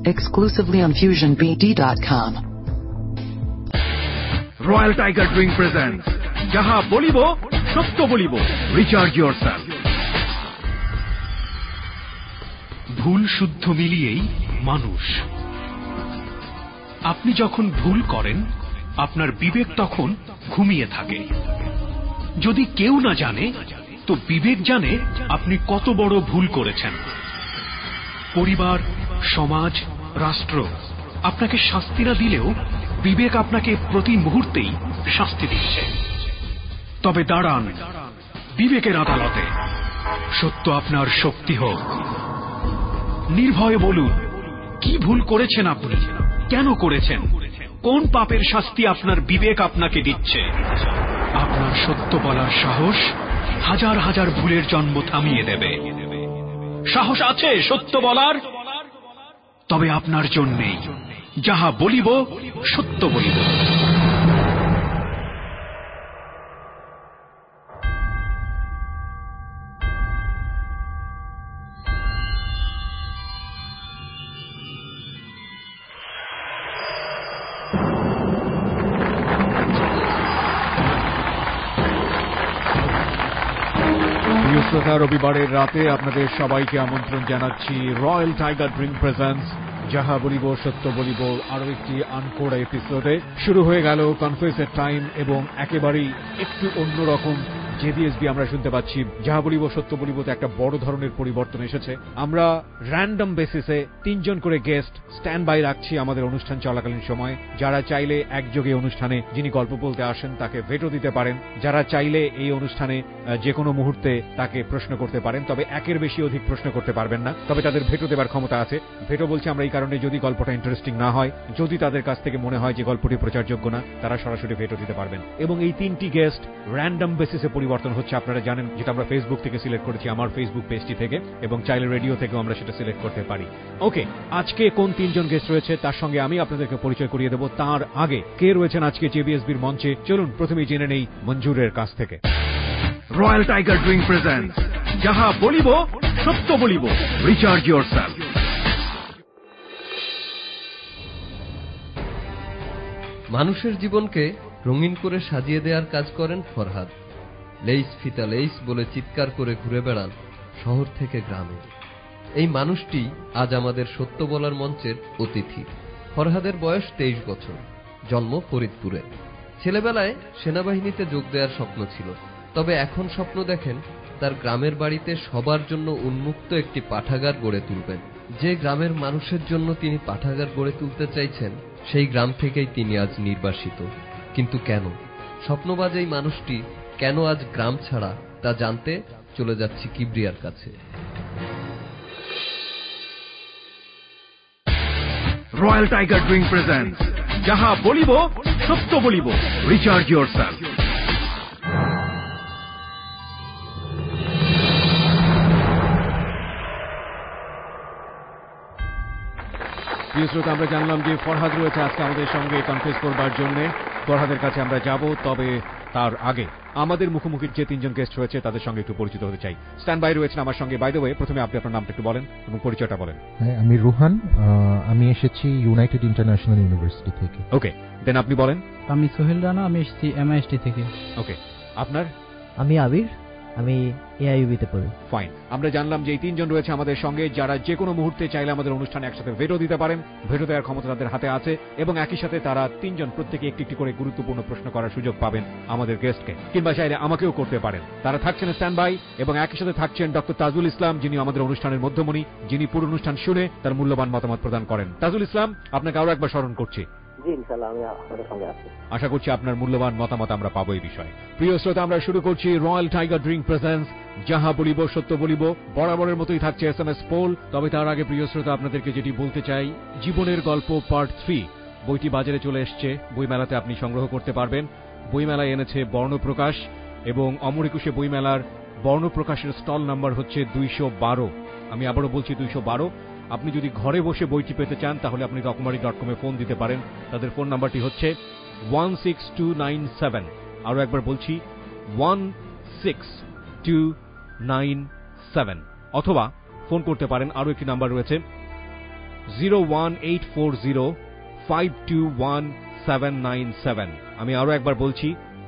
exclusively on FusionBD.com. Royal Tiger Drink presents Jaha Bolibo, Sotto Bolibo. Recharge yourself. ভুল শুদ্ধ মিলিয়েই মানুষ। আপনি যখন ভুল করেন, আপনার বিবেক তখন ঘুমিয়ে থাকে। যদি কেউ না জানে, তো বিবেক জানে আপনি কত বড় ভুল করেছেন। পরিবার, সমাজ, রাষ্ট্র আপনাকে শাস্তি না দিলেও বিবেক আপনাকে প্রতি মুহূর্তেই শাস্তি দিচ্ছে। তবে দাঁড়ান বিবেকের আদালতে, সত্য আপনার শক্তি হোক। নির্ভয়ে বলুন, কি ভুল করেছেন আপনি, কেন করেছেন, কোন পাপের শাস্তি আপনার বিবেক আপনাকে দিচ্ছে। আপনার সত্য বলার সাহস হাজার হাজার ভুলের জন্ম থামিয়ে দেবে। সাহস আছে সত্য বলার? তবে আপনার জন্যেই যাহা বলিব সত্য বলিব। রবিবারের রাতে আপনাদের সবাইকে আমন্ত্রণ জানাচ্ছি রয়্যাল টাইগার ড্রিঙ্ক প্রেজেন্টস যাহা বলিব সত্য বলিব আরো একটি আনকোড়া এপিসোডে। শুরু হয়ে গেল কনফেসের টাইম এবং একেবারেই একটু অন্যরকম জেবিএসবি আমরা শুনতে পাচ্ছি। যাহা বলিব সত্য বলিবতে একটা বড় ধরনের পরিবর্তন এসেছে। আমরা র্যান্ডম বেসিসে 3 জন করে গেস্ট স্ট্যান্ড বাই রাখছি আমাদের অনুষ্ঠান চলাকালীন সময়। যারা চাইলে একযোগে অনুষ্ঠানে যিনি গল্প বলতে আসেন তাকে ভেটো দিতে পারেন, যারা চাইলে এই অনুষ্ঠানে যে কোনো মুহূর্তে তাকে প্রশ্ন করতে পারেন, তবে একের বেশি অধিক প্রশ্ন করতে পারবেন না। তবে তাদের ভেটো দেবার ক্ষমতা আছে। ভেটো বলছি আমরা এই কারণে, যদি গল্পটা ইন্টারেস্টিং না হয়, যদি তাদের কাছ থেকে মনে হয় যে গল্পটি প্রচারযোগ্য না, তারা সরাসরি ভেটো দিতে পারবেন। এবং এই 3টি গেস্ট র্যান্ডম বেসিসে পরিবর্তন হচ্ছে। আপনারা জানেন যেটা আমরা ফেসবুক থেকে সিলেক্ট করেছি, আমার ফেসবুক পেজটি থেকে, এবং চাইলে রেডিও থেকেও আমরা সেটা সিলেক্ট করতে পারি। ওকে, আজকে কোন 3 জন গেস্ট রয়েছে তার সঙ্গে আমি আপনাদেরকে পরিচয় করিয়ে দেব। তার আগে কে রয়েছেন আজকে জেবিএসবির মঞ্চে, চলুন প্রথমেই জেনে নেই মঞ্জুরের কাছ থেকে। রয়্যাল টাইগার ড্রিঙ্ক প্রেজেন্টস যাহা বলিব সত্য বলিব। Recharge yourself. মানুষের জীবনকে রঙিন করে সাজিয়ে দেওয়ার কাজ করেন ফরহাদ। লেইস ফিতা লেইস বলে চিৎকার করে ঘুরে বেড়ান শহর থেকে গ্রামে। এই মানুষটি আজ আমাদের সত্য বলার মঞ্চের অতিথি। ফরহাদের বয়স 23 বছর, জন্ম ফরিদপুরে। ছেলেবেলায় সেনাবাহিনীতে যোগ দেওয়ার স্বপ্ন ছিল, তবে এখন স্বপ্ন দেখেন তার গ্রামের বাড়িতে সবার জন্য উন্মুক্ত একটি পাঠাগার গড়ে তুলবেন। যে গ্রামের মানুষের জন্য তিনি পাঠাগার গড়ে তুলতে চাইছেন, সেই গ্রাম থেকেই তিনি আজ নির্বাসিত। কিন্তু কেন? স্বপ্নবাজ এই মানুষটি কেন আজ গ্রাম ছাড়া, তা জানতে চলে যাচ্ছি কিবরিয়ার কাছে। রয়্যাল টাইগার ড্রিঙ্ক প্রেজেন্টস যাহা বলিব সত্য বলিব। Recharge yourself. প্রিয় শ্রোতা, আমরা জানলাম যে ফরহাদ রয়েছে আজকে আমাদের সঙ্গে কনফেস করবার জন্য। ফরহাদের কাছে আমরা যাব, তবে তার আগে আমাদের মুখোমুখির যে 3 জন গেস্ট রয়েছে তাদের সঙ্গে একটু পরিচিত হতে চাই। স্ট্যান্ড বাই রয়েছেন আমার সঙ্গে। বাই দ্য ওয়ে, প্রথমে আপনি আপনার নামটা একটু বলেন এবং পরিচয়টা বলেন। হ্যাঁ, আমি রুহান, আমি এসেছি ইউনাইটেড ইন্টারন্যাশনাল ইউনিভার্সিটি থেকে। ওকে, দেন আপনি বলেন। আমি সোহেল রানা, আমি এসেছি এমআইএসটি থেকে। ওকে, আপনার? আমি আবির, আমি এআইইউবিতে পড়ি। ফাইন, আমরা জানলাম যে এই 3 জন রয়েছে আমাদের সঙ্গে, যারা যে কোনো মুহূর্তে চাইলে আমাদের অনুষ্ঠানে একসাথে ভেটো দিতে পারেন। ভেটো দেওয়ার ক্ষমতা তাদের হাতে আছে, এবং একই সাথে তারা 3 জন প্রত্যেকে একটি একটি করে গুরুত্বপূর্ণ প্রশ্ন করার সুযোগ পাবেন আমাদের গেস্টকে, কিংবা চাইলে আমাকেও করতে পারেন। তারা থাকছেন স্ট্যান্ড বাই, এবং একই সাথে থাকছেন ডক্টর তাজুল ইসলাম, যিনি আমাদের অনুষ্ঠানের মধ্যমণি, যিনি পুরো অনুষ্ঠান শুনে তার মূল্যবান মতামত প্রদান করেন। তাজুল ইসলাম, আপনাকে আরো একবার স্মরণ করছি। জি ইনশাআল্লাহ, আমি আপনাদের সঙ্গে আছি। আশা করছি আপনার মূল্যবান মতামত আমরা পাবো এই বিষয়ে। প্রিয় শ্রোতা, আমরা শুরু করছি রয়্যাল টাইগার ড্রিঙ্ক প্রেজেন্টস যাহা বলিব সত্য বলিব। বরাবরের মতোই থাকছে এসএমএস পোল। তবে তার আগে প্রিয় শ্রোতা, আপনাদেরকে যেটি বলতে চাই, জীবনের গল্প পার্ট 3 বইটি বাজারে চলে এসছে। বইমেলাতে আপনি সংগ্রহ করতে পারবেন। বইমেলায় এনেছে বর্ণপ্রকাশ, এবং অমর একুশে বইমেলার বর্ণপ্রকাশের স্টল নাম্বার হচ্ছে 212। আমি আবারও বলছি 212। আপনি যদি ঘরে বসে বইটি পেতে চান, তাহলে আপনি রকমারি.com এ ফোন দিতে পারেন। তাদের ফোন নাম্বারটি হচ্ছে 16297। আরো একবার বলছি 16297। অথবা ফোন করতে পারেন, আরো একটি নাম্বার রয়েছে 01840521797। আমি আরো একবার বলছি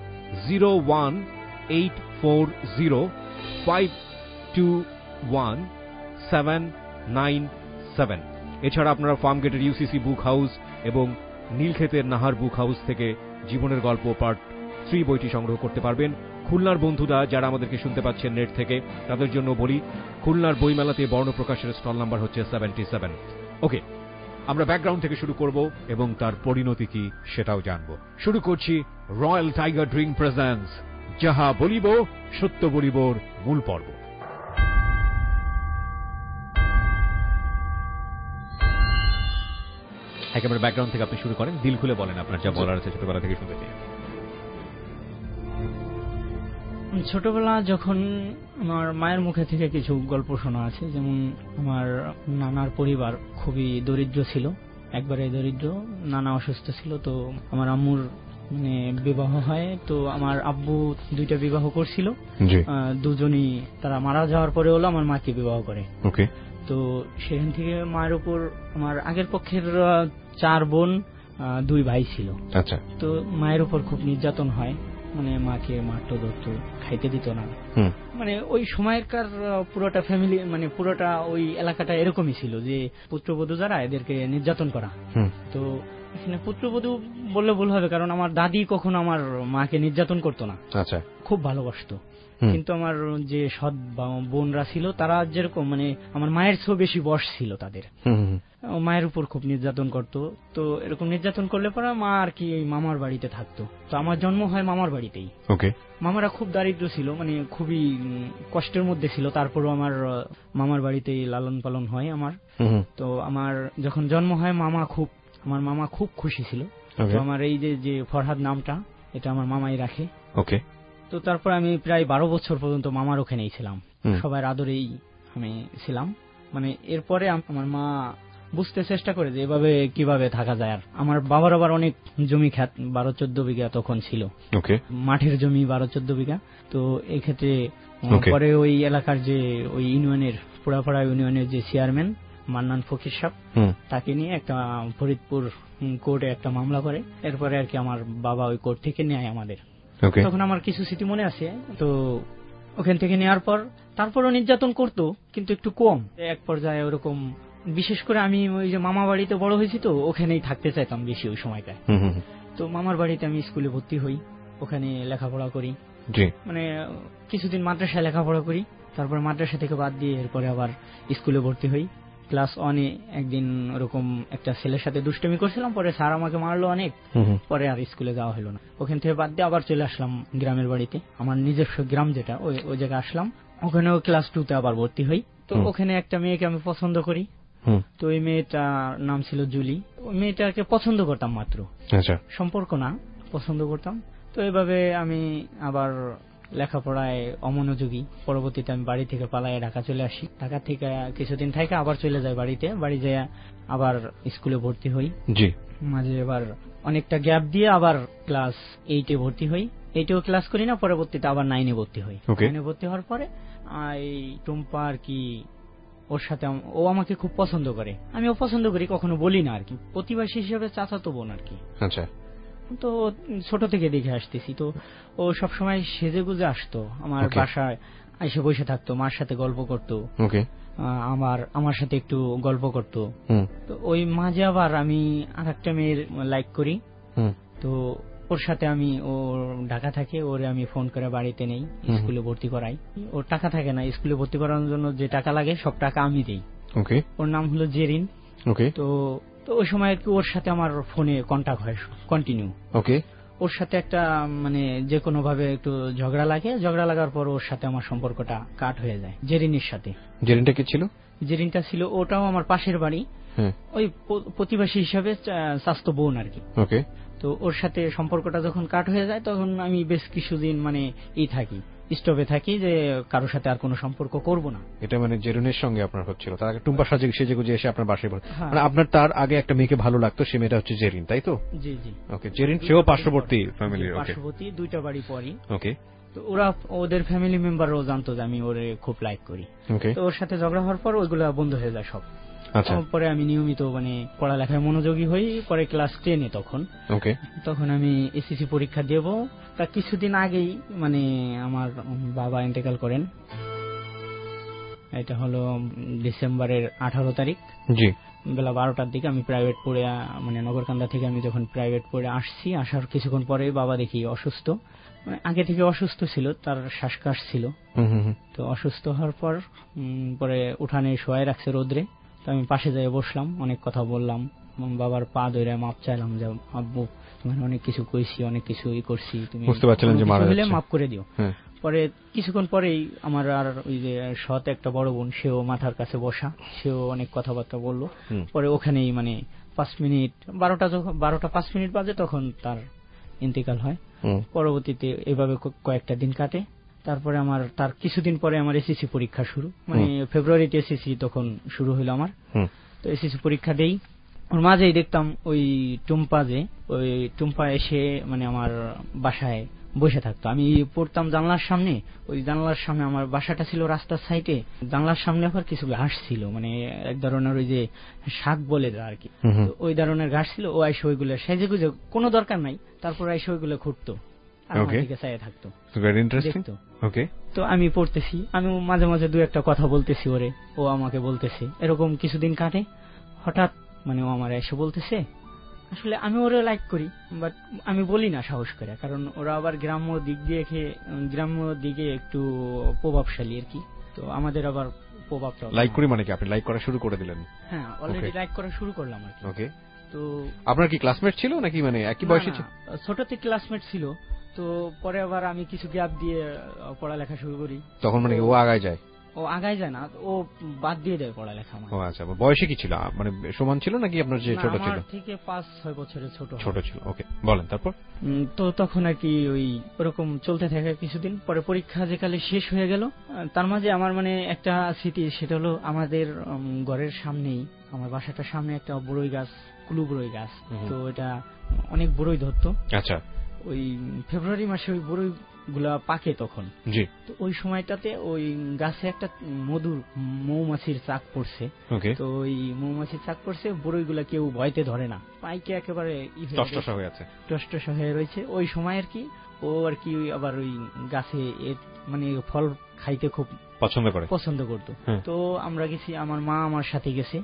01840521797। এছাড়া আপনারা ফার্ম গেটের ইউসিসি বুক হাউস এবং নীলক্ষেতের নাহার বুক হাউস থেকে জীবনের গল্প পার্ট 3 বইটি সংগ্রহ করতে পারবেন। খুলনার বন্ধুরা যারা আমাদেরকে শুনতে পাচ্ছেন নেট থেকে, তাদের জন্য বলি খুলনার বইমেলাতে বর্ণপ্রকাশের স্টল নাম্বার হচ্ছে 77। ওকে, আমরা ব্যাকগ্রাউন্ড থেকে শুরু করব এবং তার পরিণতি কি সেটাও জানব। শুরু করছি রয়্যাল টাইগার ড্রিঙ্ক প্রেজেন্টস যাহা বলিব সত্য বলিবর মূল পর্ব। একেবারে ব্যাকগ্রাউন্ড থেকে আপনি শুরু করেন, দিল খুলে বলেন আপনার যা বলার আছে, ছোটবেলা থেকে শুনতে চাই। ছোটবেলা যখন আমার মায়ের মুখে থেকে কিছু গল্প শোনা আছে, যেমন আমার নানার পরিবার খুবই দরিদ্র ছিল, একবারে দরিদ্র। নানা অসুস্থ ছিল, তো আমার আম্মুর বিবাহ হয়। তো আমার আব্বু 2টা বিবাহ করছিল, দুজনই তারা মারা যাওয়ার পরে হলো আমার মাকে বিবাহ করে। তো সেখান থেকে মায়ের উপর আমার আগের পক্ষের 4 বোন 2 ভাই ছিল। আচ্ছা। তো মায়ের উপর খুব নির্যাতন হয়, মানে মাকে মারতো, ধরতো, খাইতে দিত না। মানে ওই সময়কার পুরোটা ফ্যামিলি, মানে পুরোটা ওই এলাকাটা এরকমই ছিল যে পুত্রবধূ যারা এদেরকে নির্যাতন করা। তো এখানে পুত্রবধূ বললে ভুল হবে, কারণ আমার দাদি কখনো আমার মাকে নির্যাতন করতো না। আচ্ছা। খুব ভালোবাসতো। কিন্তু আমার যে সৎ বোনরা ছিল তারা যেরকম, মানে আমার মায়ের চেয়েও বেশি বয়স ছিল তাদের, মায়ের উপর খুব নির্যাতন করতো। তো এরকম নির্যাতন করলে পরে মা আর কি মামার বাড়িতে থাকতো। তো আমার জন্ম হয় মামার বাড়িতেই। মামারা খুব দারিদ্র ছিল, মানে খুবই কষ্টের মধ্যে ছিল, তারপরও আমার মামার বাড়িতেই লালন পালন হয় আমার। তো আমার যখন জন্ম হয় আমার মামা খুব খুশি ছিল। তো আমার এই যে ফরহাদ নামটা, এটা আমার মামাই রাখে। তো তারপর আমি প্রায় 12 বছর পর্যন্ত মামার ওখানেই ছিলাম, সবার আদরেই আমি ছিলাম। মানে এরপরে আমার মা বুঝতে চেষ্টা করে যে এভাবে কিভাবে থাকা যায়। আর আমার বাবার আবার অনেক জমি খ্যাত, 12-14 বিঘা তখন ছিল, মাঠের জমি 12-14 বিঘা। তো এই ক্ষেত্রে পরে ওই এলাকার যে ওই ইউনিয়নের, পুরাপাড়া ইউনিয়নের যে চেয়ারম্যান মান্নান ফকির সাহেব, তাকে নিয়ে একটা ফরিদপুর কোর্টে একটা মামলা করে। এরপরে আর কি আমার বাবা ওই কোর্ট থেকে নেয় আমাদের। তখন আমার কিছু স্মৃতি মনে আছে। তো ওখান থেকে নেওয়ার পর তারপরও নির্যাতন করতো, কিন্তু একটু কম। এক পর্যায়ে ওরকম, বিশেষ করে আমি ওই যে মামা বাড়িতে বড় হয়েছি, তো ওখানেই থাকতে চাইতাম বেশি ওই সময়টায়। তো মামার বাড়িতে আমি স্কুলে ভর্তি হই, ওখানে লেখাপড়া করি। মানে কিছুদিন মাদ্রাসায় লেখাপড়া করি, তারপর মাদ্রাসা থেকে বাদ দিয়ে এরপরে আবার স্কুলে ভর্তি হই। ক্লাস 1-এ একদিন ওরকম একটা ছেলের সাথে দুষ্টমি করছিলাম, পরে স্যার আমাকে মারলো অনেক, পরে আর স্কুলে যাওয়া হলো না। ওখান থেকে বাদ দিয়ে আবার চলে আসলাম গ্রামের বাড়িতে, আমার নিজস্ব গ্রাম যেটা, ওই জায়গায় আসলাম। ওখানেও ক্লাস 2-তে আবার ভর্তি হই। তো ওখানে একটা মেয়েকে আমি পছন্দ করি। তো ওই মেয়েটার নাম ছিল জুলি। ওই মেয়েটাকে পছন্দ করতাম মাত্র, সম্পর্ক না, পছন্দ করতাম। তো এইভাবে আমি আবার লেখাপড়ায় অমনোযোগী। পরবর্তীতে আমি বাড়ি থেকে পালায় ঢাকা চলে আসি। ঢাকা থেকে কিছুদিন থেকে আবার চলে যাই বাড়িতে। বাড়ি যেয়ে আবার স্কুলে ভর্তি হই। মাঝে এবার অনেকটা গ্যাপ দিয়ে আবার ক্লাস 8-এ ভর্তি হই। 8-এও ক্লাস করি না, পরবর্তীতে আবার 9-এ ভর্তি হই। 9-এ ভর্তি হওয়ার পরে এই টুম্পা আর কি, ওর সাথে ও আমাকে খুব পছন্দ করে, আমিও পছন্দ করি, কখনো বলি না আর কি। প্রতিবেশী হিসেবে চাচাতো বোন আর কি। আচ্ছা। তো ছোট থেকে দেখে আসতেছি। তো ও সবসময় সেজে গুজে আসতো আমার বাসায়, এসে বসে থাকতো, মার সাথে গল্প করতো, আমার সাথে একটু গল্প করতো। তো ওই মাঝে আবার আমি আর একটা মেয়ের লাইক করি। তো ওর সাথে আমি, ও ঢাকা থাকে, ওরে আমি ফোন করে বাড়িতে নেই, স্কুলে ভর্তি করাই। ওর টাকা থাকে না, স্কুলে ভর্তি করানোর জন্য যে টাকা লাগে সব টাকা আমি দিই। ওর নাম হলো জেরিন। তো ওই সময় একটু ওর সাথে আমার ফোনে কন্ট্যাক্ট হয় কন্টিনিউ। ওর সাথে একটা মানে যে কোনো ভাবে একটু ঝগড়া লাগার পর ওর সাথে আমার সম্পর্কটা কাট হয়ে যায় জেরিনের সাথে। জেরিনটা কি ছিল? জেরিনটা ছিল, ওটাও আমার পাশের বাড়ি, ওই প্রতিবেশী হিসাবে স্বাস্থ্য বোন আর কি। তো ওর সাথে সম্পর্কটা যখন কাট হয়ে যায়, তখন আমি বেশ কিছুদিন মানে স্টপে থাকি, যে কারোর সাথে আর কোনো সম্পর্ক করব না। এটা মানে জেরিনের সঙ্গে আপনার হচ্ছিল, তার আগে টুম্পা সেজে গুজে এসে আপনার বাসায় পড়ে। মানে আপনার তার আগে একটা মেয়েকে ভালো লাগতো, সে মেয়েটা হচ্ছে জেরিন, তাই তো? জি জি। ওকে, জেরিন সেও পার্শ্ববর্তী ফ্যামিলির। পার্শ্ববর্তী, 2টা বাড়ি পরই। ওকে। তো ওরা, ওদের ফ্যামিলি মেম্বারও জানতো যে আমি ওরে খুব লাইক করি। তো ওর সাথে ঝগড়া হওয়ার পর ওইগুলো বন্ধ হয়ে যায় সব। আচ্ছা। পরে আমি নিয়মিত মানে পড়ালেখায় মনোযোগী হই। পরে ক্লাস 10-এ তখন আমি এসএসসি পরীক্ষা দেব। তার কিছুদিন আগেই মানে আমার বাবা ইন্তেকাল করেন। এটা হলো ডিসেম্বরের 18 তারিখ, জি, বেলা 12টার দিকে। আমি প্রাইভেট পড়ে মানে নগরকান্দা থেকে আমি যখন প্রাইভেট পড়ে আসছি, আসার কিছুক্ষণ পরে বাবা দেখি অসুস্থ। মানে আগে থেকে অসুস্থ ছিল, তার শ্বাসকাশ ছিল। তো অসুস্থ হওয়ার পর পরে উঠানে শোয়াই রাখছে রোদ্রে। তো আমি পাশে যাই বসলাম, অনেক কথা বললাম, বাবার পা ধরে মাপ চাইলাম যে আব্বু তোমার অনেক কিছু কইছি, অনেক কিছু করছি, তুমি বুঝতে পারছিলেন যে মারা যাচ্ছে, মাফ করে দিও। পরে কিছুক্ষণ পরেই আমার আর ওই যে সৎ একটা বড় বোন, সেও মাথার কাছে বসা, সেও অনেক কথাবার্তা বললো। পরে ওখানেই মানে 5 মিনিট 12টা 5 মিনিট বাজে তখন তার ইন্তেকাল হয়। পরবর্তীতে এভাবে কয়েকটা দিন কাটে। তারপরে তার কিছুদিন পরে আমার এসএসসি পরীক্ষা শুরু, মানে ফেব্রুয়ারিতে এসএসসি তখন শুরু হলো আমার। তো এসএসসি পরীক্ষা দেই, ওর মাঝেই দেখতাম ওই টুম্পা এসে মানে আমার বাসায় বসে থাকতো। আমি পড়তাম জানলার সামনে, ওই জানলার সামনে আমার বাসাটা ছিল রাস্তার সাইডে, জানলার সামনে আবার কিছু ঘাস ছিল, মানে এক ধরনের ওই যে শাক বলে আর কি, ওই ধরনের ঘাস ছিল। ও আইসে ওইগুলো সেজে গুজে, কোনো দরকার নাই, তারপর আইসে ওইগুলো খুঁড়তো, আমার দিকে চাইয়ে থাকতো, দেখতো। তো আমি পড়তেছি, আমি মাঝে মাঝে দু একটা কথা বলতেছি ওরে, ও আমাকে বলতেছে। এরকম কিছুদিন কাটে, হঠাৎ মানে ও আমার এসে বলতেছে, আসলে আমি ওরে লাইক করি, বাট আমি বলি না সাহস করে, কারণ ওরা আবার গ্রাম্য দিকে একটু প্রভাবশালী আর কি। তো আমাদের আবার প্রভাবটা লাইক করি মানে কি আপনি লাইক করা শুরু করে দিলেন? হ্যাঁ, অলরেডি লাইক করা শুরু করলাম আর কি। ওকে। তো আপনার কি ক্লাসমেট ছিল নাকি মানে একই বয়সী ছিল? ছোট থেকে ক্লাসমেট ছিল। তো পরে আবার আমি কিছু গ্যাপ দিয়ে পড়ালেখা শুরু করি। তখন মানে ও আগায় যায়? ও আগায় যায় না, ও বাদ দিয়ে দেয় পড়ালেখা। ও আচ্ছা, বয়সে কি ছিল, মানে সমান ছিল নাকি আপনার যে ছোট ছিল? আমার থেকে 5-6 বছরের ছোট ছিল। ওকে, বলেন তারপর। তো তখন আর কি ওই ওরকম চলতে থাকে কিছুদিন। পরে পরীক্ষা যেকালে শেষ হয়ে গেল, তার মাঝে আমার মানে একটা স্মৃতি, সেটা হলো আমাদের ঘরের সামনেই, আমার বাসাটার সামনে একটা বড়ই গাছ, কুলু বড়ই গাছ। তো এটা অনেক বড়ই ধরতো। আচ্ছা। ওই ফেব্রুয়ারি মাসে ওই বড়ই গুলা পাকে তখন। জি। তো ওই সময়টাতে ওই গাছে একটা মধুর মৌমাছির চাক পড়ছে। তো ওই মৌমাছির চাক পড়ছে, বড়ইগুলা কেউ ভয়তে ধরে না, পাইকে একেবারে টসটসা হয়ে রয়েছে। ওই সময় আর কি ও আর কি আবার ওই গাছে মানে ফল খাইতে খুব পছন্দ করতো। তো আমরা গেছি, আমার মা আমার সাথে গেছে,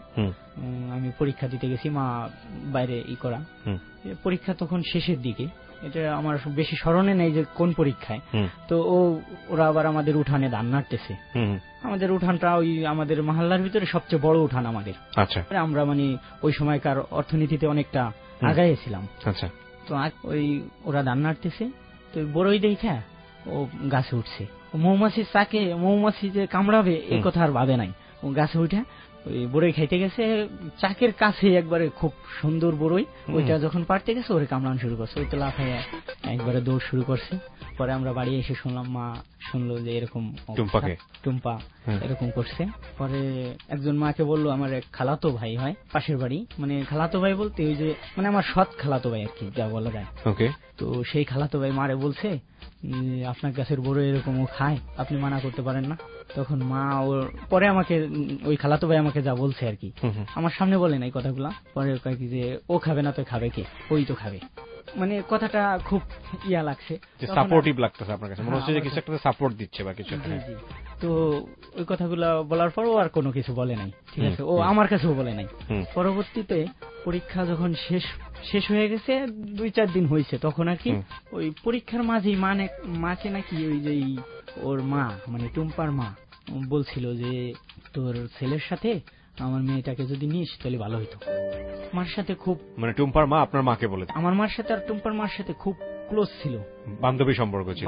আমি পরীক্ষা দিতে গেছি, মা বাইরে করা। পরীক্ষা তখন শেষের দিকে, এটা আমার বেশি স্মরণে নেই যে কোন পরীক্ষায়। তো ওরা আবার আমাদের উঠানে ধান নাড়তেছে। আমাদের উঠানটা ওই আমাদের মহল্লার ভিতরে সবচেয়ে বড় উঠান আমাদের। আচ্ছা। আমরা মানে ওই সময়কার অর্থনীতিতে অনেকটা আগাইছিলাম। আচ্ছা। তো ওই ওরা ধান নাড়তেছে, তো বড়ই দেখা ও গাছে উঠছে। মৌমাছির চাকে মৌমাছি যে কামড়াবে এই কথা আর ভাবে নাই, ও গাছে উঠে ওই বড়ই খাইতে গেছে, চাকের কাছে একবারে খুব সুন্দর বড়ই, ওইটা যখন পারতে গেছে ওরে কামড়ানো শুরু করছে, ওই তো লাফাইয়া একবারে দৌড় শুরু করছে। পরে আমরা বাড়ি এসে শুনলাম, মা শুনলো যে এরকম টুম্পা এরকম করছে। পরে একজন মাকে বললো, আমার এক খালাতো ভাই হয় পাশের বাড়ি, মানে খালাতো ভাই বলতে ওই যে মানে আমার সৎ খালাতো ভাই আর কি, যা বলা যায়। তো সেই খালাতো ভাই মারে বলছে, আপনার গাছের বড় এরকম ও খায়, আপনি মানা করতে পারেন না। তখন মা ওর পরে আমাকে ওই খালাতো ভাই আমাকে যা বলছে আর কি, আমার সামনে বলে নাই কথাগুলা, পরে কয় কি যে ও খাবে না তো খাবে কে, ওই তো খাবে। মানে কথাটা খুব ইয়া লাগছে, সাপোর্টিভ লাগতেছে আপনার কাছে, মনে হচ্ছে যে কিছু একটা সাপোর্ট দিচ্ছে বা কিছু। তো ওই কথাগুলা বলার পর ও আর কোনো কিছু বলে নাই, ঠিক আছে, ও আমার কাছেও বলে নাই। পরবর্তীতে পরীক্ষা যখন শেষ হয়ে গেছে, 2-4 দিন হয়েছে, তখন আর কি ওই পরীক্ষার মাঝেই মাকে নাকি ওই যে ওর মা মানে টুম্পার মা বলছিল যে তোর ছেলের সাথে আমার মেয়েটাকে যদি নিস তাহলে ভালো হইতো। মার সাথে খুব, মানে টুম্পার মা আপনার মাকে বলে? আমার মার সাথে আর টুম্পার মার সাথে খুব ক্লোজ ছিল, বান্ধবী সম্পর্ক ছিল।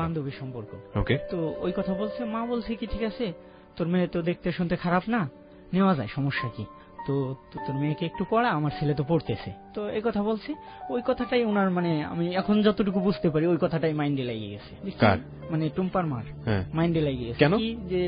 ওকে। তো ওই কথা বলছে, মা বলছে কি ঠিক আছে, তোর মেয়ে তো দেখতে শুনতে খারাপ না, নেওয়া যায়, সমস্যা কি, তো তোর মেয়েকে একটু পড়া, আমার ছেলে তো পড়তেছে। তো এই কথা বলছে, ওই কথাটাই ওনার মানে আমি এখন যতটুকু বুঝতে পারি ওই কথাটাই মাইন্ডে লেগে গেছে। মানে টুম্পার মার মাইন্ডে লেগে গেছে কি যে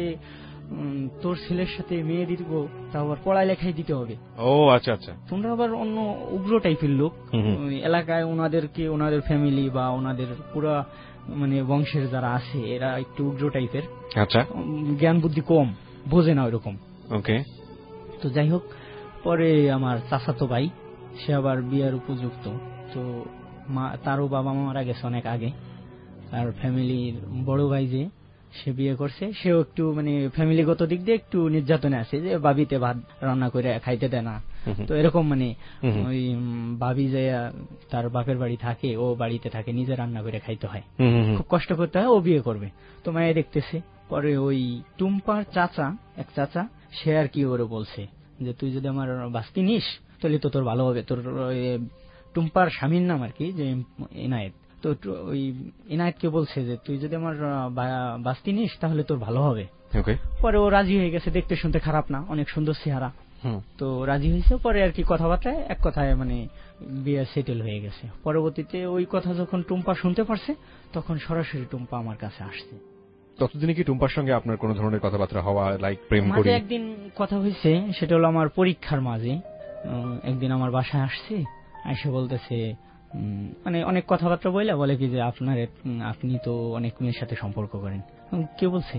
তোর ছেলের সাথে মেয়ে দিব, তা আবার পড়ালেখাই দিতে হবে। ও আচ্ছা আচ্ছা। তোমরা আবার অন্য উগ্র টাইপের লোক এলাকায়, ওনাদের ফ্যামিলি বা ওনাদের পুরা মানে বংশের যারা আছে এরা একটু উগ্র টাইপের। আচ্ছা। জ্ঞান বুদ্ধি কম, বোঝে না ওইরকম। ওকে। তো যাই হোক, পরে আমার চাচাতো ভাই, সে আবার বিয়ের উপযুক্ত, তো তারও বাবা মা মারা গেছে অনেক আগে। আর ফ্যামিলির বড় ভাই যে সে বিয়ে করছে, সেও একটু মানে ফ্যামিলিগত দিক দিয়ে একটু নির্যাতনে আছে, যে বাবিতে ভাত রান্না করে খাইতে দেয় না। তো এরকম মানে ওই বাবি যে তার বাপের বাড়ি থাকে, ও বাড়িতে থাকে, নিজে রান্না করে খাইতে হয়, খুব কষ্ট করতে হয়। ও বিয়ে করবে, তো মায়ে দেখতেছে। পরে ওই টুম্পার চাচা, এক চাচা, সে আর কি ওরে বলছে যে তুই যদি আমার বাস্তি নিস তাহলে তো তোর ভালো হবে। তোর টুম্পার স্বামীর নাম আর কি যে এনায়েত, তো ওই এনায়েতকে বলছে যে তুই যদি আমার বাস্তি নিস তাহলে তোর ভালো হবে। পরে ও রাজি হয়ে গেছে, দেখতে শুনতে খারাপ না, অনেক সুন্দর চেহারা, তো রাজি হয়েছে। পরে আর কি কথাবার্তায় এক কথায় মানে বিয়ে সেটেল হয়ে গেছে। পরবর্তীতে ওই কথা যখন টুম্পা শুনতে পারছে, তখন সরাসরি টুম্পা আমার কাছে আসছে। ততদিনে কি টুম্পার সঙ্গে আপনার কোন ধরনের কথাবার্তা হওয়া, লাইক প্রেম করি? একদিন কথা হয়েছে, সেটা হলো আমার পরীক্ষার মাঝে। একদিন আমার বাসায় আসছে, এসে বলতেছে মানে অনেক কথাবার্তা বলে কি যে আপনি তো অনেক মেয়ের সাথে সম্পর্ক করেন। কে বলছে?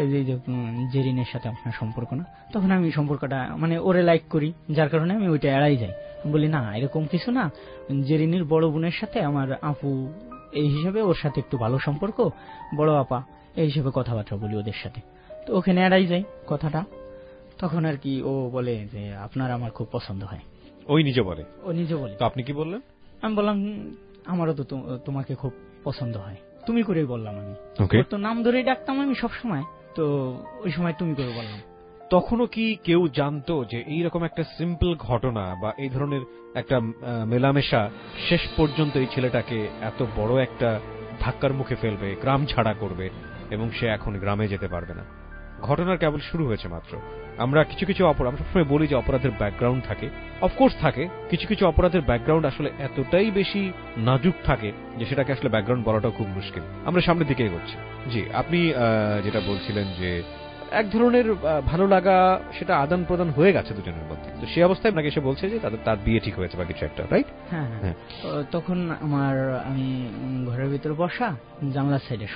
জেরিনের সাথে আপনার সম্পর্ক না। তখন আমি সম্পর্কটা মানে ওরে লাইক করি, যার কারণে আমি ওইটা এড়াই যাই, বলি না এরকম কিছু না, জেরিনের বড় বোনের সাথে আমার আপু এই হিসাবে ওর সাথে একটু ভালো সম্পর্ক, বড় আপা এই হিসেবে কথাবার্তা বলি ওদের সাথে, তো ওখানে এড়াই যাই কথাটা। তখন আর কি ও বলে যে আপনার আমার খুব পছন্দ হয়। ওই নিজে বলে? ও নিজে বলে। তো আপনি কি বললেন? আমি বললাম আমারও তো তোমাকে খুব পছন্দ হয়। তুমি করেই বললাম, আমি তো নাম ধরেই ডাকতাম আমি সবসময়, তো ওই সময় তুমি করে বললাম। তখনও কি কেউ জানতো যে এইরকম একটা সিম্পল ঘটনা বা এই ধরনের একটা মেলামেশা শেষ পর্যন্ত এই ছেলেটাকে এত বড় একটা ধাক্কার মুখে ফেলবে, গ্রাম ছাড়া করবে এবং সে এখন গ্রামে যেতে পারবে না? ঘটনার কেবল শুরু হয়েছে মাত্র। আমরা কিছু আমরা সবসময় বলি যে অপরাধের ব্যাকগ্রাউন্ড থাকে, অফকোর্স থাকে, কিছু অপরাধের ব্যাকগ্রাউন্ড আসলে এতটাই বেশি নাজুক থাকে যে সেটাকে আসলে ব্যাকগ্রাউন্ড বলাটাও খুব মুশকিল। আমরা সামনের দিকে এগোচ্ছি। জি, আপনি যেটা বলছিলেন যে এক ধরনের ভালো লাগা, সেটা আদান প্রদান হয়ে গেছে দুজনের মধ্যে, তো সেই অবস্থায় আপনাকে এসে বলছে যে তার বিয়ে ঠিক হয়েছে বা কিছু একটা, রাইট? হ্যাঁ। তখন আমি ঘরের ভিতরে বসা, জানলার সাইডে,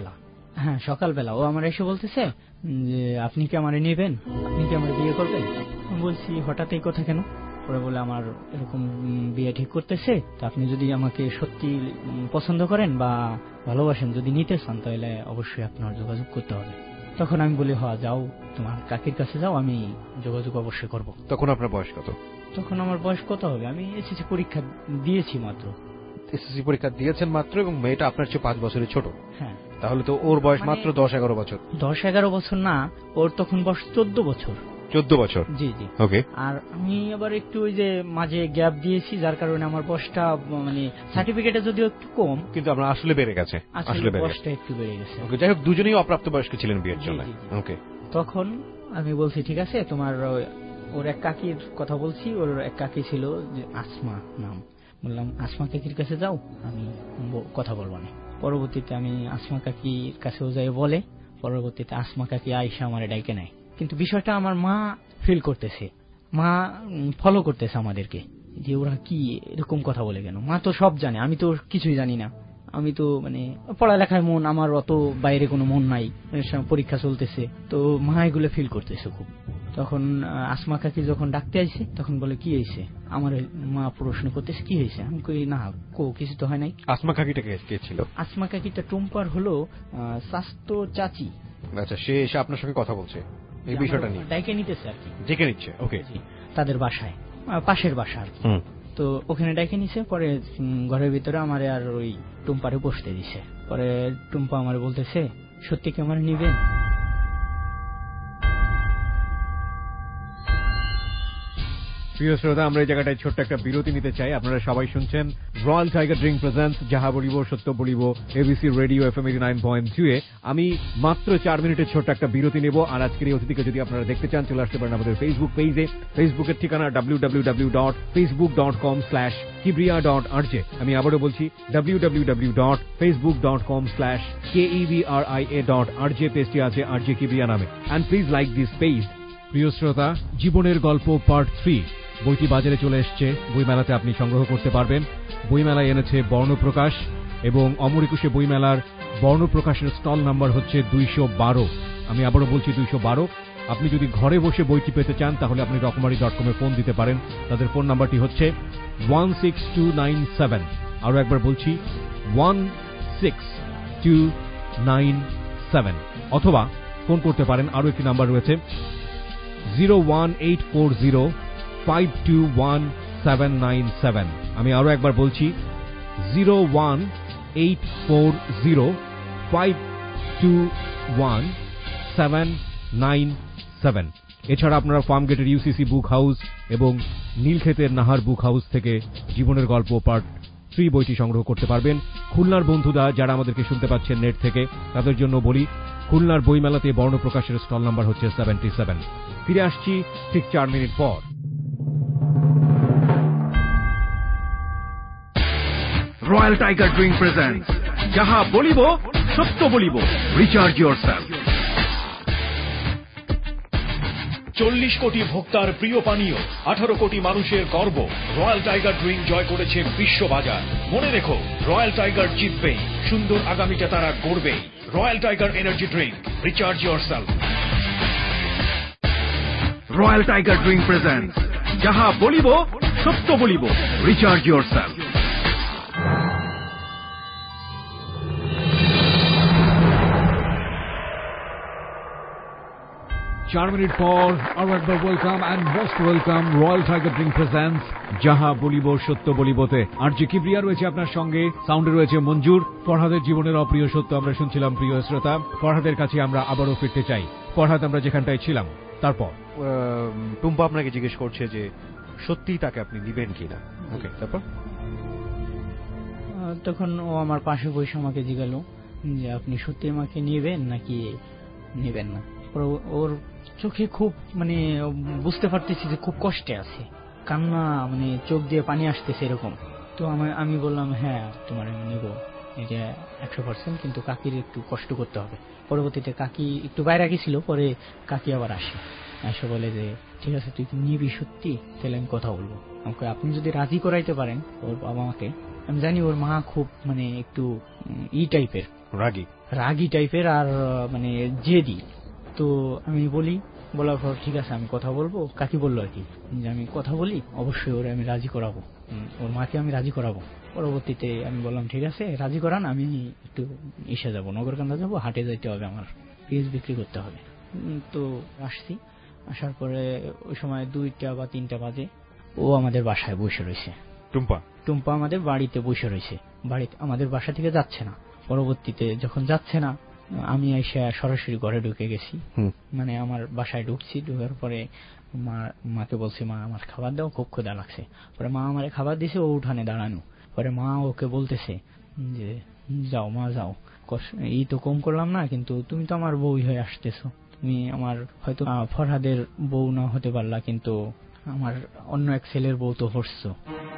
সকালবেলা ও আমার এসে বলতেছে যে আপনি কি আমারে নেবেন, আপনি কি আমার বিয়ে করবেন? বলছি হঠাৎ এই কথা কেন? পরে বলে আমার এরকম বিয়ে ঠিক করতেছে, তো আপনি যদি আমাকে সত্যি পছন্দ করেন বা ভালোবাসেন, যদি নিতে চান তাহলে অবশ্যই আপনার যোগাযোগ করতে হবে। তখন আমি বলি হ্যাঁ যাও, তোমার কাকির কাছে যাও, আমি যোগাযোগ অবশ্যই করব। তখন আপনার বয়স কত? তখন আমার বয়স কত হবে, আমি এসএসসি পরীক্ষা দিয়েছি মাত্র। এসএসসি পরীক্ষা দিয়েছেন মাত্র, এবং মেয়েটা আপনার চেয়ে 5 বছরের ছোট। হ্যাঁ। তাহলে তো ওর বয়স মাত্র 10-11 বছর। 10-11 বছর না, ওর তখন বয়স 14 বছর। 14 বছর? জি। ওকে। আর আমি আবার একটু ওই যে মাঝে গ্যাপ দিয়েছি, যার কারণে আমার বয়সটা মানে সার্টিফিকেটে যদিও একটু কম, কিন্তু আমরা আসলে বেড়ে গেছে, আসলে বয়সটা একটু বেড়ে গেছে। ওকে, যাই হোক, দুজনেই অপ্রাপ্তবয়স্ক ছিলেন বিয়ের জন্য। ওকে। তখন আমি বলছি ঠিক আছে, তোমার ওর এক কাকির কথা বলছি, ওর এক কাকি ছিল যে আসমা নাম, বললাম আসমা কাকির কাছে যাও, আমি কথা বলবো না। পরবর্তীতে আমি আসমা কাকির কাছেও যাই বলে, পরবর্তীতে আসমা কাকি আইসা আমার ডাইকে নেয়। কিন্তু বিষয়টা আমার মা ফিল করতেছে, মা ফলো করতেছে আমাদেরকে, যে ওরা কি এরকম কথা বলে কেন। মা তো সব জানে, আমি তো কিছুই জানি না। আমি তো মানে পড়ালেখায় মন, আমার অত বাইরে কোনো মন নাই, পরীক্ষা চলতেছে, তো মা এগুলো ফিল করতেছে খুব। তখন আসমা কাকি যখন ডাকতে আইছে, তখন বলে কি হয়েছে, আমার মা প্রশ্ন করতেছে কি হয়েছে। আমি কই না কিছু তো হয় নাই। আসমা কাকিটা কে ছিল? আসমা কাকিটা টুম্পার হলো স্বাস্থ্য চাচি। আচ্ছা, সে এসে আপনার সঙ্গে কথা বলছে এই বিষয়টা নিয়ে, ডাইকে নিতেছে আর কি, ডেকে নিচ্ছে। ওকে। তাদের বাসায়, পাশের বাসা আর কি। তো ওখানে ডাইকে নিছে, পরে ঘরের ভিতরে আমারে আর ওই টুম্পারে বসতে দিছে। পরে টুম্পা আমারে বলতেছে সত্যি কি আমার নিবেন? প্রিয় শ্রোতা, আমরা এই জায়গাটায় ছোট্ট একটা বিরতি নিতে চাই। আপনারা সবাই শুনছেন রয়্যাল টাইগার ড্রিঙ্ক প্রেজেন্টস যাহা বলিব সত্য বলিব, এবিসি রেডিও FM 89.2 এ। আমি মাত্র 4 মিনিটের ছোট্ট একটা বিরতি নেব। আর আজকের এই অতিথিকে যদি আপনারা দেখতে চান, চলে আসতে পারেন আমাদের ফেসবুক পেজে। ফেসবুকের ঠিকানা www.facebook.com/kibria.rj। আমি আবারও বলছি www.facebook.com/kebria.rj। পেজটি আছে RJ কিবরিয়া নামে। And please like this page. প্রিয় শ্রোতা, জীবনের গল্প পার্ট 3 বইটি বাজারে চলে এসছে, বইমেলাতে আপনি সংগ্রহ করতে পারবেন। বইমেলায় এনেছে বর্ণপ্রকাশ, এবং অমর একুশে বইমেলার বর্ণপ্রকাশের স্টল নাম্বার হচ্ছে 212। আমি আবারও বলছি 212। আপনি যদি ঘরে বসে বইটি পেতে চান তাহলে আপনি রকমারি.com-এ ফোন দিতে পারেন। তাদের ফোন নাম্বারটি হচ্ছে 16297। আরো একবার বলছি 16297। অথবা ফোন করতে পারেন, আরো একটি নাম্বার রয়েছে 01840521797। আমি আরো একবার বলছি 01840521797। এছাড়া আপনারা ফার্মগেটের ইউসিসি বুক হাউস এবং নীলক্ষেতের নাহার বুক হাউস থেকে জীবনের গল্প পার্ট 3 বইটি সংগ্রহ করতে পারবেন। খুলনার বন্ধুরা যারা আমাদেরকে শুনতে পাচ্ছেন নেট থেকে, তাদের জন্য বলি খুলনার বইমেলাতে বর্ণপ্রকাশের স্টল নাম্বার হচ্ছে 77। ফিরে আসছি ঠিক 4 মিনিট পর। রয়্যাল টাইগার ড্রিঙ্ক প্রেজেন্টস যাহা বলিব সত্য বলিব, রিচার্জ ইয়োরসেলফ। 40 কোটি ভোক্তার প্রিয় পানীয়, 18 কোটি মানুষের গর্ব, রয়্যাল টাইগার ড্রিঙ্ক জয় করেছে বিশ্ববাজার। মনে রেখো, রয়্যাল টাইগার জিতবেই, সুন্দর আগামীটা তারা গড়বেই। Royal tiger energy drink, recharge yourself. Royal tiger drink presents যাহা বলিব সত্য বলিব, রিচার্জ ইয়োরসেলফ। 4 মিনিট পর আরো একবার welcome and most welcome royal tiger drink presents যাহা বলিব সত্য বলিবতে। আর যে কিবরিয়া রয়েছে আপনার সঙ্গে, সাউন্ডে রয়েছে মঞ্জুর। ফরহাদের জীবনের অপ্রিয় সত্য আমরা শুনছিলাম প্রিয় শ্রোতা। ফরহাদের কাছে আমরা আবারও ফিরতে চাই। ফরহাদ, আমরা যেখানটায় ছিলাম তারপর টুম্পা আপনাকে জিজ্ঞেস করছে যে সত্যি তাকে আপনি নিবেন কিনা। ওকে, তারপর তখন ও আমার পাশে বসে আমাকে জিজ্ঞালো যে আপনি সত্যি আমাকে নিবেন নাকি নিবেন না। ওর চোখে খুব মানে বুঝতে পারতেছি যে খুব কষ্টে আছে, কান্না মানে চোখ দিয়ে পানি আসতেছে এরকম। তো আমি বললাম হ্যাঁ তোমার আমি নিব, এটা 100%, কিন্তু কাকির একটু কষ্ট করতে হবে। পরবর্তীতে কাকি একটু বাইরে গেছিল, পরে কাকি আবার এসে বলে যে ঠিক আছে তুই নিবি সত্যি, তাহলে আমি কথা বলবো। আমাকে আপনি যদি রাজি করাইতে পারেন ওর বাবা মাকে। আমি জানি ওর মা খুব মানে একটু টাইপের, রাগী টাইপের আর মানে জেদি। তো আমি বলার পর ঠিক আছে আমি কথা বলবো। কাকি বললো আর কি যে আমি কথা বলি, অবশ্যই ওরে আমি রাজি করাবো, ওর মাকে আমি রাজি করাবো। পরবর্তীতে আমি বললাম ঠিক আছে রাজি করান, আমি একটু যাবো, নগরকান্দা যাবো, হাটে যাইতে হবে, আমার পেঁয়াজ বিক্রি করতে হবে। তো আসার পরে ওই সময় 2টা বা 3টা বাজে ও আমাদের বাসায় বসে রয়েছে। টুম্পা আমাদের বাড়িতে বসে রয়েছে, বাড়িতে আমাদের বাসা থেকে যাচ্ছে না। পরবর্তীতে যখন যাচ্ছে না, আমি এসে সরাসরি ঘরে ঢুকে গেছি, মানে আমার বাসায় ঢুকছি। ঢুকার পরে মাকে বলছি মা আমার খাবার দাও, খুব ক্ষুধা লাগছে। পরে মা আমার খাবার দিছে, ও উঠানে দাঁড়ানো। পরে মা ওকে বলতেছে যে যাও মা যাও, এই তো কম করলাম না, কিন্তু তুমি তো আমার বউ হয়ে আসতেছো, তুমি আমার হয়তো ফরহাদের বউ না হতে পারলা, কিন্তু আমার অন্য এক ছেলের বউ তো হচ্ছো।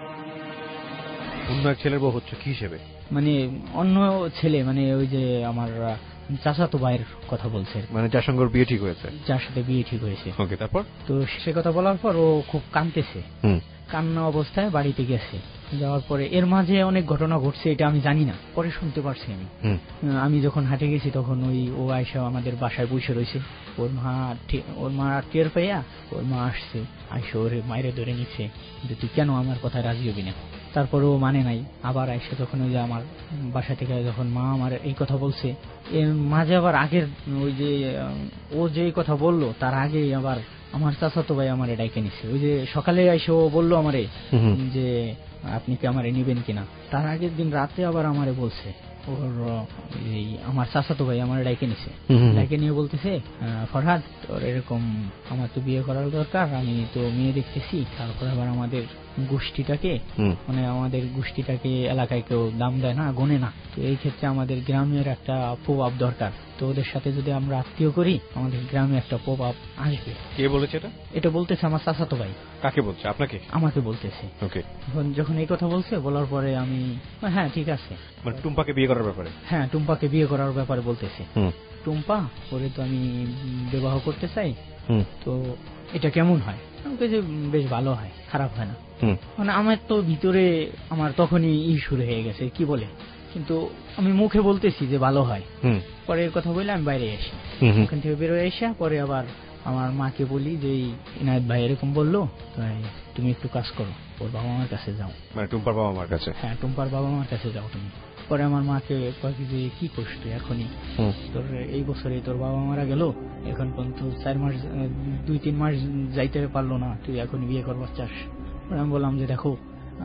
অন্য এক ছেলের বউ হচ্ছে কি হিসেবে? মানে অন্য ছেলে, মানে ওই যে আমার চাচাতো ভাইয়ের কথা বলছে, মানে যার সঙ্গে বিয়ে ঠিক হয়েছে, যার সাথে বিয়ে ঠিক হয়েছে। ওকে, তারপর তো সে কথা বলার পর ও খুব কাঁদতেছে, কান্না অবস্থায় বাড়িতে গেছে। যাওয়ার পরে এর মাঝে অনেক ঘটনা ঘটছে, এটা আমি জানি না, পরে শুনতে পারছি আমি যখন হাটে গেছি তখন ও আয়সা আমাদের বাসায় বসে রয়েছে। ওর মা টের পাইয়া ওর মা আসছে, আইসা ওরে মাইরে ধরে নিচ্ছে যে তুই কেন আমার কথায় রাজি হবি না। তারপরে ও মানে নাই, আবার আইসা যখন ওই যে আমার বাসা থেকে যখন মা আমার এই কথা বলছে, এর মাঝে আবার আগের ওই যে ও যে কথা বললো তার আগেই আবার আমার চাচাতো ভাই আমারে ডাইকে নিচ্ছে। ওই যে সকালে আইসে ও বললো আমারে যে আপনি কি আমারে নিবেন কিনা, তার আগের দিন রাতে আবার আমারে বলছে ওর আমার চাচাতো ভাই আমার ডাইকে নিছে, ডাইকে নিয়ে বলতেছে ফরহাদ তোর এরকম আমার তো বিয়ে করার দরকার, আমি তো মেয়ে দেখতেছি, তারপর আবার আমাদের গোষ্ঠীটাকে মানে আমাদের গোষ্ঠীটাকে এলাকায় কেউ দাম দেয় না, গোনে না, তো এই ক্ষেত্রে আমাদের গ্রামের একটা প্রভাব দরকার, তো ওদের সাথে যদি আমরা আত্মীয় করি আমাদের গ্রামে একটা প্রভাব আসবে। কে বলেছে এটা বলতেছে আমার চাচাতো ভাই। কাকে বলছে? আপনাকে? আমাকে বলতেছে। ওকে, যখন এই কথা বলছে, বলার পরে আমি হ্যাঁ ঠিক আছে, মানে টুম্পাকে বিয়ে করার ব্যাপারে? হ্যাঁ টুম্পাকে বিয়ে করার ব্যাপারে বলতেছে। টুম্পা ওরে তো আমি বিবাহ করতে চাই, তো এটা কেমন হয়? আমাকে যে বেশ ভালো হয়, খারাপ হয় না। মানে আমার তো ভিতরে আমার তখনই শুরু হয়ে গেছে কি বলে, কিন্তু আমি মুখে বলতেছি যে ভালো হয়। পরে এর কথা বলে আমি বাইরে আসি, ওখান থেকে বেরোয় এসে পরে আবার আমার মাকে বলি যে ইনায়েত ভাই এরকম বললো, তাই তুমি একটু কাজ করো, ওর বাবা মার কাছে যাও। মানে টুম্পার বাবা মার কাছে? হ্যাঁ, টুম্পার বাবা মার কাছে যাও তুমি। পরে আমার মাকে কয় যে কি করছ তুই এখনই, তোর এই বছরে তোর বাবা মারা গেল, এখন পর্যন্ত 4 মাস 2-3 মাস যাইতে পারলো না, তুই এখন বিয়ে করবার চাস? আমি বললাম যে দেখো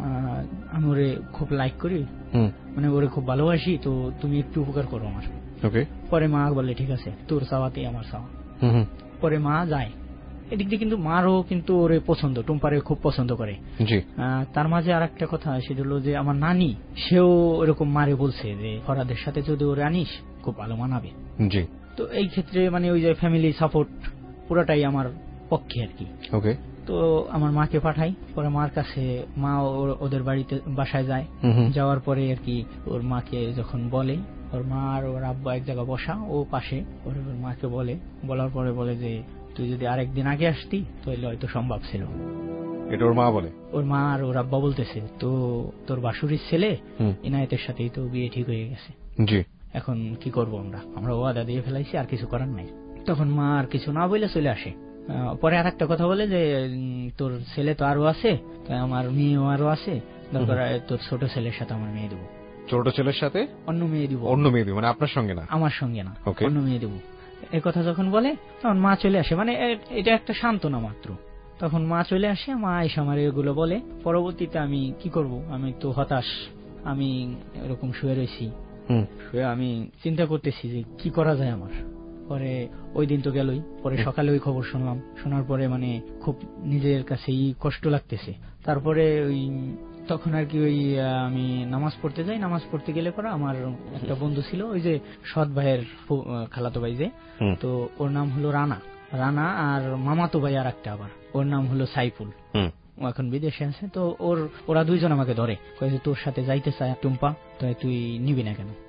আমি ওরে খুব লাইক করি, মানে ওরে খুব ভালোবাসি, তো তুমি একটু উপকার করো আমার। পরে মা বলে ঠিক আছে, তোর চাওয়াতেই আমার চাওয়া। পরে মা যায় এদিক দিয়ে, কিন্তু মারও কিন্তু ওরে পছন্দ, টুম্পারে খুব পছন্দ করে। তার মাঝে আর একটা কথা সেটা হলো যে আমার নানি সেও এরকম মারে বলছে যে ফরহাদের সাথে যদি ওরে আনিস খুব ভালো মানাবে। তো এই ক্ষেত্রে মানে ওই যে ফ্যামিলি সাপোর্ট পুরাটাই আমার পক্ষে আর কি। তো আমার মাকে পাঠাই, পরে মার কাছে মা ওদের বাড়িতে বাসায় যায়। যাওয়ার পরে আর কি ওর মাকে যখন বলে, ওর মা আর ওর আব্বা এক জায়গায় বসা, ও পাশে, ওর মাকে বলার পরে বলে যে তুই যদি আরেকদিন আগে আসতি তাহলে হয়তো সম্ভব ছিল। এটা ওর মা বলে? ওর মা আর ওর আব্বা বলতেছে তো তোর বাসুরির ছেলে ইনায়েতের সাথেই তো বিয়ে ঠিক হয়ে গেছে, এখন কি করবো আমরা ওয়াদা দিয়ে ফেলাইছি, আর কিছু করার নাই। তখন মা আর কিছু না বলে চলে আসে। পরে আর একটা কথা বলে যে তোর ছেলে তো আরো আছে, আমার মেয়েও আরো আছে, দরকার তোর ছোট ছেলের সাথে আমার মেয়ে দেবো। ছোট ছেলের সাথে অন্য মেয়ে দিব? অন্য মেয়ে দিব মানে আপনার সঙ্গে না? আমার সঙ্গে না, অন্য মেয়ে দেবো। এই কথা যখন বলে তখন মা চলে আসে, মানে এটা একটা সান্ত্বনা মাত্র। তখন মা চলে আসে, মা এসে আমার এগুলো বলে। পরবর্তীতে আমি কি করব, আমি তো হতাশ, আমি এরকম শুয়ে রয়েছি, শুয়ে আমি চিন্তা করতেছি যে কি করা যায় আমার। পরে ওই দিন তো গেলই, পরে সকালে ওই খবর শুনলাম, শোনার পরে মানে খুব নিজের কাছেই কষ্ট লাগতেছে। তারপরে ওই তখন আর কি ওই আমি নামাজ পড়তে যাই, নামাজ পড়তে গেলে পরে আমার একটা বন্ধু ছিল, ওই যে সৎ ভাইয়ের খালাতো ভাই যে, তো ওর নাম হলো রানা, আর মামাতো ভাই আর একটা আবার ওর নাম হলো সাইফুল, ও এখন বিদেশে আছে। তো ওরা দুইজন আমাকে ধরে, কয়েছে তোর সাথে যাইতে চায় টুম্পা, তো তুই নিবি না কেন?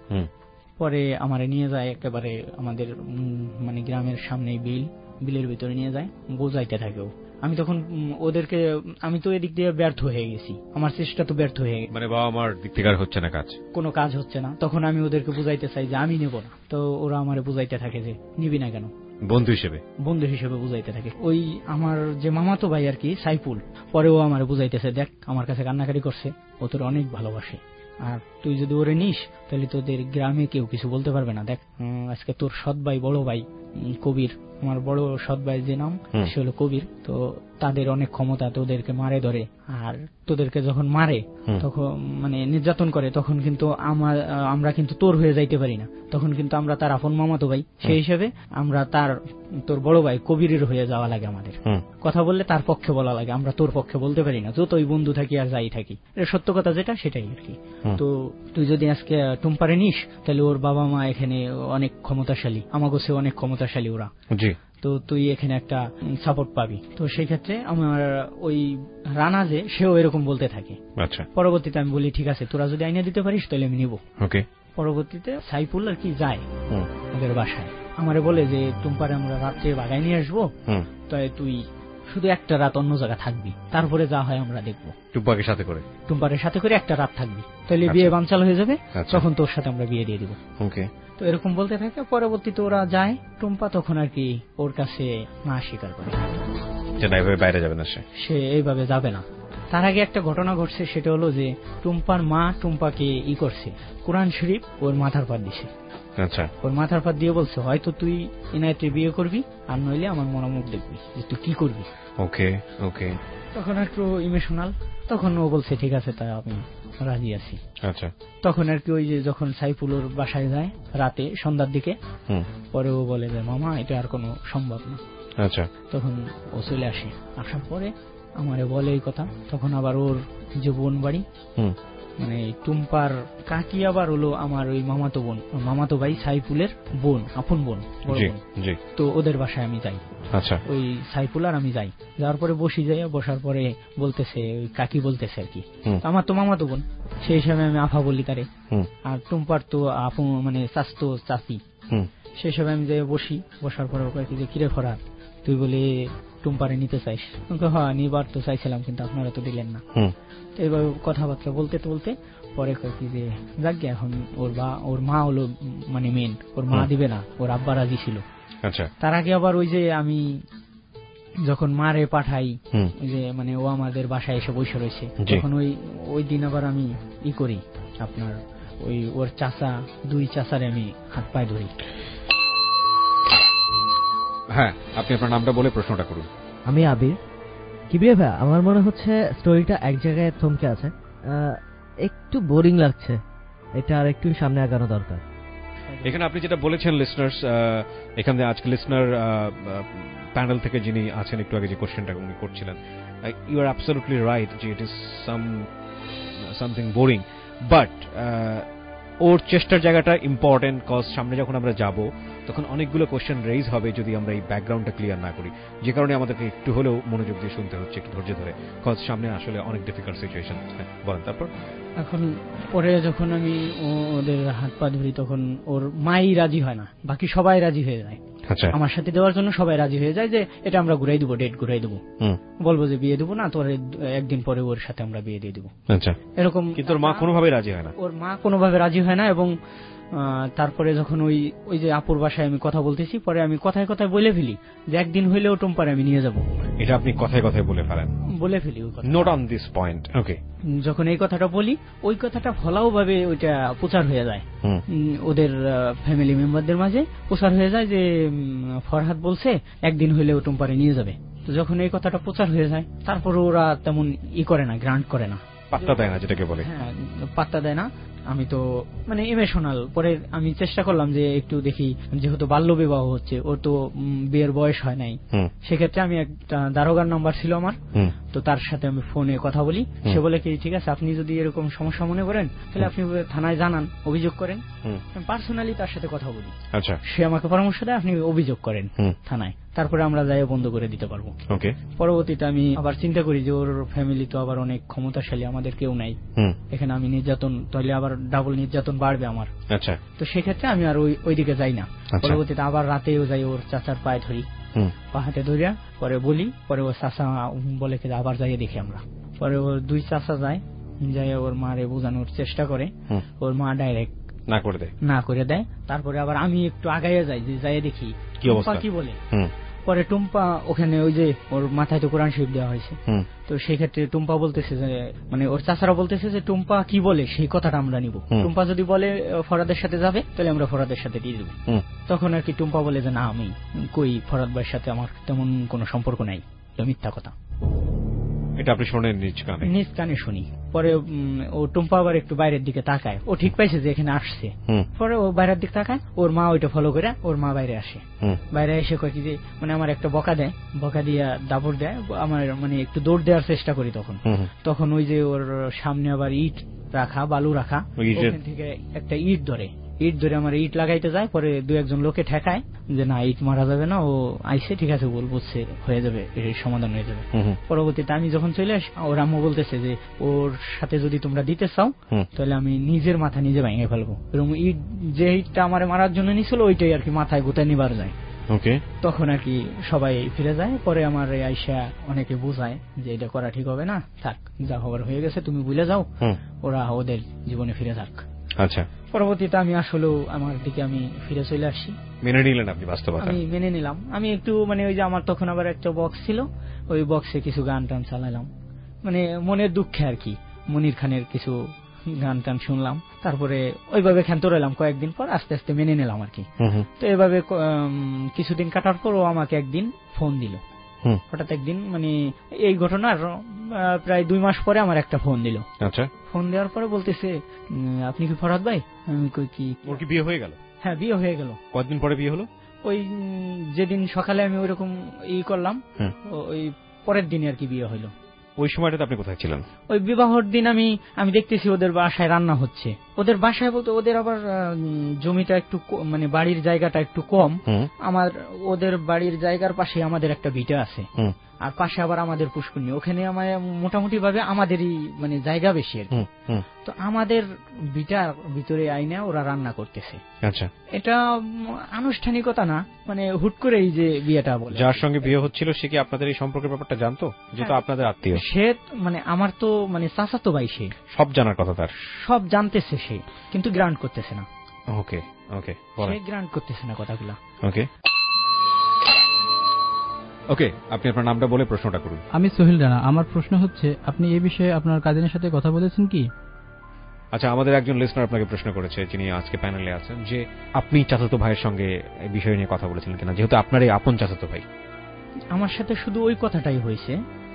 পরে আমারে নিয়ে যায় একেবারে আমাদের মানে গ্রামের সামনে বিলের ভিতরে নিয়ে যায়, বোঝাইতে থাকে। আমি তখন ওদেরকে, আমি তো এদিক দিয়ে ব্যর্থ হয়ে গেছি, আমার চেষ্টা তো ব্যর্থ হয়ে গেছে, মানে বাবা মার দিক থেকে হচ্ছে না, কোনো কাজ হচ্ছে না। তখন আমি ওদেরকে বুঝাইতে চাই যে আমি নেব না, তো ওরা আমারে বুঝাইতে থাকে যে নিবি না কেন, বন্ধু হিসেবে বুঝাইতে থাকে। ওই আমার যে মামাতো ভাই আর কি সাইফুল, পরে ও আমারে বুঝাইতেছে দেখ আমার কাছে কান্নাকাটি করছে, ও তোর অনেক ভালোবাসে, আর তুই যদি ওরে নিস তাহলে তোদের গ্রামে কেউ কিছু বলতে পারবে না। দেখ আজকে তোর সৎ ভাই, বড় ভাই কবির, আমার বড় সৎ ভাই যে নাম সে হলো কবির, তো তাদের অনেক ক্ষমতা, তোদেরকে মারে ধরে, আর তোদেরকে যখন মারে তখন মানে নির্যাতন করে, তখন কিন্তু আমরা কিন্তু তোর হয়ে যাইতে পারি না, তখন কিন্তু আমরা তার আপন মামাতো ভাই, সেই হিসেবে আমরা তোর বড় ভাই কবিরের হয়ে যাওয়া লাগে, আমাদের কথা বললে তার পক্ষে বলা লাগে, আমরা তোর পক্ষে বলতে পারি না, যতই বন্ধু থাকি আর যাই থাকি, সত্য কথা যেটা সেটাই আর কি। তো তুই যদি আজকে টুম্পারে নিস তাহলে ওর বাবা মা এখানে অনেক ক্ষমতাশালী, আমাকে সে অনেক ক্ষমতাশালী ওরা, তো তুই এখানে একটা সাপোর্ট পাবি। তো সেই ক্ষেত্রে আমার ওই রানা যে সেও এরকম বলতে থাকে। পরবর্তীতে আমি বলি ঠিক আছে, তোরা যদি আইনে দিতে পারিস তাহলে আমি নিব। পরবর্তীতে সাইফুল আর কি যায় ওদের বাসায়, আমারে বলে যে টুম্পারে আমরা রাত্রে বাগায় নিয়ে আসবো, তাই তুই শুধু একটা রাত অন্য জায়গা থাকবি, তারপরে যা হয় আমরা দেখবো। টুম্পারের সাথে করে একটা রাত থাকবি, তাহলে বিয়ে বানচাল হয়ে যাবে, তখন তোর সাথে আমরা বিয়ে দিয়ে দিব। তো এরকম বলতে থাকে। পরবর্তীতে ওরা যায়, টুম্পা তখন আর কি ওর কাছে না স্বীকার করে, বাইরে যাবে না, সে এইভাবে যাবে না। তার আগে একটা ঘটনা ঘটছে, সেটা হলো যে টুম্পার মা টুম্পাকে করছে, কোরআন শরীফ ওর মাথার পাত দিছে। ওর মাথার পাত দিয়ে বলছে হয়তো তুই ইনায়েতের বিয়ে করবি, আর নইলে আমার মনোমুখ দেখবি যে তুই কি করবি। তখন একটু ইমোশনাল, তখন ও বলছে ঠিক আছে, তাই আমি রাজি আছি। তখন আর কি ওই যে যখন সাইফুল ওর বাসায় যায় রাতে সন্ধ্যার দিকে, পরে ও বলে যে মামা এটা আর কোনো সম্ভব না। তখন ও চলে আসে, আসার পরে আমারে বলে এই কথা। তখন আবার ওর যে বোন বাড়ি, মানে টুম্পার কাকি আবার হলো আমার ওই মামাতো ভাই সাইফুলের বোন, আপন বোন, বড় বোন। তো ওদের বাসায় আমি যাই, ওই সাইফুল আর আমি যাই। যাওয়ার পরে বসার পরে বলতেছে, ওই কাকি বলতেছে আর কি, আমার তো মামাতো বোন, সেই হিসাবে আমি আফা বলি তারে, আর টুম্পার তো আপু মানে চাচতো চাচি, সেই হিসাবে আমি যাই বসি। বসার পরে ওকে যে কিরে ফরহাদ তুই বলে টুম্পারে নিতে চাইস? হ্যাঁ নিবার তো চাইছিলাম, কিন্তু আপনারা তো দিলেন না। এইভাবে কথাবার্তা বলতে পরে কি যে যাক এখন ওর মা হলো মানে মেন, ওর মা দিবে না, ওর আব্বা রাজি ছিল, আচ্ছা, তার আগে আবার ওই যে আমি যখন মারে পাঠাই, ওই যে মানে ও আমাদের বাসায় এসে বসে রয়েছে, তখন ওই দিন আবার আমি করি আপনার ওই ওর চাচা, 2 চাচারে আমি হাত পায়ে ধরি। হ্যাঁ, আপনি আপনার নামটা বলে প্রশ্নটা করুন। আমি আবির। কিবরিয়া ভাই, আমার মনে হচ্ছে স্টোরিটা এক জায়গায় থমকে আছে, একটু বোরিং লাগছে, এটা আর একটু সামনে আগানো দরকার। এখানে আপনি যেটা বলেছেন লিসনার্স, এখানে আজকে লিসনার প্যানেল থেকে যিনি আছেন, একটু আগে যে কোশ্চেনটা উনি করছিলেন, ইউ আর অ্যাবসলিউটলি রাইট যে it is something boring, but ওর চেষ্টার জায়গাটা ইম্পর্টেন্ট, কজ সামনে যখন আমরা যাব তখন অনেকগুলো কোশ্চেন রেইজ হবে যদি আমরা এই ব্যাকগ্রাউন্ডটা ক্লিয়ার না করি, যে কারণে আমাদেরকে একটু হলেও মনোযোগ দিয়ে শুনতে হচ্ছে, একটু ধৈর্য ধরে, কজ সামনে আসলে অনেক ডিফিকাল্ট সিচুয়েশন। বলেন তারপর। এখন পরে যখন আমি ওদের হাত পা ধরি তখন ওর মাই রাজি হয় না, বাকি সবাই রাজি হয়ে যায়। আচ্ছা, আমার সাথে দেওয়ার জন্য সবাই রাজি হয়ে যায় যে এটা আমরা ঘুরাই দেবো, ডেট ঘুরাই দেবো, বলবো যে বিয়ে দেবো না, তোর একদিন পরে ওর সাথে আমরা বিয়ে দিয়ে দেবো। আচ্ছা, এরকম। কিন্তু ওর মা কোনোভাবে রাজি হয় না। ওর মা কোনোভাবে রাজি হয় না। এবং তারপরে যখন ওই যে আপুর বাসায় আমি কথা বলতেছি, পরে আমি কথায় কথায় বলে ফেলি যে একদিন হইলেও টুম্পারে আমি নিয়ে যাব। এটা আপনি কথায় কথায় বলে ফেলেন? বলে ফেলি। Note on this point. Okay. যখন এই কথাটা বলি, ওই কথাটা ফলাও ভাবে ওইটা প্রচার হয়ে যায় ওদের ফ্যামিলি মেম্বারদের মাঝে, প্রচার হয়ে যায় যে ফরহাদ বলছে একদিন হইলেও টুম্পারে নিয়ে যাবে। তো যখন এই কথাটা প্রচার হয়ে যায়, তারপর ওরা তেমন করে না, গ্রান্ট করে না, পাত্তা দেয় না, যেটাকে বলে। হ্যাঁ, পাত্তা দেয় না। আমি তো মানে ইমোশনাল। পরে আমি চেষ্টা করলাম যে একটু দেখি, যেহেতু বাল্য বিবাহ হচ্ছে, ওর তো বিয়ের বয়স হয় নাই, সেক্ষেত্রে আমি একটা দারোগার নাম্বার ছিল আমার, তো তার সাথে আমি ফোনে কথা বলি। সে বলে কি, ঠিক আছে, আপনি যদি এরকম সমস্যা মনে করেন তাহলে আপনি থানায় জানান, অভিযোগ করেন। পার্সোনালি তার সাথে কথা বলি। আচ্ছা, সে আমাকে পরামর্শ দেয়, আপনি অভিযোগ করেন থানায়, তারপরে আমরা যাই বন্ধ করে দিতে পারবো। ওকে। পরবর্তীতে আমি আবার চিন্তা করি যে ওর ফ্যামিলি তো আবার অনেক ক্ষমতাশালী, আমাদের কেউ নাই এখানে, আমি নির্যাতন তাহলে আবার ডাবল নির্যাতন বাড়বে আমার। আচ্ছা, তো সেক্ষেত্রে আমি আর ওইদিকে যাই না। পরবর্তীতে আবার রাতেও যাই, ওর চাচার পায়ে ধরি, পা হাতে ধরিয়া পরে বলি। পরে ওর চাচা বলে আবার যাইয়ে দেখি আমরা। পরে ওর 2 চাচা যায়, যাই ওর মারে বোঝানোর চেষ্টা করে, ওর মা ডাইরেক্ট না করে দেয়। তারপরে আবার আমি একটু আগাইয়া যাই, যে যাই দেখি কি বলে। পরে টুম্পা ওখানে, ওই যে ওর মাথায় তো কোরআন শরীফ দেওয়া হয়েছে, তো সেই ক্ষেত্রে টুম্পা বলতেছে যে, মানে ওর চাচারা বলতেছে যে টুম্পা কি বলে সেই কথাটা আমরা নিব। টুম্পা যদি বলে ফরাদের সাথে যাবে, তাহলে আমরা ফরাদের সাথে দিয়ে দেবো। তখন আর কি টুম্পা বলে যে না, আমি কই, ফরাদ ভাইয়ের সাথে আমার তেমন কোনো সম্পর্ক নাই, মিথ্যা কথা। এটা আপনি শোনেন নিজ কানে? শুনি। পরে ও টুম্পা আবার একটু বাইরের দিকে তাকায়, ও ঠিক পাইছে যে এখানে আসছে। পরে ও বাইরের দিকে তাকায়, ওর মা ওইটা ফলো করে ওর মা বাইরে আসে। বাইরে এসে কয় কি যে, মানে আমার একটা বকা দেয়, বকা দিয়া দাপড় দেয়, আমার মানে একটু দৌড় দেওয়ার চেষ্টা করি। তখন ওই যে ওর সামনে আবার ইট রাখা, বালু রাখা, ওখান থেকে একটা ইট ধরে আমার ইট লাগাইতে যায়। পরে 2-1 লোকে ঠেকায় যে না, ইট মারা যাবে না, ও আইসে, ঠিক আছে, বলছে হয়ে যাবে, সমাধান হয়ে যাবে। পরবর্তীতে আমি যখন চলে আসি, ওর আম্মু বলতেছে যে ওর সাথে যদি তোমরা দিতে চাও তাহলে আমি নিজের মাথা নিজে ভেঙে ফেলবো। এবং ইট, যে ইটটা আমার মারার জন্য নিছিল, ওইটাই আর কি মাথায় গোতায় নিবার যায়। তখন আর কি সবাই ফিরে যায়। পরে আমার আইসা অনেকে বোঝায় যে এটা করা ঠিক হবে না, থাক, যা হবার হয়ে গেছে, তুমি ভুলে যাও, ওরা ওদের জীবনে ফিরে থাক। আচ্ছা, পরবর্তীতে আমি আসলেও আমার দিকে আমি ফিরে চলে আসি। মেনে নিলেন আপনি বাস্তবতা? আমি মেনে নিলাম। আমি একটু মানে ওই যে আমার তখন আবার একটা বক্স ছিল, ওই বক্সে কিছু গান টান চালালাম, মানে মনের দুঃখে আর কি, মনির খানের কিছু গান টান শুনলাম। তারপরে ওইভাবে ক্ষান্ত রইলাম। কয়েকদিন পর আস্তে আস্তে মেনে নিলাম আর কি। তো এভাবে কিছুদিন কাটার পর ও আমাকে একদিন ফোন দিল। হঠাৎ একদিন, মানে এই ঘটনার প্রায় 2 মাস পরে আমার একটা ফোন দিল। আচ্ছা, ফোন দেওয়ার পরে বলতেছে, আপনি কি ফরহাদ ভাই? আমি কই কি, ওর কি বিয়ে হয়ে গেল? হ্যাঁ, বিয়ে হয়ে গেল। কতদিন পরে বিয়ে হলো? ওই যেদিন সকালে আমি ওইরকম করলাম, ওই পরের দিনে আর কি বিয়ে হইলো। ওই সময়টাতে আপনি কোথায় ছিলেন? ওই বিবাহর দিন আমি দেখতেছি ওদের বাসায় রান্না হচ্ছে। ওদের বাসায় বলতে ওদের আবার জমিটা একটু, মানে বাড়ির জায়গাটা একটু কম। ওদের বাড়ির জায়গার পাশে আমাদের একটা ভিটা আছে, আর পাশে আবার আমাদের পুষ্করণী। ওখানে আমার মোটামুটি ভাবে আমাদেরই মানে জায়গা বেশি আর কি। তো আমাদের ভিটার ভিতরে আইনা ওরা রান্না করতেছে। আচ্ছা, এটা আনুষ্ঠানিকতা না, মানে হুট করে এই যে বিয়েটা বলে। যার সঙ্গে বিয়ে হচ্ছিল সে কি আপনাদের এই সম্পর্কের ব্যাপারটা জানতো? যেহেতু আপনাদের আত্মীয়। সে মানে আমার তো মানে চাচাতো ভাই, সে সব জানার কথা, তার সব জানতেছে সে, কিন্তু গ্রান্ট করতেছে না। ওকে, সে গ্রান্ট করতেছে না কথাগুলা। ওকে। ওকে, আপনি আপনার নামটা বলে প্রশ্নটা করুন। আমি সোহেল রানা। আমার প্রশ্ন হচ্ছে, আপনি এই বিষয়ে আপনার কাজিনের সাথে কথা বলেছেন কি? আচ্ছা, আমাদের একজন লিসনার আপনাকে প্রশ্ন করেছে, যিনি আজকে প্যানেলে আছেন, যে আপনি চাচাতো ভাইয়ের সঙ্গে এই বিষয় নিয়ে কথা বলেছিলেন কিনা, যেহেতু আপনার এই আপন চাচাতো ভাই। আমার সাথে শুধু ওই কথাটাই হয়েছে,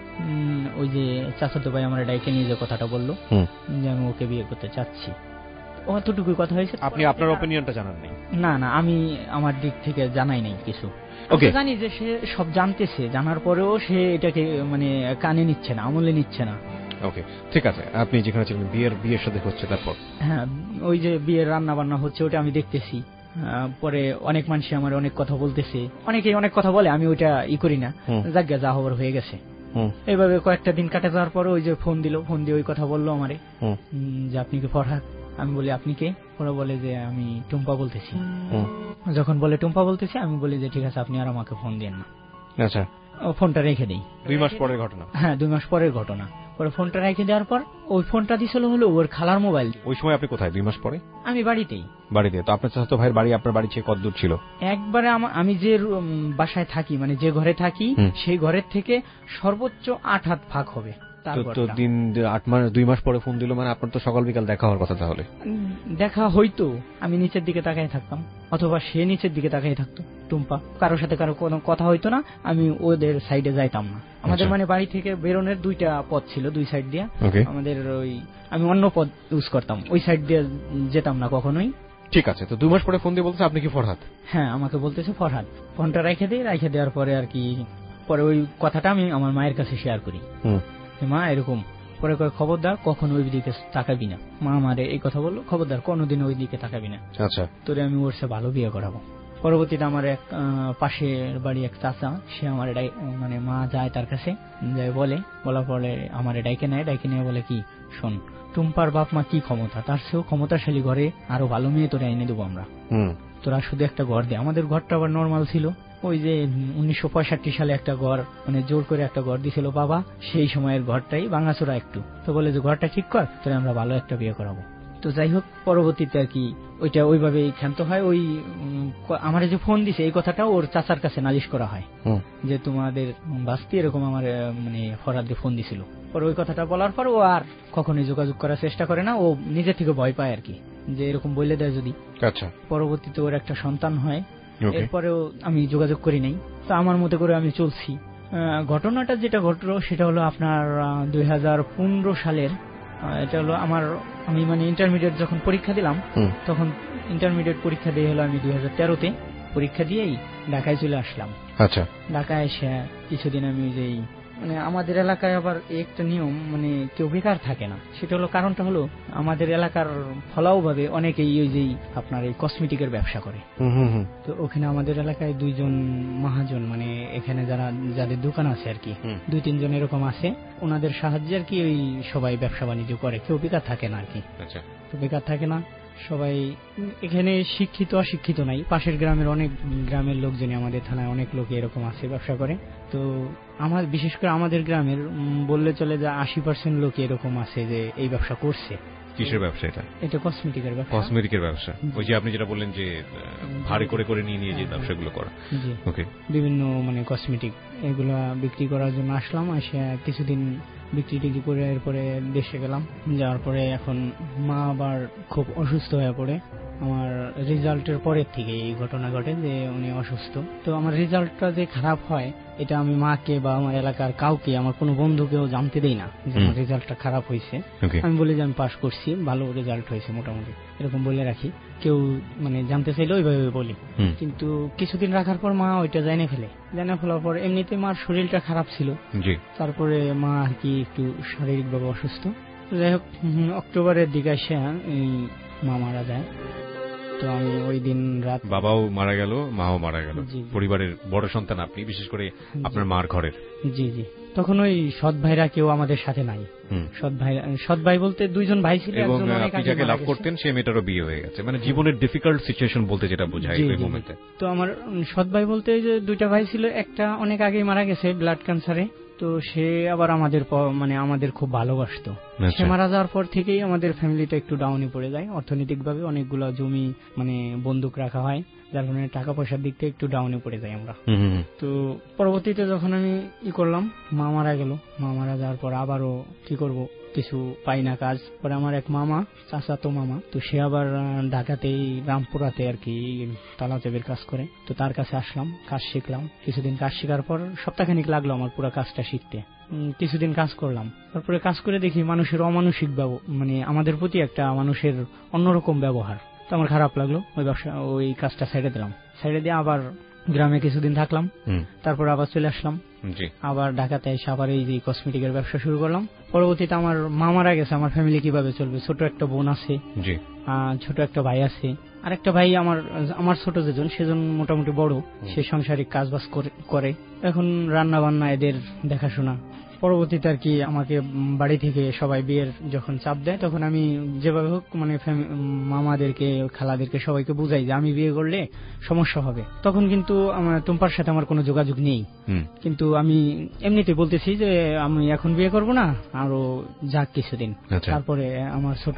ওই যে চাচাতো ভাই আমার ডাইকে নিয়ে যে কথাটা বললো যে আমি ওকে বিয়ে করতে চাচ্ছি, অতটুকুই কথা হয়েছে। আপনি আপনার অপিনিয়নটা জানান নাই? না না, আমি আমার দিক থেকে জানাই নাই কিছু। ওকে, জানি যে সে সব জানতেছে, জানার পরেও সে এটাকে মানে কানে নিচ্ছে না, আমলে নিচ্ছে না। ওকে, ঠিক আছে। আপনি যেখানে ছিলেন, বিয়ের সাথে হচ্ছে, তারপর? হ্যাঁ, ওই যে বিয়ের রান্না বান্না হচ্ছে, ওটা আমি দেখতেছি। পরে অনেক মানুষ আমার অনেক কথা বলতেছে, অনেকেই অনেক কথা বলে, আমি ওইটা করি না, যাজ্ঞা যা হবার হয়ে গেছে। এইভাবে কয়েকটা দিন কাটে যাওয়ার পরে ওই যে ফোন দিয়ে ওই কথা বললো আমারে যে আপনি কি ফরহাদ? আমি বলি আপনি কে? ওরা বলে যে আমি টুম্পা বলতেছি। যখন বলে টুম্পা বলতেছি, আমি বলি যে ঠিক আছে, আপনি আর আমাকে ফোন দেন না। আচ্ছা, ফোনটা রেখে দেই। 2 মাস পরের ঘটনা? হ্যাঁ, 2 মাস পরের ঘটনা। পরে ফোনটা রেখে দেওয়ার পর ওই ফোনটা দিছিল হলো ওর খালার মোবাইল। ওই সময় আপনি কোথায় 2 মাস পরে? আমি বাড়িতেই। বাড়িতে? তো আপনার চাচাতো ভাইয়ের বাড়ি আপনার বাড়ি থেকে কত দূর ছিল? একবারে আমি যে বাসায় থাকি, মানে যে ঘরে থাকি, সেই ঘরের থেকে সর্বোচ্চ 8 হাত ফাঁক হবে। তো 2 মাস পরে ফোন দিল, মানে আপনার তো সকাল বিকাল দেখা হওয়ার কথা। তাহলে দেখা হইতো, আমি নিচের দিকে তাকাই থাকতাম, অথবা সে নিচের দিকে তাকাই থাকতো। টুম্পা কারোর সাথে কারো কোনো কথা হইতো না, আমি ওদের সাইডে যাইতাম না। আমাদের মানে বাড়ি থেকে বেরোনোর 2টা পথ ছিল, 2 সাইড দিয়ে। আমাদের আমি অন্য পথ ইউজ করতাম, ওই সাইড দিয়ে যেতাম না কখনোই। ঠিক আছে। তো 2 মাস পরে ফোন দিয়ে বলতেছে আপনি কি ফরহাদ? হ্যাঁ, আমাকে বলতেছে ফরহাদ। ফোনটা রেখে দেওয়ার পরে আর কি, পরে ওই কথাটা আমি আমার মায়ের কাছে শেয়ার করি। মা এরকম, পরে খবরদার কখনো ওই দিকে তাকাবি না। মা আমারে এই কথা বললো, খবরদার কোনোদিন ওই দিকে তাকাবি না। আচ্ছা, তোরে আমি ওর সাথে ভালো বিয়ে করাবো। পরবর্তীতে আমার এক পাশের বাড়ি এক চাচা, সে আমার মানে মা যায় তার কাছে, যাই বলার পরে আমার ডাইকে নেয় বলে কি, শোন, টুম্পার বাপ মা কি ক্ষমতা, তার চেয়েও ক্ষমতাশালী ঘরে আরো ভালো মেয়ে তোরে এনে দেবো আমরা। তোরা শুধু একটা ঘর দে। আমাদের ঘরটা আবার নর্মাল ছিল, ওই যে 1965 সালে একটা ঘর, মানে জোর করে একটা ঘর দিছিল বাবা, সেই সময়ের ঘরটাই ভাঙাচোরা একটু। তো বলে যে ঘরটা ঠিক কর, তোরে আমরা ভালো একটা বিয়ে করাবো। তো যাই হোক, পরবর্তীতে আর কি ওইটা ওইভাবেই ক্ষান্ত হয়। ওই আমার যে ফোন দিছে, এই কথাটা ওর চাচার কাছে নালিশ করা হয় যে তোমাদের বাস্তি এরকম আমার মানে ফরহাদ ফোন দিছিল। পরে ওই কথাটা বলার পর ও আর কখনোই যোগাযোগ করার চেষ্টা করে না, ও নিজে থেকে ভয় পায় আর কি, যে এরকম বলে দেয় যদি। আচ্ছা, পরবর্তীতে ওর একটা সন্তান হয়, এরপরেও আমি যোগাযোগ করি নাই। তো আমার মতো করে আমি চলছি। ঘটনাটা যেটা ঘটলো সেটা হলো আপনার 2015 সালের। এটা হলো আমি মানে ইন্টারমিডিয়েট যখন পরীক্ষা দিলাম, তখন ইন্টারমিডিয়েট পরীক্ষা দিয়ে হলো আমি 2013-তে পরীক্ষা দিয়েই ঢাকায় চলে আসলাম। আচ্ছা, ঢাকায় এসে কিছুদিন আমি যেই মানে আমাদের এলাকায় আবার একটা নিয়ম, মানে কেউ বেকার থাকে না। সেটা হলো, কারণটা হলো আমাদের এলাকার ফলাও ভাবে অনেকেই ওই যে আপনার এই কসমেটিকের ব্যবসা করে। তো ওখানে আমাদের এলাকায় 2 জন মহাজন, মানে এখানে যাদের দোকান আছে আর কি, 2-3 জন এরকম আছে, ওনাদের সাহায্যে আর কি ওই সবাই ব্যবসা বাণিজ্য করে, কেউ বেকার থাকে না আর কি। তো বেকার থাকে না সবাই, এখানে শিক্ষিত অশিক্ষিত নাই। পাশের গ্রামের অনেক গ্রামের লোকজনই, আমাদের থানায় অনেক লোক এরকম আছে ব্যবসা করে। তো বিশেষ করে আমাদের গ্রামের বললে চলে যে 80% লোক এরকম আছে যে এই ব্যবসা করছে। কিসের ব্যবসা এটা? এটা কসমেটিকের ব্যবসা। কসমেটিকের ব্যবসা, ওই যে আপনি যেটা বললেন যে ভারী করে নিয়ে যে ব্যবসাগুলো করা। ওকে, বিভিন্ন মানে কসমেটিক এগুলা বিক্রি করার জন্য আসলাম। এসে কিছুদিন বিক্রি করে এরপরে দেশে গেলাম। যাওয়ার পরে এখন মা আবার খুব অসুস্থ হয়ে পড়ে। আমার রেজাল্টের পরের থেকে এই ঘটনা ঘটে যে উনি অসুস্থ। তো আমার রেজাল্টটা যে খারাপ হয়, এটা আমি মাকে বা আমার এলাকার কাউকে, আমার কোনো বন্ধুকেও জানতে দেই না যে আমার রেজাল্টটা খারাপ হয়েছে। আমি বলি যে আমি পাস করছি, ভালো রেজাল্ট হয়েছে মোটামুটি, এরকম বলে রাখি। কেউ মানে জানতে চাইলে ওইভাবে বলি। কিন্তু কিছুদিন রাখার পর মা ওইটা জানে ফেলার পর এমনিতে মার শরীরটা খারাপ ছিল, তারপরে মা আর কি একটু শারীরিকভাবে অসুস্থ। যাই হোক, অক্টোবরের দিকে এসে মা মারা যায়। তো আমি ওই দিন রাত, বাবাও মারা গেল, মাও মারা গেল, পরিবারের বড় সন্তান আপনি, বিশেষ করে আপনার মার ঘরের। জি জি, তখন ওই সৎ ভাইরা কেউ আমাদের সাথে নাই। সৎ ভাই বলতে 2 জন ভাই ছিল, এবং আপনি যাকে লাভ করতেন সে মেয়েটারও বিয়ে হয়ে গেছে, মানে জীবনের ডিফিকাল্ট সিচুয়েশন বলতে যেটা বোঝায় ওই মোমেন্টে। তো আমার সৎ ভাই বলতে যে 2টা ভাই ছিল, একটা অনেক আগেই মারা গেছে ব্লাড ক্যান্সারে, তো সে আবার আমাদের খুব ভালোবাসতো। সে মারা যাওয়ার পর থেকেই আমাদের ফ্যামিলিটা একটু ডাউনে পড়ে যায় অর্থনৈতিকভাবে, অনেকগুলো জমি বন্দুক রাখা হয়, যার কারণে টাকা পয়সার দিক থেকে একটু ডাউনে পড়ে যায় আমরা। তো পরবর্তীতে যখন আমি করলাম, মা মারা গেল। মা মারা যাওয়ার পর আবারও কি করব, কিছু পাই না কাজ। পরে আমার এক মামা, চাচাতো মামা, তো সে আবার ঢাকাতেই রামপুরাতে আর কি তালাচাবির কাজ করে। তো তার কাছে আসলাম, কাজ শিখলাম। কিছুদিন কাজ শেখার পর সপ্তাহখানিক লাগলো আমার পুরো কাজটা শিখতে। কিছুদিন কাজ করলাম, তারপরে কাজ করে দেখি মানুষের অমানসিক আমাদের প্রতি একটা মানুষের অন্যরকম ব্যবহার। তো আমার খারাপ লাগলো, ওই কাজটা ছেড়ে দিলাম। ছেড়ে দিয়ে আবার গ্রামে কিছুদিন থাকলাম, তারপর আবার চলে আসলাম আবার ঢাকাতে এসে আবার এই যে কসমেটিকের ব্যবসা শুরু করলাম। পরবর্তীতে আমার মা মারা গেছে, আমার ফ্যামিলি কিভাবে চলবে? ছোট একটা বোন আছে, ছোট একটা ভাই আছে, আর একটা ভাই আমার ছোট সেজন মোটামুটি বড়, সে সাংসারিক কাজবাজ করে। এখন রান্না বান্না এদের দেখাশোনা। পরবর্তীতে আর কি আমাকে বাড়ি থেকে সবাই বিয়ের যখন চাপ দেয়, তখন আমি যেভাবে হোক মামাদেরকে, খালাদেরকে সবাইকে বুঝাই যে আমি বিয়ে করলে সমস্যা হবে। তখন কিন্তু আমার টুম্পার সাথে আমার কোনো যোগাযোগ নেই, কিন্তু আমি এমনিতে বলতেছি যে আমি এখন বিয়ে করব না, আরো যাক কিছুদিন। তারপরে আমার ছোট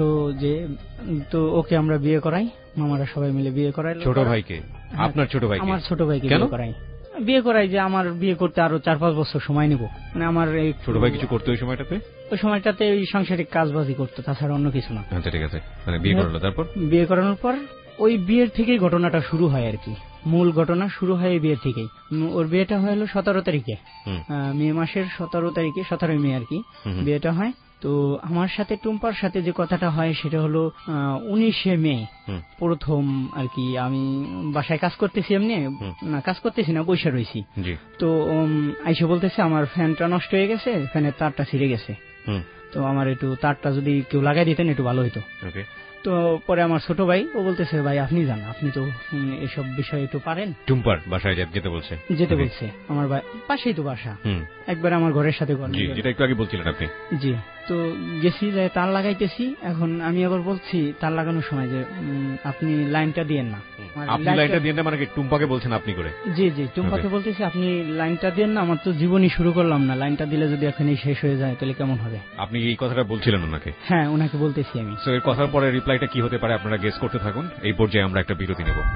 তো ওকে আমরা বিয়ে করাই, মামারা সবাই মিলে বিয়ে করাই। ছোট ভাইকে? আপনার ছোট ভাই? আমার ছোট ভাইকে বিয়ে করাই যে আমার বিয়ে করতে আরো 4-5 বছর সময় নিব। আমার এই ছোট ভাই কিছু করতে ওই সময়টাতে ওই সাংসারিক কাজবাজি করতো, তাছাড়া অন্য কিছু না। আচ্ছা, ঠিক আছে। বিয়ে করালো, তারপর বিয়ে করানোর পর ওই বিয়ের থেকেই ঘটনাটা শুরু হয় আর কি। মূল ঘটনা শুরু হয় এই বিয়ের থেকেই। ওর বিয়েটা হলো 17 তারিখে, মে মাসের 17 তারিখে, 17 মে আর কি বিয়েটা হয়। তো আমার সাথে টুম্পার সাথে যে কথাটা হয় সেটা হলো 19 মে প্রথম আর কি। আমি বাসায় কাজ করতেছি, কাজ করতেছি না, বসে রয়েছি। তো আইসে বলতেছে আমার ফ্যানটা নষ্ট হয়ে গেছে, ফ্যানের তারটা ছিঁড়ে গেছে, তো আমার একটু তারটা যদি কেউ লাগাই দিতেন একটু ভালো হইতো। তো পরে আমার ছোট ভাই ও বলতেছে ভাই আপনি যান, আপনি তো এসব বিষয়ে একটু পারেন। টুম্পার বাসায় যেতে বলছে? আমার পাশেই তো বাসা, একবার আমার ঘরের সাথে যেটা একটু আগে বলছিলেন আপনি। জি, তো গেছি, যে তার লাগাইতেছি। এখন আমি আবার বলছি তার লাগানোর সময় যে আপনি লাইনটা দিয়েন না। আপনি লাইনটা দিয়েন না মানে কি টুম্পাকে বলছেন আপনি করে? জি, টুম্পাকে বলতেছি আপনি লাইনটা দিয়েন না, আমার তো জীবনই শুরু করলাম না, লাইনটা দিলে যদি এখনই শেষ হয়ে যায় তাহলে কেমন হবে? আপনি এই কথাটা বলছিলেন ওনাকে? হ্যাঁ, ওনাকে বলতেছি আমি। সো এর কথার পরে রিপ্লাইটা কি হতে পারে আপনারা গেস করতে থাকুন। এই পর্যায়ে আমরা একটা বিরতি নেব।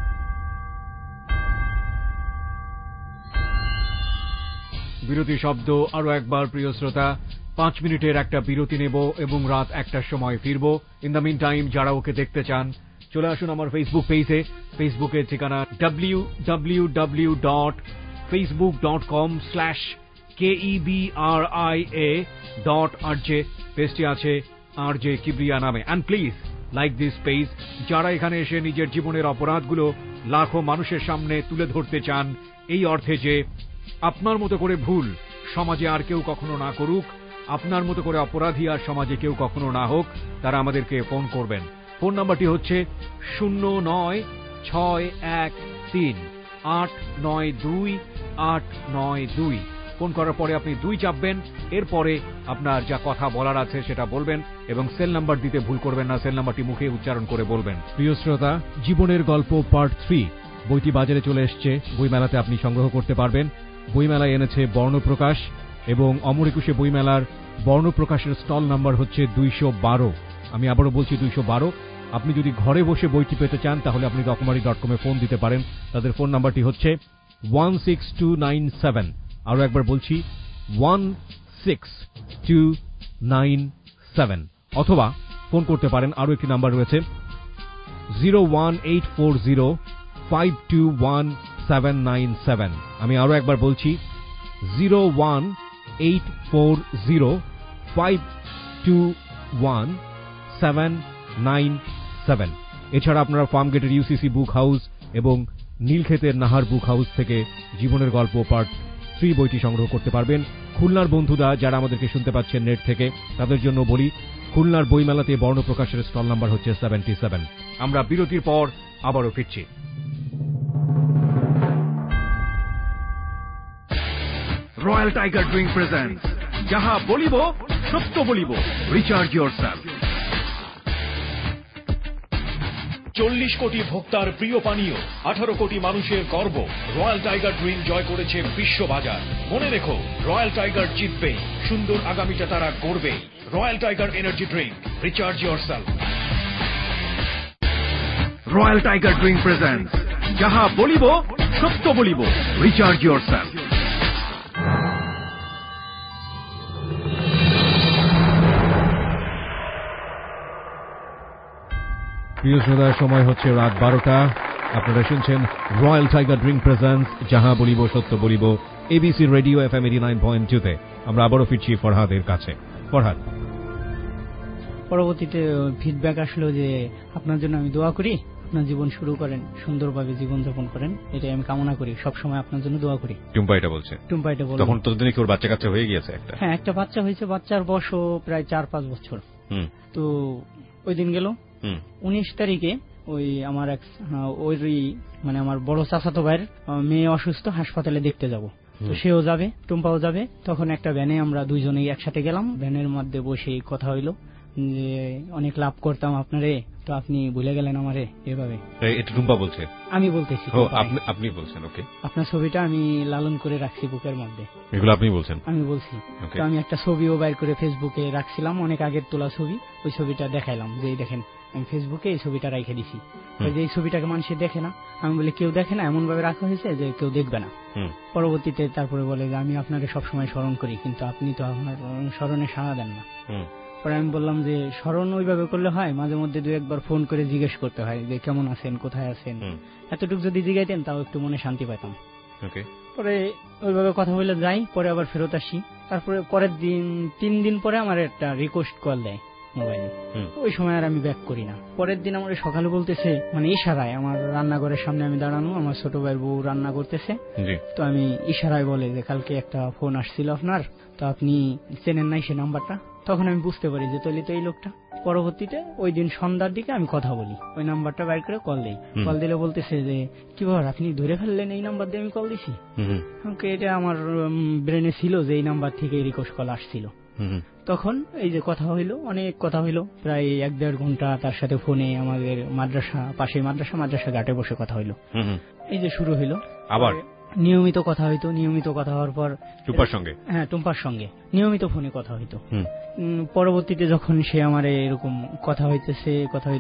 বিরতি শব্দ আরো একবার প্রিয় শ্রোতা, 5 মিনিটের একটা বিরতি নেব এবং রাত 1টার সময় ফিরব। ইন দ্য মিন টাইম যারা ওকে দেখতে চান চলে আসুন আমার ফেসবুক পেজে। ফেসবুকের ঠিকানা www.facebook.com/KEBRIA.RJ। পেজটি আছে RJ কিবরিয়া নামে। And please like this page. যারা এখানে এসে নিজের জীবনের অপরাধগুলো লাখো মানুষের সামনে তুলে ধরতে চান, এই অর্থে যে আপনার মতো করে ভুল সমাজে আর কেউ কখনো না করুক, আপনার মতো করে অপরাধী আর সমাজে কেউ কখনো না হোক, তারা আমাদেরকে ফোন করবেন। ফোন নাম্বারটি হচ্ছে 09616192 ফোন করার পরে আপনি 2 চাপবেন, এরপরে আপনার যা কথা বলার আছে সেটা বলবেন এবং সেল নাম্বার দিতে ভুল করবেন না, সেল নাম্বারটি মুখে উচ্চারণ করে বলবেন। প্রিয় শ্রোতা, জীবনের গল্প পার্ট 3 বইটি বাজারে চলে এসছে, বইমেলাতে আপনি সংগ্রহ করতে পারবেন। বইমেলায় এনেছে বর্ণপ্রকাশ এবং অমর একুশে বইমেলার বর্ণপ্রকাশের স্টল নাম্বার হচ্ছে 212। আমি আবারও বলছি 212। আপনি যদি ঘরে বসে বইটি পেতে চান তাহলে আপনি রকমারি.com ফোন দিতে পারেন। তাদের ফোন নাম্বারটি হচ্ছে 16297। আরো একবার বলছি 16297। অথবা ফোন করতে পারেন, আরো একটি নাম্বার রয়েছে 01840521797। আমি আরো একবার বলছি 01840521797। এছাড়া আপনারা ফার্মগেটের UCC বুক হাউস এবং নীলক্ষেতের নাহার বুক হাউস থেকে জীবনের গল্প পার্ট 3 বইটি সংগ্রহ করতে পারবেন। খুলনার বন্ধুরা যারা আমাদেরকে শুনতে পাচ্ছেন নেট থেকে, তাদের জন্য বলি খুলনার বইমেলাতে বর্ণপ্রকাশের স্টল নাম্বার হচ্ছে 77। আমরা বিরতির পর আবারও ফিরছি। রয়্যাল টাইগার ড্রিঙ্ক প্রেজেন্টস যাহা বলিব সত্য বলিব, রিচার্জ ইয়োরসেলফ। 40 কোটি ভোক্তার প্রিয় পানীয়, 18 কোটি মানুষের গর্ব, রয়্যাল টাইগার ড্রিঙ্ক জয় করেছে বিশ্ববাজার। মনে রেখো, রয়্যাল টাইগার জিতবেই, সুন্দর আগামীটা তারা গড়বেই। Royal tiger energy drink, recharge yourself. Royal tiger drink present যাহা বলিব সত্য বলিব, রিচার্জ ইয়োরসেলফ। প্রিয় শ্রোতা, সময় হচ্ছে রাত 12টা। আপনারা শুনছেন রয়্যাল টাইগার ড্রিঙ্ক প্রেজেন্স যাহা বলিব সত্য বলিব, এবিসি রেডিও FM 89.2-তে। আমরা আবারও ফিরছি ফরহাদের কাছে। ফরহাদ, পরবর্তীতে ফিডব্যাক আসলো যে আপনার জন্য আমি দোয়া করি, আপনার জীবন শুরু করেন, সুন্দরভাবে জীবনযাপন করেন, এটাই আমি কামনা করি, সবসময় আপনার জন্য দোয়া করি। টুম্পা এটা বলছে। টুম্পা এটা বলছে। তখন তোদের কি ওর বাচ্চা কাচ্চা হয়ে গিয়েছে? একটা, হ্যাঁ, একটা বাচ্চা হয়েছে। বাচ্চার বয়সও প্রায় 4-5 বছর। তো ওই দিন গেল 19 তারিখে ওই আমার এক ওই মানে আমার বড় চাচাতো ভাইয়ের মেয়ে অসুস্থ, হাসপাতালে দেখতে যাব। তো সেও যাবে, টুম্পাও যাবে। তখন একটা ভ্যানে আমরা দুইজনেই একসাথে গেলাম। ভ্যানের মধ্যে বসে কথা হইলো যে অনেক লাভ করতাম আপনারে, তো আপনি ভুলে গেলেন আমারে এভাবে। এটা টুম্পা বলছে? আমি বলতেছি। আপনি বলছেন? ওকে। আপনার ছবিটা আমি লালন করে রাখছি বুকের মধ্যে। এগুলো আপনি বলছেন? আমি বলছি। তো আমি একটা ছবিও বাইর করে ফেসবুকে রাখছিলাম, অনেক আগের তোলা ছবি। ওই ছবিটা দেখাইলাম যে দেখেন আমি ফেসবুকে এই ছবিটা রেখে দিছি। যে এই ছবিটাকে মানুষ দেখে না, আমি বলি কেউ দেখে না, এমন ভাবে রাখা হয়েছে যে কেউ দেখবে না। পরবর্তীতে তারপরে বলে যে আমি আপনাকে সবসময় স্মরণ করি, কিন্তু আপনি তো আপনার স্মরণে সাড়া দেন না। পরে আমি বললাম যে স্মরণ ওইভাবে করলে হয়, মাঝে মধ্যে 2-1 ফোন করে জিজ্ঞেস করতে হয় যে কেমন আছেন, কোথায় আছেন। এতটুকু যদি জিজ্ঞাইতেন তাও একটু মনে শান্তি পাইতাম। পরে ওইভাবে কথা বলে যাই, পরে আবার ফেরত আসি। তারপরে পরের দিন 3 দিন পরে আমার একটা রিকোয়েস্ট কল দেয় মোবাইলে। ওই সময় আর আমি ব্যাক করি না। পরের দিন আমার সকালে বলতেছে, মানে ইশারায়, আমার রান্নাঘরের সামনে আমি দাঁড়ানো, আমার ছোট ভাইয়ের বউ রান্না করতেছে। তো আমি ইশারায় বলে যে কালকে একটা ফোন আসছিল আপনার, তো আপনি চেনেন নাই সে নাম্বারটা। তখন আমি বুঝতে পারি যে তৈলি তো এই লোকটা। পরবর্তীতে ওই দিন সন্ধ্যার দিকে আমি কথা বলি, ওই নাম্বারটা বাইর করে কল দিই। কল দিলে বলতেছে যে কি ব্যাপার, আপনি ধরে ফেললেন এই নাম্বার দিয়ে আমি কল দিছি? এটা আমার ব্রেনে ছিল যে এই নাম্বার থেকে রিকোয়েস্ট কল আসছিল। তখন এই যে কথা হইলো, অনেক কথা হইলো, প্রায় 1-1.5 ঘন্টা তার সাথে ফোনে। আমাদের মাদ্রাসা পাশে, মাদ্রাসা ঘাটে বসে কথা হইলো। এই যে শুরু হইলো, আবার নিয়মিত কথা হইতো। নিয়মিত কথা হওয়ার পর টুম্পার সঙ্গে নিয়মিত ফোনে কথা হইতো। পরবর্তীতে যখন সে আমার এরকম কথা হইতেছে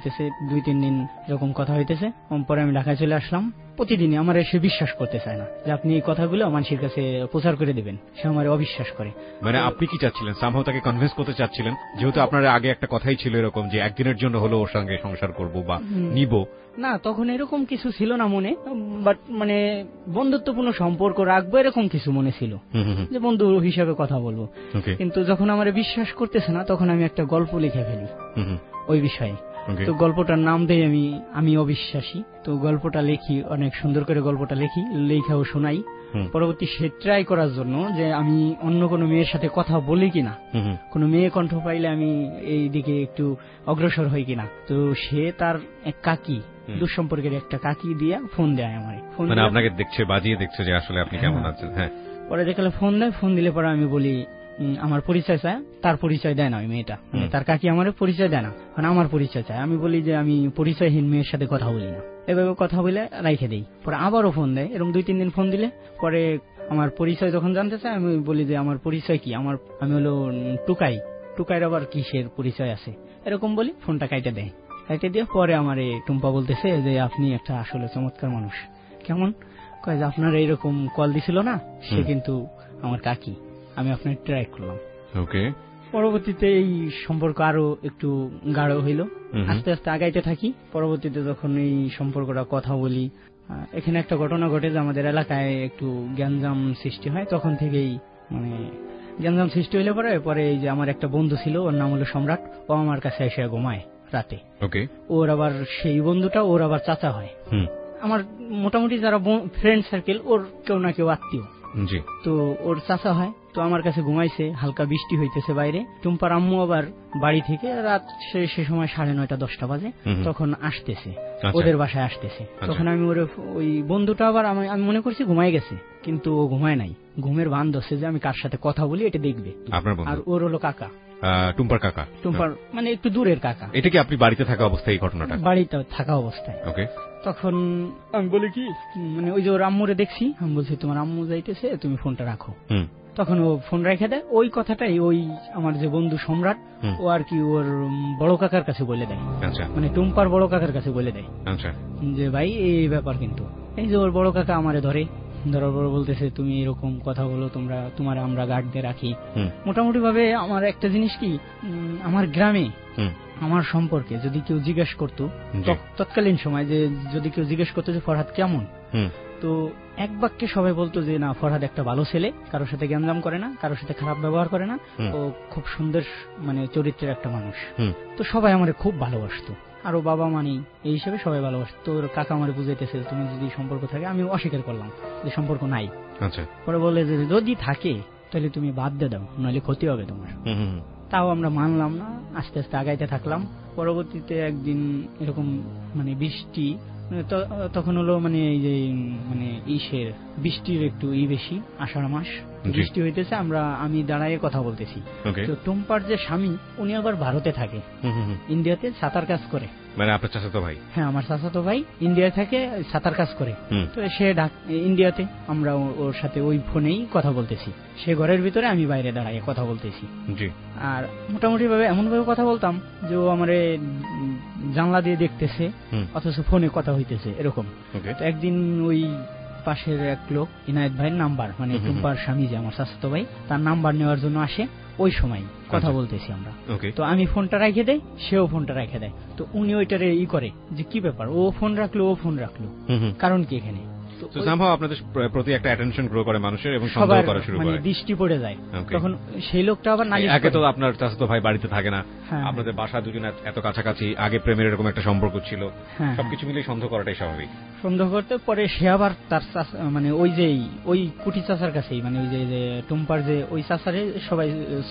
2-3 দিন এরকম কথা হইতেছে, পরে আমি ঢাকায় চলে আসলাম। প্রতিদিনই আমার সে বিশ্বাস করতে চায় না যে আপনি এই কথাগুলো মানুষের কাছে প্রচার করে দেবেন, সে আমার অবিশ্বাস করে। মানে আপনি কি চাচ্ছিলেন? সামহাও তাকে কনভিন্স করতে চাচ্ছিলেন, যেহেতু আপনার আগে একটা কথাই ছিল এরকম যে একদিনের জন্য হলো ওর সঙ্গে সংসার করব বা নিব। না, তখন এরকম কিছু ছিল না মনে, বাট মানে বন্ধুত্বপূর্ণ সম্পর্ক রাখবো এরকম কিছু মনে ছিল, যে বন্ধু হিসাবে কথা বলবো। কিন্তু যখন আমার বিশ্বাস করতেছে না, তখন আমি একটা গল্প লিখে ফেলি ওই বিষয়ে। তো গল্পটার নাম দেই আমি অবিশ্বাসী। তো গল্পটা লিখি, অনেক সুন্দর করে গল্পটা লিখি, লেখাও শোনাই। পরবর্তী সে ট্রাই করার জন্য যে আমি অন্য কোনো মেয়ের সাথে কথা বলি কিনা, কোনো মেয়ে কণ্ঠ পাইলে আমি এই দিকে একটু অগ্রসর হই কিনা। তো সে তার এক কাকি, দুঃসম্পর্কের একটা কাকি দিয়া ফোন দেয় আমার। মানে আপনাকে দেখছে, বাজিয়ে দেখছে যে আসলে আপনি কেমন আছেন। হ্যাঁ, পরে দেখালে ফোন দেয়। ফোন দিলে পরে আমি বলি আমার পরিচয় চায়। তার পরিচয় দেয় না ওই মেয়েটা, তার কাকি আমার পরিচয় দেয় না, মানে আমার পরিচয় চায়। আমি বলি যে আমি পরিচয়হীন মেয়ের সাথে কথা বলি না, এভাবে কথা বলে রাইখে দেই। পরে আবারও ফোন দেয়, এরকম 2-3 দিন ফোন দিলে পরে আমার পরিচয় যখন জানতে চায়, আমি বলি যে আমার পরিচয় কি, আমি হলো টুকাইয়ের আবার কিসের পরিচয় আছে, এরকম বলি। ফোনটা কাইটে দেয়। কাইটে দিয়ে পরে আমার টুম্পা বলতেছে যে আপনি একটা আসলে চমৎকার মানুষ। কেমন? কয় যে আপনার এইরকম কল দিছিল না, সে কিন্তু আমার কাকি, আমি আপনার ট্রাই করলাম। ওকে। পরবর্তীতে এই সম্পর্ক আরো একটু গাঢ় হইল, আস্তে আস্তে আগাইতে থাকি। পরবর্তীতে যখন এই সম্পর্কটা কথা বলি, এখানে একটা ঘটনা ঘটে যে আমাদের এলাকায় একটু গ্যাঞ্জাম সৃষ্টি হয়। তখন থেকেই মানে গ্যাঞ্জাম সৃষ্টি হইলে পরে এই যে আমার একটা বন্ধু ছিল, ওর নাম হলো সম্রাট, ও আমার কাছে এসে ঘুমায় রাতে। ওকে। ওর আবার সেই বন্ধুটা ওর আবার চাচা হয়। আমার মোটামুটি যারা ফ্রেন্ড সার্কেল, ওর কেউ না কেউ আত্মীয়। তো ওর চাচা হয়। তো আমার কাছে ঘুমাইছে, হালকা বৃষ্টি হইতেছে বাইরে। টুম্পার আম্মু আবার বাড়ি থেকে রাত সে সময় 9:30-10টা বাজে, তখন আসতেছে, ওদের বাসায় আসতেছে। তখন আমি ওই বন্ধুটা আবার আমি মনে করছি ঘুমাই গেছে, কিন্তু ও ঘুমায় নাই। ঘুমের ভান ধরছে যে আমি কার সাথে কথা বলি এটা দেখবে। আর ওর হলো কাকা, টুম্পার কাকা? টুম্পার মানে একটু দূরের কাকা। এটা কি আপনি বাড়িতে থাকা অবস্থায় এই ঘটনাটা? বাড়িতে থাকা অবস্থায়। ওকে। তখন আমি বলি কি, মানে ওই যে ওর আম্মুরে দেখছি, আমি বলছি তোমার আম্মু যাইতেছে, তুমি ফোনটা রাখো। তখন ও ফোন রেখে দেয়। ওই কথাটাই ওই আমার যে বন্ধু সম্রাট, ও আর কি ওর বড় কাকার কাছে বলে দেয়, মানে টুম্পার বড় কাকার কাছে বলে দেয় যে ভাই এই ব্যাপার। কিন্তু এই যে ওর বড় কাকা আমারে ধরার পর বলতেছে তুমি এরকম কথা বলো, তোমার আমরা গার্ড দিয়ে রাখি। মোটামুটি ভাবে আমার একটা জিনিস কি, আমার গ্রামে আমার সম্পর্কে যদি কেউ জিজ্ঞেস করতো তৎকালীন সময়, যে যদি কেউ জিজ্ঞেস করতো যে ফরহাদ কেমন, তো এক বাক্যে সবাই বলতো যে না, ফরহাদ একটা ভালো ছেলে, কারোর সাথে গ্যাঞ্জাম করে না, কারোর সাথে খারাপ ব্যবহার করে না, ও খুব সুন্দর মানে চরিত্রের একটা মানুষ। তো সবাই আমারে খুব ভালোবাসতো, আরো বাবা মানি এই হিসেবে সবাই ভালোবাসতো। তোর কাকা আমারে বুঝাইতেছে তুমি যদি সম্পর্ক থাকে, আমি অস্বীকার করলাম যে সম্পর্ক নাই। পরে বলে যে যদি থাকে তাহলে তুমি বাদ দিয়ে দাও, নাহলে ক্ষতি হবে তোমার। তাও আমরা মানলাম না, আস্তে আস্তে আগাইতে থাকলাম। পরবর্তীতে একদিন এরকম মানে বৃষ্টি, তখন হলো মানে এই যে মানে বৃষ্টির একটু বেশি, আষাঢ় মাস, বৃষ্টি হইতেছে, আমি দাঁড়াইয়ে কথা বলতেছি। তো টুম্পার যে স্বামী, উনি আবার ভারতে থাকে, ইন্ডিয়াতে সাঁতার কাজ করে। মানে আপনার চাচাতো ভাই? হ্যাঁ, আমার চাচাতো ভাই ইন্ডিয়ায় থাকে, সাঁতার কাজ করে। তো সে ইন্ডিয়াতে, আমরা ওর সাথে ওই ফোনেই কথা বলতেছি, সে ঘরের ভিতরে, আমি বাইরে দাঁড়াইয়ে কথা বলতেছি। আর মোটামুটি ভাবে এমন ভাবে কথা বলতাম যে ও আমারে জানলা দিয়ে দেখতেছে, অথচ ফোনে কথা হইতেছে এরকম। তো একদিন ওই পাশের এক লোক, ইনায়েত ভাইয়ের নাম্বার, মানে টুম্পার স্বামী যে আমার চাচাতো ভাই, তার নাম্বার নেওয়ার জন্য আসে। ওই সময় কথা বলতেছি আমরা। তো আমি ফোনটা রেখে দেই, সেও ফোনটা রেখে দেয়। তো উনি ওইটারে করে যে কি ব্যাপার, ও ফোন রাখলো, কারণ কি এখানে? তো সম্ভব আপনাদের প্রতি একটা অ্যাটেনশন গ্রো করে মানুষের, এবং সন্দেহ করা শুরু করে, মানে দৃষ্টি পড়ে যায়। তখন সেই লোকটা আবার নালিশ করে। আগে তো আপনার চাচাতো ভাই বাড়িতে থাকে না, আপনাদের বাসা দুজন এত কাছাকাছি, আগে প্রেমের এরকম একটা সম্পর্ক ছিল, সবকিছু মিলে সন্দেহ করাটাই স্বাভাবিক। সন্দেহ করতে পরে সে আবার তার মানে ওই কুটি চাচার কাছেই, মানে ওই যে টুম্পার যে ওই চাচারে সবাই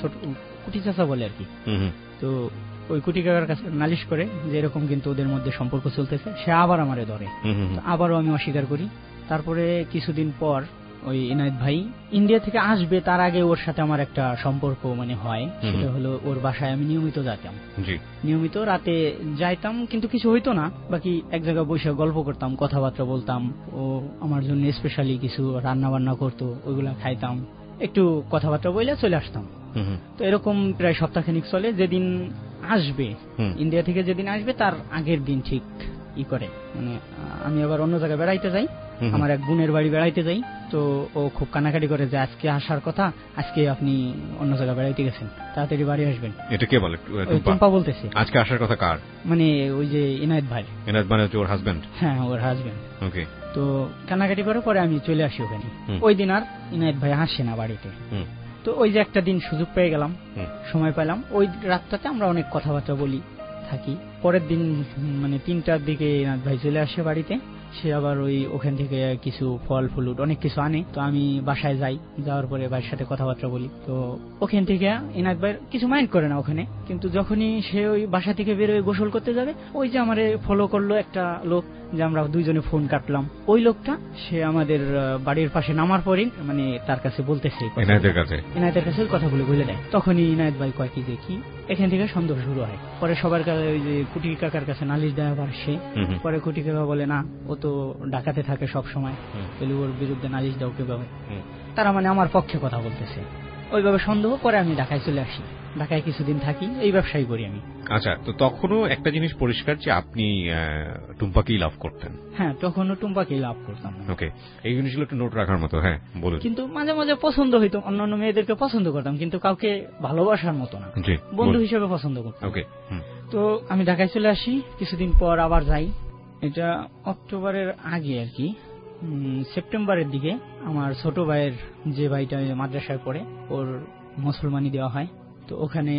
কুটি চাচা বলে আর কি। তো ওই কুটি কাকার কাছে নালিশ করে যে এরকম কিন্তু ওদের মধ্যে সম্পর্ক চলতেছে। সে আবার আমারে ধরে, আবারও আমি অস্বীকার করি। তারপরে কিছুদিন পর ওই ইনায়েত ভাই ইন্ডিয়া থেকে আসবে, তার আগে ওর সাথে আমার একটা সম্পর্ক মানে হয়। সেটা হলো ওর বাসায় আমি নিয়মিত যেতাম, নিয়মিত রাতে যাইতাম, কিন্তু কিছু হইতো না। বাকি এক জায়গায় বসে গল্প করতাম, কথাবার্তা বলতাম। ও আমার জন্য স্পেশালি কিছু রান্না বান্না করতো, ওইগুলা খাইতাম, একটু কথাবার্তা বলে চলে আসতাম। তো এরকম প্রায় সপ্তাহখানিক চলে। যেদিন আসবে ইন্ডিয়া থেকে, যেদিন আসবে তার আগের দিন ঠিক করে, মানে আমি আবার অন্য জায়গায় বেড়াইতে যাই, আমার এক বোনের বাড়ি বেড়াইতে যাই। তো ও খুব কানাকাটি করে যে আজকে আসার কথা, আজকে আপনি অন্য জায়গায় বেড়াইতে গেছেন, তাড়াতাড়ি বাড়ি আসবেন। এটা কে বলে? টুম্পা বলতেছে। আজকে আসার কথা কার? মানে ওই যে ইনায়েত ভাই। ইনায়েত মানে ওর হাজবেন্ড? হ্যাঁ, ওর হাজবেন্ড। ওকে। তো কানাকাটি করে পরে আমি চলে আসি ওখানে। ওই দিন আর ইনায়েত ভাই আসে না বাড়িতে। তো ওই যে একটা দিন সুযোগ পেয়ে গেলাম, সময় পেলাম, ওই রাতটাতে আমরা অনেক কথাবার্তা বলি, থাকি। পরের দিন মানে 3টার দিকে ইনায়েত ভাই চলে আসে বাড়িতে। সে আবার ওখান থেকে কিছু ফল ফলুট অনেক কিছু আনে। তো আমি বাসায় যাই, যাওয়ার পরে ভাইয়ের সাথে কথাবার্তা বলি। তো ওখান থেকে ইনায়েত ভাই কিছু মাইন্ড করে না ওখানে, কিন্তু যখনই সে ওই বাসা থেকে বেরোয় গোসল করতে যাবে, ওই যে আমারে ফলো করলো একটা লোক, যে আমরা দুইজনে ফোন কাটলাম, ওই লোকটা সে আমাদের বাড়ির পাশে নামার পরই মানে তার কাছে বলতেছে, ইনায়েতের কাছে কথাগুলো বলে দেয়। তখনই ইনায়েত ভাই কয় কি যে কি, এখান থেকে সন্দেহ শুরু হয়। পরে সবার কাছে ওই যে কুটি কাকার কাছে নালিশ দেয় আবার সে। পরে কুটি কাকা বলে না, ও তো ঢাকাতে থাকে সব সময়, তাহলে ওর বিরুদ্ধে নালিশ দাও কিভাবে? তারা মানে আমার পক্ষে কথা বলতেছে, ওইভাবে সন্দেহ। পরে আমি ঢাকায় চলে আসি, ঢাকায় কিছুদিন থাকি, এই ব্যবসায়ী করি আমি। আচ্ছা, তো তখনও একটা জিনিস পরিষ্কার যে আপনি টুম্পাকেই লাভ করতেন? হ্যাঁ, তখনও টুম্পাকেই লাভ করতাম। ওকে, এই জিনিসগুলো একটু নোট রাখার মতো। হ্যাঁ, বলুন। কিন্তু মাঝে মাঝে পছন্দ হইতো, অন্যান্য মেয়েদেরকে পছন্দ করতাম, কিন্তু কাউকে ভালোবাসার মতো না, বন্ধু হিসেবে পছন্দ করতাম। ওকে। তো আমি ঢাকায় চলে আসি, কিছুদিন পর আবার যাই। এটা অক্টোবরের আগে আর কি, সেপ্টেম্বরের দিকে আমার ছোট ভাইয়ের যে ভাইটা মাদ্রাসায় পড়ে, ওর মুসলমানি দেওয়া হয়। তো ওখানে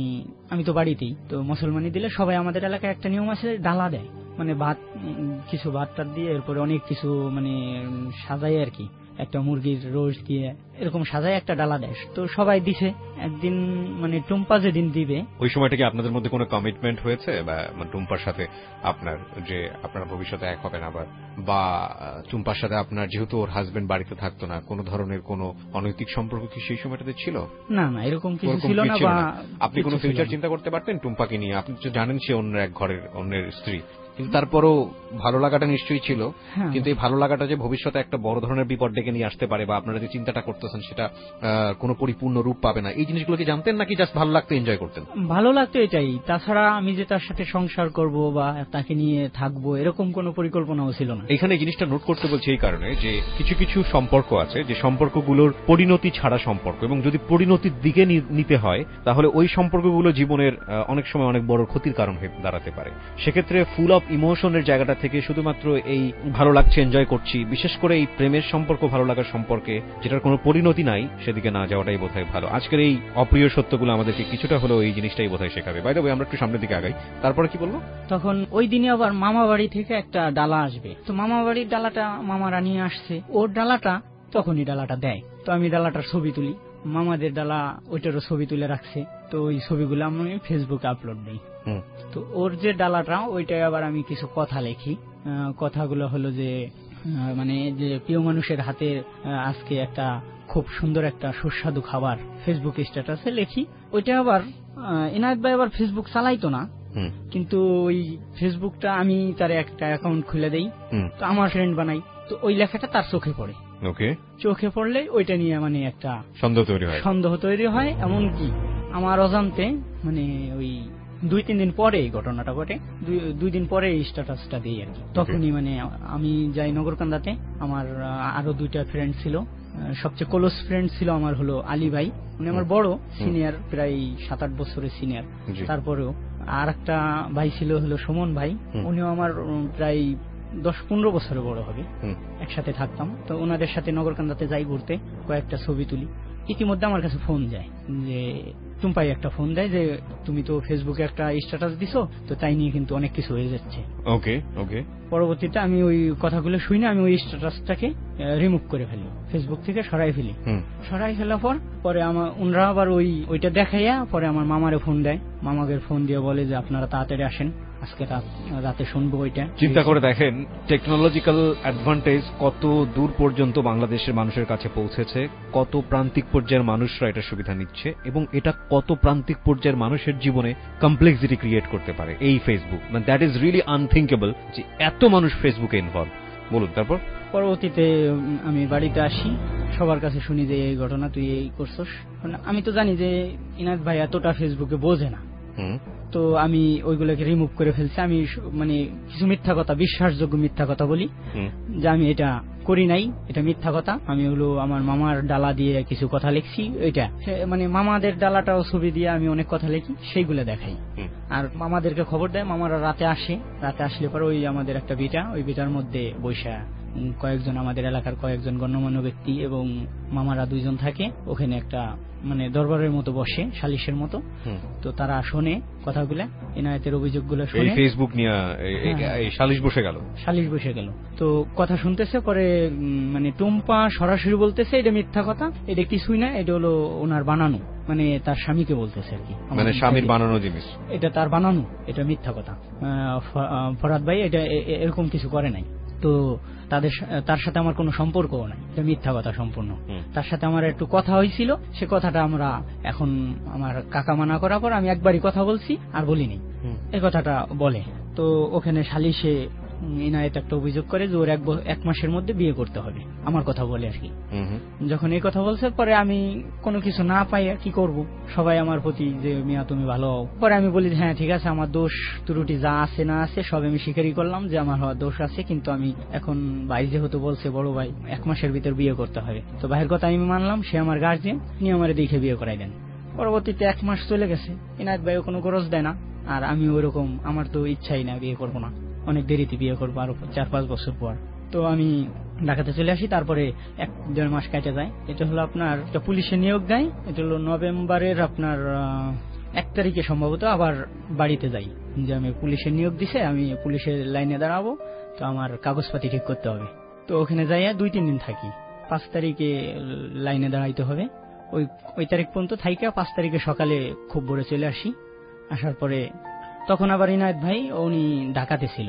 আমি তো বাড়িতেই, তো মুসলমানি দিলে সবাই, আমাদের এলাকায় একটা নিয়ম আছে, ডালা দেয়, মানে ভাত, কিছু ভাত টাত দিয়ে, এরপরে অনেক কিছু মানে সাজাই আর কি, একটা মুরগির রোস্ট দিয়ে এরকম সাজায় একটা ডালা দেয়, তো সবাই দিছে। একদিন মানে টুম্পা যেদিন দিবে, ওই সময়টা কি আপনাদের মধ্যে কোনো কমিটমেন্ট হয়েছে, বা টুম্পার সাথে আপনার যে আপনারা ভবিষ্যতে এক হবেন আবার, বা টুম্পার সাথে আপনার যেহেতু ওর হাজবেন্ড বাড়িতে থাকতো না, কোনো ধরনের কোনো অনৈতিক সম্পর্ক কি সেই সময়টাতে ছিল? না না, এরকম কিছু ছিল না। বা আপনি কোনো ফিউচার চিন্তা করতে পারতেন টুম্পাকে নিয়ে? আপনি তো জানেন সে অন্য এক ঘরের অন্যের স্ত্রী, কিন্তু তারপরও ভালো লাগাটা নিশ্চয়ই ছিল। কিন্তু এই ভালো লাগাটা যে ভবিষ্যতে একটা বড় ধরনের বিপদ ডেকে নিয়ে আসতে পারে, বা আপনারা যে চিন্তাটা করতেছেন সেটা কোনো পরিপূর্ণ রূপ পাবে না, এই জিনিসগুলো কি জানতেন, নাকি জাস্ট ভালো লাগতো, এনজয় করতেন? ভালো লাগতো এটাই। তাছাড়া আমি যে তার সাথে সংসার করব বা তাকে নিয়ে থাকবো এরকম কোনো পরিকল্পনাও ছিল না। এখানে জিনিসটা নোট করতে বলছি এই কারণে যে কিছু কিছু সম্পর্ক আছে যে সম্পর্কগুলোর পরিণতি ছাড়া সম্পর্ক, এবং যদি পরিণতির দিকে নিতে হয় তাহলে ওই সম্পর্কগুলো জীবনের অনেক সময় অনেক বড় ক্ষতির কারণ হয়ে দাঁড়াতে পারে। সেক্ষেত্রে ফুল অফ ইমোশনের জায়গাটা থেকে শুধুমাত্র এই ভালো লাগছে, এনজয় করছি, বিশেষ করে এই প্রেমের সম্পর্ক, ভালো লাগার সম্পর্কে যেটার কোনো পরিণতি নাই, সেদিকে না যাওয়াটাই বোধহয় ভালো। আজকের এই অপ্রিয় সত্যগুলো আমাদেরকে কিছুটা হলেও এই জিনিসটাই বোধহয় শেখাবে। বাই দ্য ওয়ে, আমরা একটু সামনের দিকে আগাই। তারপরে কি বলবো? তখন ওই দিনে আবার মামা বাড়ি থেকে একটা ডালা আসবে, তো মামা বাড়ির ডালাটা মামারা নিয়ে আসছে, ওর ডালাটা তখনই ডালাটা দেয়, তো আমি ডালাটার ছবি তুলি, মামাদের ডালা ওইটারও ছবি তুলে রাখছে, তো ওই ছবিগুলো আমি ফেসবুকে আপলোড দিই। তো ওর যে ডালাটা ওইটাই আবার আমি কিছু কথা লিখি। কথাগুলো হলো যে মানে যে প্রিয় মানুষের হাতে আজকে একটা খুব সুন্দর একটা সুস্বাদু খাবার, ফেসবুক স্ট্যাটাসে লিখি। ওইটা আবার ইনায়েত ভাই আবার ফেসবুক চালাইতো না, কিন্তু ওই ফেসবুকটা আমি তার একটা অ্যাকাউন্ট খুলে দেই, তো আমার ফ্রেন্ড বানাই, তো ওই লেখাটা তার চোখে পড়ে। চোখে পড়লে ওইটা নিয়ে মানে একটা সন্দেহ তৈরি হয়। এমনকি আমার অজান্তে মানে ওই 2-3 দিন পরে এই ঘটনাটা ঘটে, 2 দিন পরে এই স্ট্যাটাসটা দিই আর কি। তখনই মানে আমি যাই নগরকান্দাতে, আমার আরো 2টা ফ্রেন্ড ছিল, সবচেয়ে ক্লোজ ফ্রেন্ড ছিল আমার হলো আলী ভাই, উনি আমার বড় সিনিয়র, প্রায় 7-8 বছরের সিনিয়র। তারপরেও আর একটা ভাই ছিল হলো সুমন ভাই, উনিও আমার প্রায় 10-15 বছরের বড় হবে, একসাথে থাকতাম। তো ওনাদের সাথে নগরকান্দাতে যাই ঘুরতে, কয়েকটা ছবি তুলি। ইতিমধ্যে আমার কাছে ফোন যায়, যে টুম্পাই একটা ফোন দেয় যে তুমি তো ফেসবুকে একটা স্ট্যাটাস দিছো, তো তাই নিয়ে কিন্তু অনেক কিছু হয়ে যাচ্ছে। পরবর্তীতে আমি ওই কথাগুলো শুনে আমি ওই স্ট্যাটাসটাকে রিমুভ করে ফেলি, ফেসবুক থেকে সরাই ফেলি। সরাই ফেলার পরে ওনারা আবার ওইটা দেখাইয়া পরে আমার মামারে ফোন দেয়, মামাকে ফোন দিয়ে বলে যে আপনারা তাড়াতাড়ি আসেন, আজকে রাতে শুনবো ওইটা। চিন্তা করে দেখেন টেকনোলজিক্যাল অ্যাডভান্টেজ কত দূর পর্যন্ত বাংলাদেশের মানুষের কাছে পৌঁছেছে, কত প্রান্তিক পর্যায়ের মানুষরা এটা সুবিধা নিচ্ছে, এবং এটা কত প্রান্তিক পর্যায়ের মানুষের জীবনে কমপ্লেক্সিটি ক্রিয়েট করতে পারে এই ফেসবুক। মানে দ্যাট ইজ রিয়েলি আনথিঙ্কেবল যে এত মানুষ ফেসবুকে ইনভলভ। বলুন তারপর। পরবর্তীতে আমি বাড়িতে আসি, সবার কাছে শুনি যে এই ঘটনা তুই এই করছস। আমি তো জানি যে ইনায়েত ভাই এতটা ফেসবুকে বোঝে না, তো আমি ওইগুলোকে রিমুভ করে ফেলছি। আমি মানে কিছু মিথ্যা কথা, বিশ্বাসযোগ্য মিথ্যা কথা বলি যে আমি এটা করি নাই, এটা মিথ্যা কথা। আমি হলো আমার মামার ডালা দিয়ে কিছু কথা লিখছি, ওইটা মানে মামাদের ডালাটাও ছবি দিয়ে আমি অনেক কথা লিখি, সেইগুলো দেখাই। আর মামাদেরকে খবর দেয়, মামারা রাতে আসে, রাতে আসলে পরে ওই আমাদের একটা বিটা, ওই বিটার মধ্যে বৈশা কয়েকজন আমাদের এলাকার কয়েকজন গণ্যমান্য ব্যক্তি এবং মামারা 2 জন থাকে, ওখানে একটা মানে দরবারের মতো বসে, সালিশের মতো। তো তারা শোনে কথাগুলো, ইনায়েতের অভিযোগগুলো শুনে। ফেসবুক নিয়ে সালিশ বসে গেল। তো কথা শুনতেছে, পরে মানে টুম্পা সরাসরি বলতেছে এটা মিথ্যা কথা, এটা কিছুই না, এটা হলো ওনার বানানো, মানে তার স্বামীকে বলতেছে আর কি, মানে স্বামীর বানানো জিনিস, এটা তার বানানো, এটা মিথ্যা কথা। ফরহাদ ভাই এটা এরকম কিছু করে নাই, তো তার সাথে আমার কোনো সম্পর্কও নাই, এটা মিথ্যা কথা সম্পূর্ণ। তার সাথে আমার একটু কথা হয়েছিল, সে কথাটা আমরা এখন আমার কাকা মানা করার পর আমি একবারই কথা বলছি আর বলিনি, এই কথাটা বলে। তো ওখানে সালিশে ইনায়েত একটা অভিযোগ করে যে ওর 1 মাসের মধ্যে বিয়ে করতে হবে, আমার কথা বলে আর কি। যখন এই কথা বলছে, পরে আমি কোনো কিছু না পাই কি করব, সবাই আমার প্রতি যে মিয়া তুমি ভালো হও। পরে আমি বলি হ্যাঁ ঠিক আছে, আমার দোষ ত্রুটি যা আছে না আছে সব আমি স্বীকারই করলাম যে আমার দোষ আছে, কিন্তু আমি এখন ভাই যেহেতু বলছে বড় ভাই 1 মাসের ভিতর বিয়ে করতে হবে, তো ভাইয়ের কথা আমি মানলাম, সে আমার গার্জিয়ান, নিয়ে আমার দেখে বিয়ে করাই দেন। পরবর্তীতে 1 মাস চলে গেছে, ইনায়েত ভাইও কোনো খরচ দেয় না, আর আমি ওইরকম আমার তো ইচ্ছাই না, বিয়ে করবো না, অনেক দেরিতে বিয়ে করবো, আরো 4-5 বছর পর। তো আমি ঢাকাতে চলে আসি, তারপরে 1-1.5 মাস কেটে যায়। এটা হলো আপনার একটা পুলিশে নিয়োগ দেয়, এটা হলো নভেম্বরের আপনার 1 তারিখে সম্ভবত আবার বাড়িতে যাই, যে আমি পুলিশের নিয়োগ দিছে, আমি পুলিশের লাইনে দাঁড়াবো, তো আমার কাগজপাতি ঠিক করতে হবে। তো ওখানে যাইয়া 2-3 দিন থাকি, 5 তারিখে লাইনে দাঁড়াইতে হবে। ওই তারিখ পর্যন্ত থাইকা 5 তারিখে সকালে খুব ভোরে চলে আসি। আসার পরে তখন আবার ইনায়েত ভাই উনি ঢাকাতে ছিল।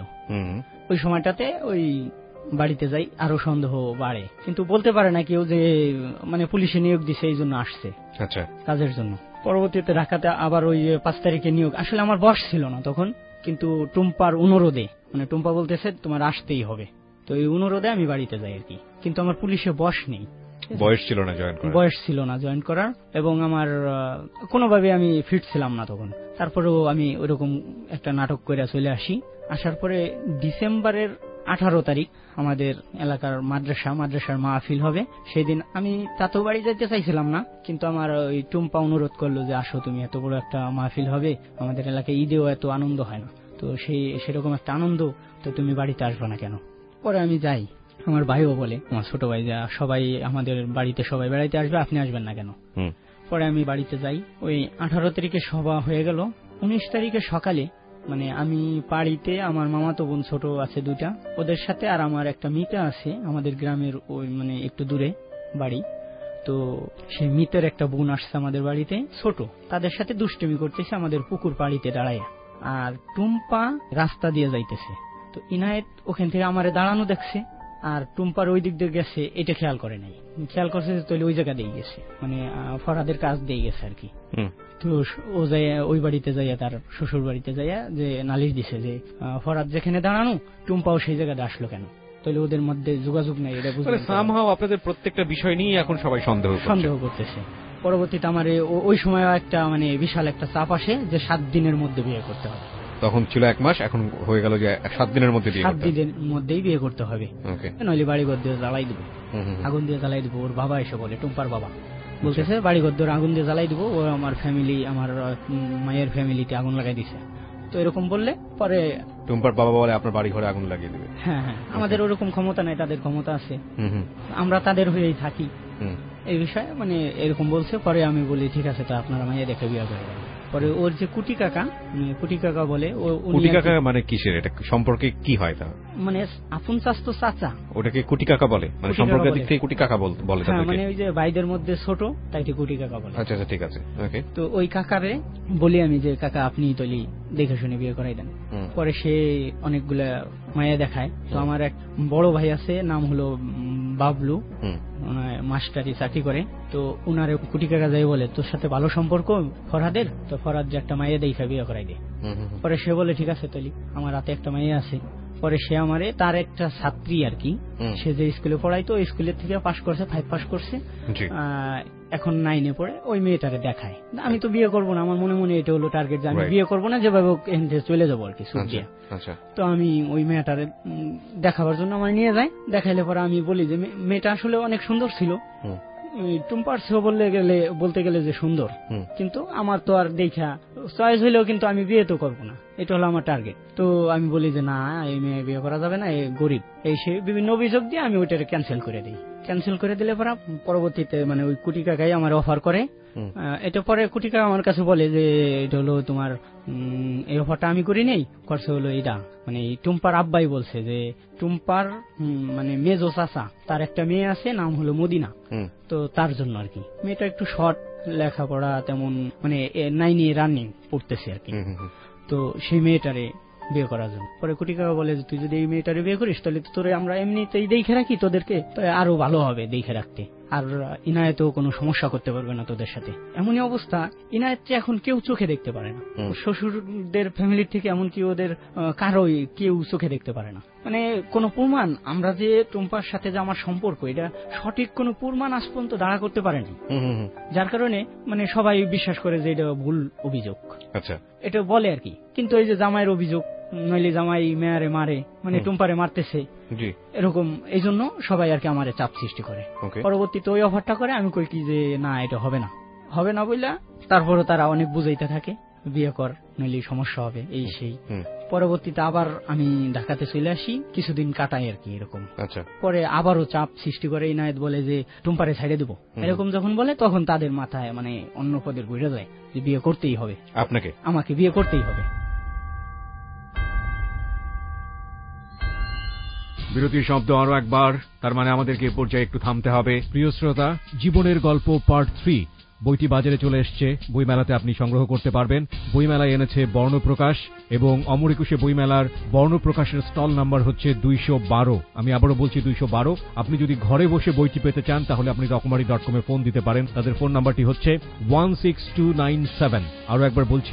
ওই সময়টাতে ওই বাড়িতে যাই, আরো সন্দেহ বাড়ে, কিন্তু বলতে পারে না কেউ যে মানে পুলিশে নিয়োগ দিছে এই জন্য আসছে কাজের জন্য। পরবর্তীতে ঢাকাতে আবার ওই 5 তারিখে নিয়োগ, আসলে আমার বয়স ছিল না তখন, কিন্তু টুম্পার অনুরোধে, মানে টুম্পা বলতেছে তোমার আসতেই হবে, তো এই অনুরোধে আমি বাড়িতে যাই আর কি। কিন্তু আমার পুলিশে বয়স নেই, বয়স ছিল না জয়েন করার, এবং আমার কোনোভাবে আমি ফিট ছিলাম না তখন। তারপরেও আমি ওইরকম একটা নাটক করে চলে আসি। আসার পরে ডিসেম্বরের 18 তারিখ আমাদের এলাকার মাদ্রাসার মাহফিল হবে। সেদিন আমি তাতেও বাড়ি যেতে চাইছিলাম না, কিন্তু আমার ওই টুম্পা অনুরোধ করলো যে আসো তুমি, এত বড় একটা মাহফিল হবে, আমাদের এলাকায় ঈদেও এত আনন্দ হয় না, তো সেরকম একটা আনন্দ, তো তুমি বাড়িতে আসবে না কেন? পরে আমি যাই। আমার ভাইও বলে, আমার ছোট ভাই, যা সবাই আমাদের বাড়িতে সবাই বেড়াইতে আসবে, আপনি আসবেন না কেন? পরে আমি বাড়িতে যাই। ওই 18 তারিখে সভা হয়ে গেল। 19 তারিখে সকালে মানে আমি বাড়িতে, আমার মামাতো বোন ছোট আছে 2টা, ওদের সাথে, আর আমার একটা মিতা আছে আমাদের গ্রামের ওই মানে একটু দূরে বাড়ি। তো সেই মিতের একটা বোন আসছে আমাদের বাড়িতে ছোট, তাদের সাথে দুষ্টুমি করতেছে আমাদের পুকুর পাড়িতে দাঁড়ায়। আর টুম্পা রাস্তা দিয়ে যাইতেছে, তো ইনায়েত ওখান থেকে আমারে দাঁড়ানো দেখছে, আর টুম্পার ওই দিক দিয়ে গেছে এটা খেয়াল করে নাই। খেয়াল করছে তাহলে ওই জায়গা দিয়ে গেছে, মানে ফরহাদের কাজ দিয়ে গেছে আর কি। তো ও যাই ওই বাড়িতে যাইয়া, তার শ্বশুর বাড়িতে যাইয়া যে নালিশ দিছে যে ফরহাদ যেখানে দাঁড়ানো টুম্পাও সেই জায়গাটা আসলো কেন, তাহলে ওদের মধ্যে যোগাযোগ নেই। এটা বুঝতে সামহাও আপনাদের প্রত্যেকটা বিষয় নিয়ে এখন সবাই সন্দেহ করতেছে। পরবর্তীতে আমার ওই সময় একটা মানে বিশাল একটা চাপ আসে যে 7 দিনের মধ্যে বিয়ে করতে হবে। তখন ছিল 1 মাস, এখন হয়ে গেল যে 7 দিনের মধ্যে বিয়ে, 7 দিনের মধ্যেই বিয়ে করতে হবে, নইলে বাড়িঘর দিয়ে জ্বালাই দেবো, আগুন দিয়ে জ্বালাই দেবো। ওর বাবা এসে বলে, টুম্পার বাবা বলতেছে বাড়িঘর দিয়ে আগুন দিয়ে জ্বালাই দেবো, ও আমার ফ্যামিলি, আমার মায়ের ফ্যামিলিতে আগুন লাগাই দিছে। তো এরকম বললে পরে টুম্পার বাবা বলে আপনার বাড়ি ঘরে আগুন লাগিয়ে দেবে। হ্যাঁ, আমাদের ওরকম ক্ষমতা নাই, তাদের ক্ষমতা আছে, আমরা তাদের হয়েই থাকি। এই বিষয়ে মানে এরকম বলছে। পরে আমি বলি ঠিক আছে, তো আপনারা মাইয়া দেখে বিয়ে করে দেন। পরে ওর যে কুটি কাকা বলে, কুটি কাকা মানে কিসের, এটা সম্পর্কে কি হয়? তা মানে আপন চাচতো চাচা, ওটাকে কুটি কাকা বলে, মানে সম্পর্কের দিক থেকে কুটি কাকা বলে। হ্যাঁ, মানে ওই যে ভাইদের মধ্যে ছোট, তাই কুটি কাকা বলে। আচ্ছা, ঠিক আছে, ওকে। তো ওই কাকারে বলি আমি যে কাকা আপনি তৈলি দেখে শুনে বিয়ে করাই দেন। পরে সে অনেকগুলা মায়া দেখায়। তো আমার এক বড় ভাই আছে, নাম হলো বাবলু, মাস্টারি চাকরি করে। তো উনারে কুটি কাকা যাই বলে তোর সাথে ভালো সম্পর্ক ফরহাদের, তো ফরহাদ যে একটা মাইয়া দেখা বিয়ে করাই দে। পরে সে বলে ঠিক আছে তাহলে, আমার হাতে একটা মাইয়া আছে। পরে সে আমারে, তার একটা ছাত্রী আর কি, সে যে স্কুলে পড়াইতো ওই স্কুলের থেকে পাশ করছে, 5 পাশ করছে, এখন 9-এ পড়ে, ওই মেয়েটারে দেখায়। আমি তো বিয়ে করবো না, আমার মনে মনে এটা হলো টার্গেট যে আমি বিয়ে করবো না, যেভাবে চলে যাবো আর কি সুবিধা। তো আমি ওই মেয়েটারে দেখাবার জন্য আমার নিয়ে যাই। দেখাইলে পরে আমি বলি যে মেয়েটা আসলে অনেক সুন্দর ছিল, টুম্পার সেও বলতে গেলে যে সুন্দর, কিন্তু আমার তো আর দেখা চয়েস হইলেও কিন্তু আমি বিয়ে তো করবো না, এটা হলো আমার টার্গেট। তো আমি বলি যে না, এই মেয়ে বিয়ে করা যাবে না, এই গরিব, এই সে বিভিন্ন অভিযোগ দিয়ে আমি ওইটাকে ক্যান্সেল করে দিই। ক্যান্সেল করে দিলে পরে পরবর্তীতে মানে ওই কুটি কাকাই আমার অফার করে। এটা পরে কুটি কাকা আমার কাছে বলে যে এটা হলো তোমার এই অফারটা আমি করি নেই, করছে হলো এইটা, মানে এই টুম্পার আব্বাই বলছে যে টুম্পার মানে মেজো চাচা, তার একটা মেয়ে আছে, নাম হলো মদিনা, তো তার জন্য আর কি। মেয়েটা একটু শর্ট, লেখাপড়া তেমন মানে 9-এ রানিং পড়তেছে আর কি। তো সেই মেয়েটারে বিয়ে করার জন্য পরে কুটি কাকা বলে যে তুই যদি এই মেয়েটারে বিয়ে করিস তাহলে তো তোরে আমরা এমনিতেই দেখে রাখি, তোদেরকে তো আরো ভালো হবে দেখে রাখতে, আর ইনায়েতও কোনো সমস্যা করতে পারবে না তোদের সাথে। এমনই অবস্থা, ইনায়েত এখন কেউ চোখে দেখতে পারে না, শ্বশুরদের ফ্যামিলির থেকে এমনকি ওদের কারোই কেউ চোখে দেখতে পারে না। মানে কোনো প্রমাণ, আমরা যে টুম্পার সাথে যে আমার সম্পর্ক, এটা সঠিক কোনো প্রমাণ আজ পর্যন্ত দাঁড়া করতে পারেনি, যার কারণে মানে সবাই বিশ্বাস করে যে এটা ভুল অভিযোগ। আচ্ছা, এটা বলে আর কি। কিন্তু এই যে জামাইয়ের অভিযোগ, নইলে জামাই মেয়ারে মারে, মানে টুম্পারে মারতেছে, এরকম, এই জন্য সবাই আর কি আমারে চাপ সৃষ্টি করে। পরবর্তীতে ওই অফারটা করে, আমি কই কি যে না, এটা হবে না বললা। তারপরে তারা অনেক বুঝাইতে থাকে, বিয়ে কর নইলে সমস্যা হবে, এই সেই। পরবর্তীতে আবার আমি ঢাকাতে চলে আসি, কিছুদিন কাটাই আর কি এরকম। পরে আবারও চাপ সৃষ্টি করে, ইনায়েত বলে যে টুম্পারে ছাইড়ে দেবো, এরকম যখন বলে তখন তাদের মাথায় মানে অন্য পদের ঘুরে যায় যে বিয়ে করতেই হবে, আমাকে বিয়ে করতেই হবে। বিরতির শব্দ আরো একবার, তার মানে আমাদেরকে এ পর্যায়ে একটু থামতে হবে। প্রিয় শ্রোতা, জীবনের গল্প পার্ট 3 বইটি বাজারে চলে এসছে। বইমেলাতে আপনি সংগ্রহ করতে পারবেন। বইমেলায় এনেছে বর্ণপ্রকাশ এবং অমর একুশে বইমেলার বর্ণপ্রকাশের স্টল নাম্বার হচ্ছে 212। আমি আবারও বলছি 212। আপনি যদি ঘরে বসে বইটি পেতে চান তাহলে আপনি রকমারি.com এ ফোন দিতে পারেন। তাদের ফোন নাম্বারটি হচ্ছে 16297। আরো একবার বলছি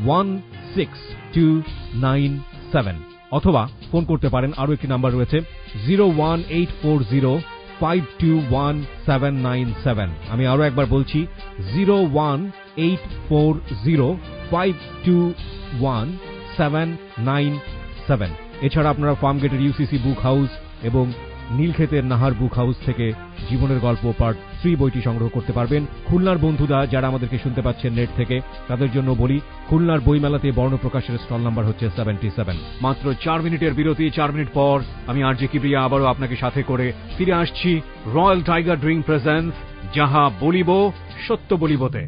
16297। অথবা ফোন করতে পারেন, আরো একটি নাম্বার রয়েছে 01840521797। আমি আরো একবার বলছি 01840521797। এছাড়া আপনারা ফার্মগেটের ইউসিসি বুক হাউস এবং নীলক্ষেতের নাহার বুক হাউস থেকে জীবনের গল্প পার্ট 3 বইটি সংগ্রহ করতে পারবেন। খুলনার বন্ধুরা যারা আমাদেরকে শুনতে পাচ্ছেন নেট থেকে, তাদের জন্য বলি, খুলনার বইমেলাতে বর্ণপ্রকাশের স্টল নাম্বার হচ্ছে 77। মাত্র 4 মিনিটের বিরতি। 4 মিনিট পর আমি আরজে কিবরিয়া আবারও আপনাকে সাথে করে ফিরে আসছি রয়্যাল টাইগার ড্রিঙ্ক প্রেজেন্স যাহা বলিব সত্য বলিবতে।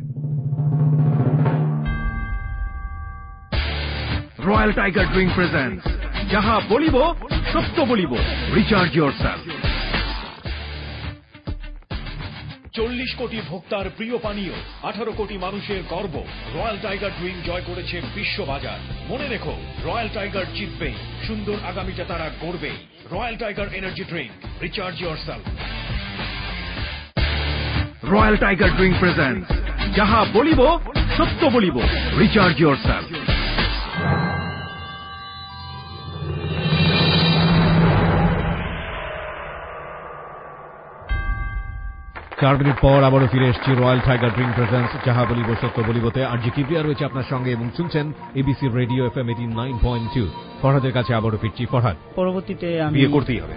রয়্যাল টাইগার ড্রিঙ্ক প্রেজেন্স যাহা বলিব সত্য বলিব, রিচার্জ ইয়োরসেলফ। 40 কোটি ভোক্তার প্রিয় পানীয়, 18 কোটি মানুষের গর্ব, রয়্যাল টাইগার ড্রিঙ্ক জয় করেছে বিশ্ববাজার। মনে রেখো, রয়্যাল টাইগার জিতবেই, সুন্দর আগামীটা তারা গড়বেই। Royal tiger energy drink, recharge yourself. Royal tiger drink presents যাহা বলিব সত্য বলিব, রিচার্জ ইয়োরসেলফ। 4 মিনিট পর আবারও ফিরে এসেছি রয়্যাল টাইগার ড্রিঙ্ক প্রেজেন্স যাহা বলিব সত্য বলিবতে। আরজে কিবরিয়া রয়েছে আপনার সঙ্গে এবং শুনছেন এবিসি রেডিও FM 89.2। ফরহাদের কাছে আবারও ফিরছি। ফরহাদ, পরবর্তীতে আমি বিয়ে করতেই হবে।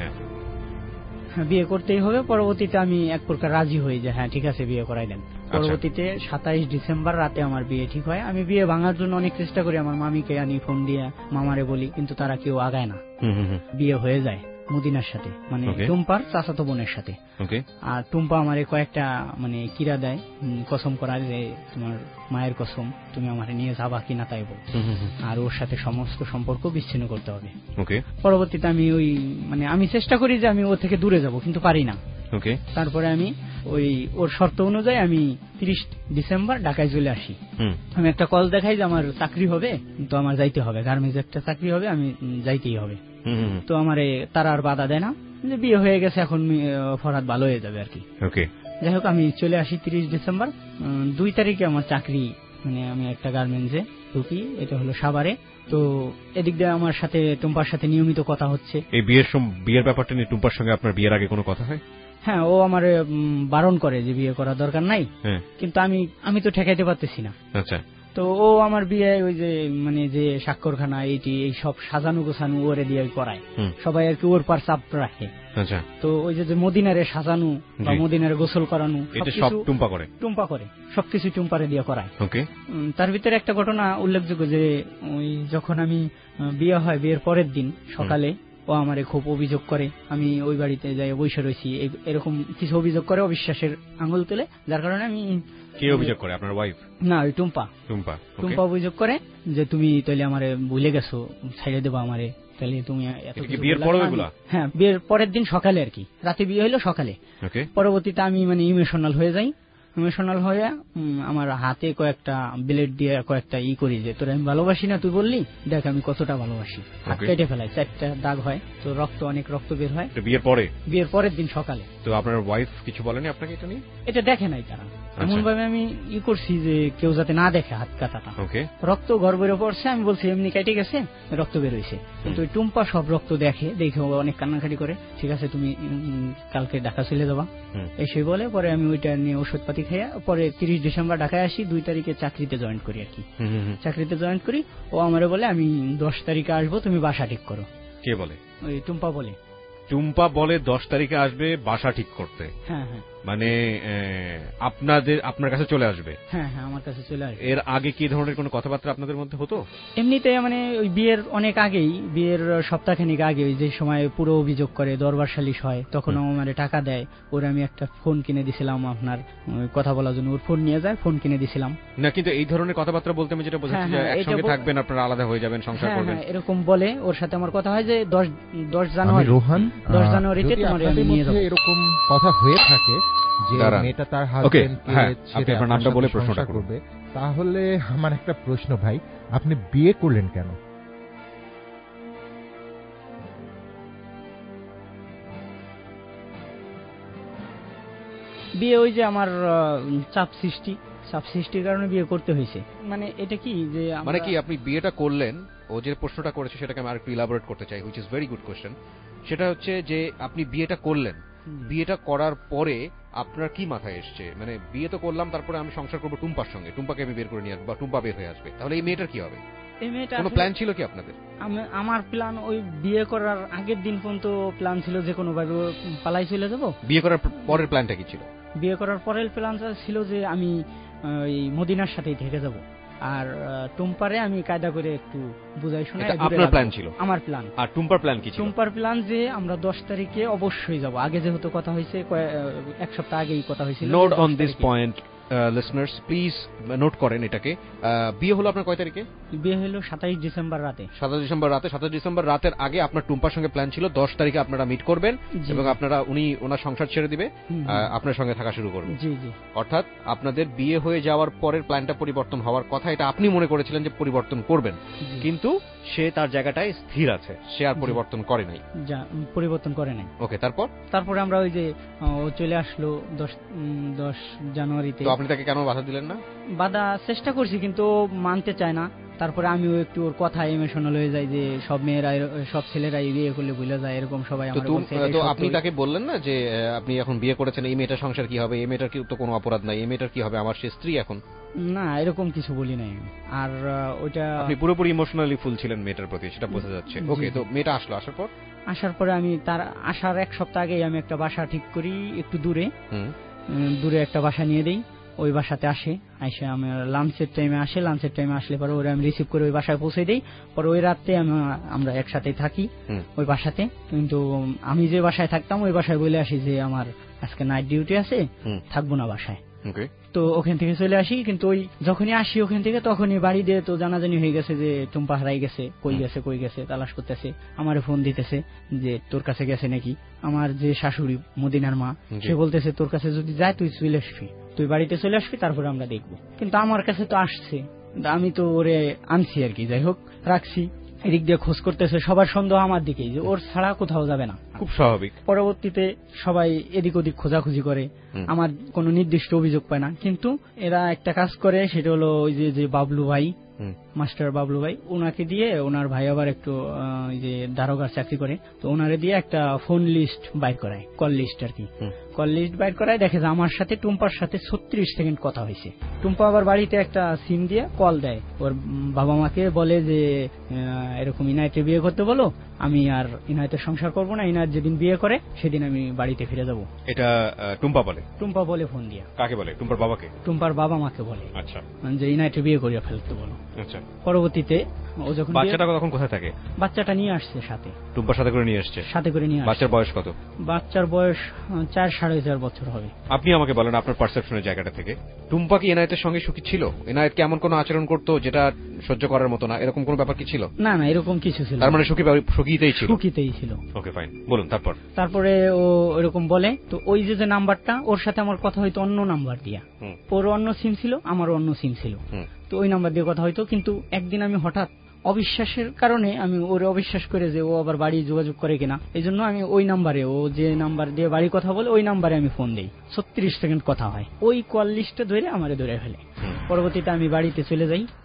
বিয়ে করতেই হবে। পরবর্তীতে আমি এক প্রকার রাজি হই যে হ্যাঁ ঠিক আছে বিয়ে করাই দেন। পরবর্তীতে 27 ডিসেম্বর রাতে আমার বিয়ে ঠিক হয়। আমি বিয়ে ভাঙার জন্য অনেক চেষ্টা করি, আমার মামিকে আনি, ফোন দিয়ে মামারে বলি, কিন্তু তারা কেউ আগায় না। বিয়ে হয়ে যায় মদিনার সাথে, মানে টুম্পার চাচাতো বোনের সাথে। আর টুম্পা আমারে কয়েকটা মানে কিরা দেয়, কসম করার যে তোমার মায়ের কসম, তুমি আমারে নিয়ে যাবা কিনা তাই বল, আর ওর সাথে সমস্ত সম্পর্ক বিচ্ছিন্ন করতে হবে। পরবর্তীতে আমি ওই মানে আমি চেষ্টা করি যে আমি ও থেকে দূরে যাব, কিন্তু পারি না। তারপরে আমি ওই ওর শর্ত অনুযায়ী আমি 30 ডিসেম্বর ঢাকায় চলে আসি। আমি একটা কল দেখাই যে আমার চাকরি হবে, তো আমার যাইতে হবে, গার্মেন্টস একটা চাকরি হবে, আমি যাইতেই হবে। তো আমারে তারা আর বাধা দেয় না, যে বিয়ে হয়ে গেছে এখন ফরহাদ ভালো হয়ে যাবে আর কি। যাই হোক আমি চলে আসি 30 ডিসেম্বর। 2 তারিখে আমার চাকরি, মানে আমি একটা গার্মেন্টসে ঢুকি, এটা হলো সাভারে। তো এদিক দিয়ে আমার সাথে টুম্পার সাথে নিয়মিত কথা হচ্ছে। এই বিয়ের ব্যাপারটা নিয়ে টুম্পার সঙ্গে আপনার বিয়ের আগে কোনো কথা হয়? হ্যাঁ, ও আমার বারণ করে যে বিয়ে করার দরকার নাই, কিন্তু আমি তো ঠেকাইতে পারতেছি না। আচ্ছা, তো ও আমার বিয়ে ওই যে মানে যে স্বাক্ষরখানা এইটি এই সব সাজানো গোছানো ওরে দিয়ে করায়, সবাই আর কি ওর পার চাপ রাখে। আচ্ছা, তো ওই যে মদিনারে সাজানো বা মদিনারে গোসল করানো সব টুম্পা করে, সবকিছু টুম্পারে দিয়ে করায়। তার ভিতরে একটা ঘটনা উল্লেখযোগ্য যে ওই যখন আমি বিয়ে হয়, বিয়ের পরের দিন সকালে ও আমারে খুব অভিযোগ করে, আমি ওই বাড়িতে যাই বসে রয়েছি, এরকম কিছু অভিযোগ করে, অবিশ্বাসের আঙুল তুলে, যার কারণে আমি। কে অভিযোগ করে? আপনার ওয়াইফ? না, ওই টুম্পা অভিযোগ করে যে তুমি তাইলে আমারে ভুলে গেছো, ছাইড়ে দেবো আমারে, তাহলে তুমি বিয়ের পরে? হ্যাঁ, বিয়ের পরের দিন সকালে আর কি, রাতে বিয়ে হইলো সকালে। পরবর্তীতে আমি মানে ইমোশনাল হয়ে যাই, ইমোশনাল হয়ে আমার হাতে কয়েকটা ব্লেড দিয়ে কয়েকটা করি যে তোর আমি ভালোবাসি না, তুই বললি দেখ আমি কতটা ভালোবাসি, হাত কেটে ফেলাই, 4টা দাগ হয়, তো অনেক রক্ত বের হয়। বিয়ের পরের দিন সকালে। তো আপনার ওয়াইফ কিছু বলেনি আপনাকে এটা নিয়ে? এটা দেখে নাই তারা, এমন ভাবে আমি করছি যে কেউ যাতে না দেখে হাত কাটাটা। রক্ত ঘর বেরো পড়ছে, আমি বলছি এমনি কেটে গেছে, রক্ত বেরোইছে, কিন্তু ওই টুম্পা সব রক্ত দেখে অনেক কান্নাকাটি করে, ঠিক আছে তুমি কালকে ঢাকা চলে যাবা এসে বলে। পরে আমি ওইটা নিয়ে ওষুধপাতি খেয়ে পরে 30 ডিসেম্বর ঢাকায় আসি, 2 তারিখে চাকরিতে জয়েন করি আর কি। চাকরিতে জয়েন করি, ও আমারে বলে আমি 10 তারিখে আসবো, তুমি বাসা ঠিক করো। কে বলে? ওই টুম্পা বলে। টুম্পা বলে 10 তারিখে আসবে বাসা ঠিক করতে? হ্যাঁ হ্যাঁ। মানে আপনার কাছে চলে আসবে? হ্যাঁ হ্যাঁ, আমার কাছে চলে আসবে। এর আগে কি ধরনের কোনো কথাবার্তা আপনাদের মধ্যে হতো? এমনিতে মানে ওই বিয়ের অনেক আগেই, বিয়ের সপ্তাহখানিক আগে, যে সময় পুরো অভিযোগ করে দরবার সালিশ হয়, তখন আমার টাকা দেয়। ওরা আমি একটা ফোন কিনে দিছিলাম আপনার কথা বলার জন্য, ওর ফোন নিয়ে যায়, ফোন কিনে দিছিলাম। না, কিন্তু এই ধরনের কথাবার্তা বলতে আমি যেটা বোঝাচ্ছি যে একসঙ্গে থাকবেন, আপনারা আলাদা হয়ে যাবেন, সংসার করবেন, এরকম বলে। ওর সাথে আমার কথা হয় যে 10 জানুয়ারি, রোহান 10 জানুয়ারিতে তোমারে আমি নিয়ে যাব। এরকম কথা হয়ে থাকে যে মেয়েটা তার হাজবেন্ডকে ছেড়ে আপনার নামটা বলে প্রশ্নটা করবে, তাহলে আমার একটা প্রশ্ন ভাই, আপনি বিয়ে করলেন কেন? বিয়ে ওই যে আমার চাপ সৃষ্টির কারণে বিয়ে করতে হয়েছে। মানে এটা কি যে মানে কি আপনি বিয়েটা করলেন, ও যে প্রশ্নটা করেছে সেটাকে আমি আরেকটু ইলাবোরেট করতে চাই, which is very good question. সেটা হচ্ছে যে আপনি বিয়েটা করলেন, বিয়েটা করার পরে আপনার কি মাথায় এসছে, মানে বিয়ে তো করলাম, তারপরে আমি সংসার করবো টুম্পার সঙ্গে, টুম্পাকে আমি বের করে নিয়ে আসবো বা টুম্পা বের হয়ে আসবে, তাহলে এই মেয়েটার কি হবে? কোনো প্ল্যান ছিল কি আপনাদের? আমার প্ল্যান ওই বিয়ে করার আগের দিন পর্যন্ত প্ল্যান ছিল যে কোনো ভাবে পালাই চলে যাবো। বিয়ে করার পরের প্ল্যানটা কি ছিল? বিয়ে করার পরের প্ল্যানটা ছিল যে আমি এই মদিনার সাথেই থেকে যাব, আর টুম্পারে আমি কায়দা করে একটু বুঝাই শোনাই। আপনার প্ল্যান ছিল? আমার প্ল্যান। আর টুম্পার প্ল্যান কি ছিল? টুম্পার প্ল্যান যে আমরা 10 তারিখে অবশ্যই যাব। আগে যেহেতু কথা হয়েছে, এক সপ্তাহ আগেই কথা হয়েছিল। Note on this point listeners, please note করেন এটাকে। বিয়ে হলো আপনার কয় তারিখে? বিয়ে হলো 27 ডিসেম্বর রাতে। 27 ডিসেম্বর রাতের আগে আপনার টুম্পার সঙ্গে প্ল্যান ছিল 10 তারিখে আপনারা মিট করবেন এবং ওনার সংসার ছেড়ে দিবে, আপনার সঙ্গে থাকা শুরু করবে। জি জি। অর্থাৎ আপনাদের বিয়ে হয়ে যাওয়ার পরের প্ল্যানটা পরিবর্তন হওয়ার কথা, এটা আপনি মনে করেছিলেন যে পরিবর্তন করবেন, কিন্তু সে তার জায়গাটায় স্থির আছে, সে আর পরিবর্তন করে নাই। পরিবর্তন করে নাই। ওকে, তারপরে আমরা ওই যে ও চলে আসলো 10 জানুয়ারিতে। তো আপনি তাকে কেন বাধা দিলেন না? বাধা চেষ্টা করছি, কিন্তু মানতে চায় না। তারপরে আমিও একটু ওর কথা ইমোশনাল হয়ে যাই যে সব মেয়েরা, সব ছেলেরা বিয়ে করলে ভুলে যায়, এরকম সবাই আমার বলছে। তো আপনি তাকে বললেন না যে আপনি এখন বিয়ে করেছেন, এই মেয়েটার সংসার কি হবে, এই মেয়েটার কি তো কোনো অপরাধ নাই, এই মেয়েটার কি হবে, আমার সে স্ত্রী এখন? না, এরকম কিছু বলি নাই। আর ওইটা আপনি পুরোপুরি ইমোশনালি ফুল ছিলেন মেয়েটার প্রতি, সেটা বোঝা যাচ্ছে। ওকে, তো মেয়েটা আসার পরে আমি তার আসার এক সপ্তাহ আগেই আমি একটা বাসা ঠিক করি, একটু দূরে একটা বাসা নিয়ে দেই। ওই বাসাতে আসে আমার লাঞ্চের টাইমে আসলে পরে ওরা আমি রিসিভ করে ওই বাসায় পৌঁছে দেই। পরে ওই রাতে আমরা একসাথেই থাকি ওই বাসাতে। কিন্তু আমি যে বাসায় থাকতাম ওই বাসায় বলে আসি যে আমার আজকে নাইট ডিউটি আছে, থাকবো না বাসায়। তো ওখান থেকে চলে আসি। কিন্তু ওই যখনই আসি ওখান থেকে, তখনই বাড়ি দিয়ে তো জানাজানি হয়ে গেছে যে টুম্পা হারাই গেছে, কই গেছে তালাশ করতেছে। আমারে ফোন দিতেছে যে তোর কাছে গেছে নাকি। আমার যে শাশুড়ি মদিনার মা, সে বলতেছে তোর কাছে যদি যায় তুই চলে আসবি, তুই বাড়িতে চলে আসবি, তারপরে আমরা দেখবো। কিন্তু আমার কাছে তো আসছে, আমি তো ওরে আনছি আর কি। যাই হোক, রাখছি। এদিক দিয়ে খোঁজ করতেছে, সবার সন্দেহ আমার দিকেই যে ওর ছাড়া কোথাও যাবে না। খুব স্বাভাবিক। পরবর্তীতে সবাই এদিক ওদিক খোঁজাখুঁজি করে, আমার কোনো নির্দিষ্ট অভিযোগ পায় না। কিন্তু এরা একটা কাজ করে, সেটা হলো ওই যে বাবলু ভাই, মাস্টার বাবলু ভাই, ওনাকে দিয়ে, ওনার ভাই আবার একটু যে দারোগার চাকরি করে, তো ওনারে দিয়ে একটা ফোন লিস্ট বাইর করায়, কল লিস্ট আর কি। কল লিস্ট বাইর করায়, দেখে যে আমার সাথে টুম্পার সাথে 36 সেকেন্ড কথা হয়েছে। টুম্পা আবার বাড়িতে একটা সিম দিয়ে কল দেয়, ওর বাবা মাকে বলে যে এরকম ইনায়েতে বিয়ে করতে বলো, আমি আর ইনায়েতের সংসার করবো না, ইনায়েত যেদিন বিয়ে করে সেদিন আমি বাড়িতে ফিরে যাব। এটা টুম্পা বলে ফোন দিয়া? কাকে বলে? টুম্পার বাবাকে? টুম্পার বাবা মাকে বলে। আচ্ছা, যে ইনায়েতে বিয়ে করিয়া ফেলতে বলো। আচ্ছা। পরবর্তীতে ও যখন বাচ্চাটা তখন কোথায় থাকে? বাচ্চাটা নিয়ে আসছে সাথে, টুম্পার সাথে করে নিয়ে আসছে। বাচ্চার বয়স কত? বাচ্চার বয়স 4-4.5 বছর হবে। আপনি আমাকে বলেন আপনার পারসেপশনের জায়গাটা থেকে, টুম্পা কি এনায়েতের সঙ্গে সুখী ছিল? এনায়েত কি এমন কোনো আচরণ করতো যেটা সহ্য করার মতো না, এরকম কোনো ব্যাপার কি ছিল? না, এরকম কিছু ছিল। তার মানে সুখীতেই ছিল। ওকে, ফাইন, বলুন। তারপরে ও এরকম বলে, তো ওই যে নাম্বারটা, ওর সাথে আমার কথা হয়তো অন্য নাম্বার দিয়া, ওর অন্য সিম ছিল, আমার অন্য সিম ছিল, তো ওই নাম্বার দিয়ে কথা হয়তো। কিন্তু একদিন আমি হঠাৎ অবিশ্বাসের কারণে আমি ওরে অবিশ্বাস করে যে ও আবার বাড়ি যোগাযোগ করে কিনা, এই জন্য আমি ওই নাম্বারে, ও যে নাম্বার দিয়ে বাড়ি কথা বলে ওই নাম্বারে আমি ফোন দেই। 36 সেকেন্ড কথা হয়, ওই কল লিস্টে ধরে আমারে ধরে ফেলে। পরবর্তীতে আমি বাড়িতে চলে যাই,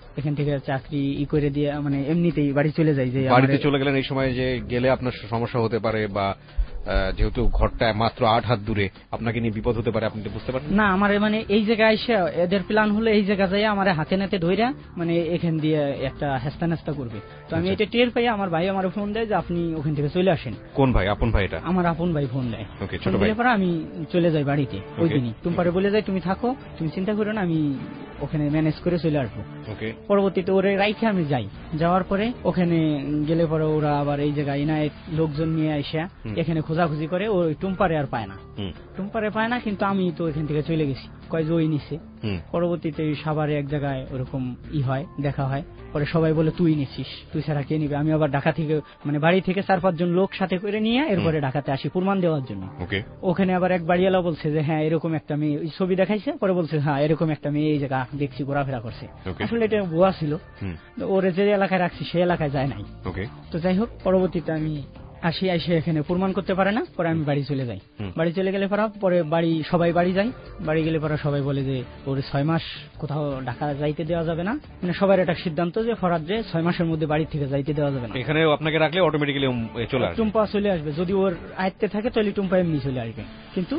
এখান থেকে চাকরি করে দিয়ে মানে এমনিতেই বাড়ি চলে যাই। যে বাড়িতে চলে গেলেন এই সময় যে গেলে আপনার সমস্যা হতে পারে, বা যেহেতু ঘরটা মাত্র 8 হাত দূরে, আপনাকে নিয়ে বিপদ হতে পারে, আপনি তো বুঝতে পারেন না। আমার মানে এই জায়গায় এসে এদের প্ল্যান হলো এই জায়গা যাই আমার হাতে নাতে ধইরা মানে এখান দিয়ে একটা হেস্তা নাস্তা করবে। তো আমি এটা টের পাই, আমার ভাই আমার ফোন দেয় যে আপনি ওখান থেকে চলে আসেন। কোন ভাই? আপন ভাই? এটা আমার আপন ভাই ফোন দেয়। ছোট ভাই? পরে আমি চলে যাই বাড়িতে ওই দিনই। টুম্পারে বলে যাই তুমি থাকো, তুমি চিন্তা করো না, আমি ওখানে ম্যানেজ করে চলে আসবো। পরবর্তীতে ওরে রাইখে আমি যাই। যাওয়ার পরে ওখানে গেলে পরে ওরা আবার এই জায়গায় ইনায়েত লোকজন নিয়ে আসা এখানে খোঁজাখুঁজি করে, ওই টুম্পারে আর পায় না। টুম্পারে পায় না, কিন্তু আমি তো এখান থেকে চলে গেছি, কয় যে ওই নিছে। পরবর্তীতে সাভারে এক জায়গায় ওরকম হয়, দেখা হয়। পরে সবাই বলে তুই নিছিস, তুই ছাড়া কে নিবে। আমি আবার ঢাকা থেকে মানে বাড়ি থেকে 4-5 জন লোক সাথে করে নিয়ে এরপরে ঢাকাতে আসি প্রমাণ দেওয়ার জন্য। ওখানে আবার এক বাড়িওয়ালা বলছে যে হ্যাঁ এরকম একটা মেয়ে, ছবি দেখাইছে। পরে বলছে হ্যাঁ এরকম একটা মেয়ে এই জায়গা দেখছি ঘোরাফেরা করছে। আসলে এটা ভুয়া ছিল, ওরে যে এলাকায় রাখছি সেই এলাকায় যায় নাই। তো যাই হোক, পরবর্তীতে আমি আসি, এখানে প্রমাণ করতে পারে না। পরে আমি বাড়ি চলে যাই। বাড়ি চলে গেলে পরে সবাই বাড়ি যায়। বাড়ি গেলে পরে সবাই বলে যে ওর 6 মাস কোথাও ঢাকা যাইতে দেওয়া যাবে না। মানে সবার একটা সিদ্ধান্ত যে ফরাদ যে 6 মাসের মধ্যে বাড়ি থেকে যাইতে দেওয়া যাবে না। এখানে আপনাকে রাখলে অটোমেটিক্যালি চলে আসবে, টুম্পা চলে আসবে। যদি ওর আয়ত্তে থাকে তাহলে টুম্পা এমনি চলে আসবে। কিন্তু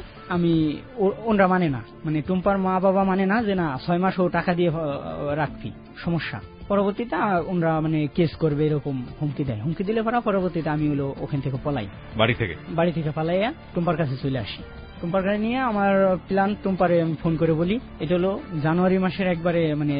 ওনরা মানে না, মানে টুম্পার মা বাবা মানে না যে না 6 মাস ও টাকা দিয়ে রাখবি, সমস্যা। পরবর্তীতে ওনরা মানে কেস করবে এরকম হুমকি দেয়। হুমকি দিলে পরবর্তীতে আমি হলো ওখান থেকে পলাই, বাড়ি থেকে পালাইয়া টুম্পার কাছে চলে আসি। টুম্পার কাছে নিয়ে আমার প্ল্যান, টুম্পারে আমি ফোন করে বলি এটা হলো জানুয়ারি মাসের একবারে মানে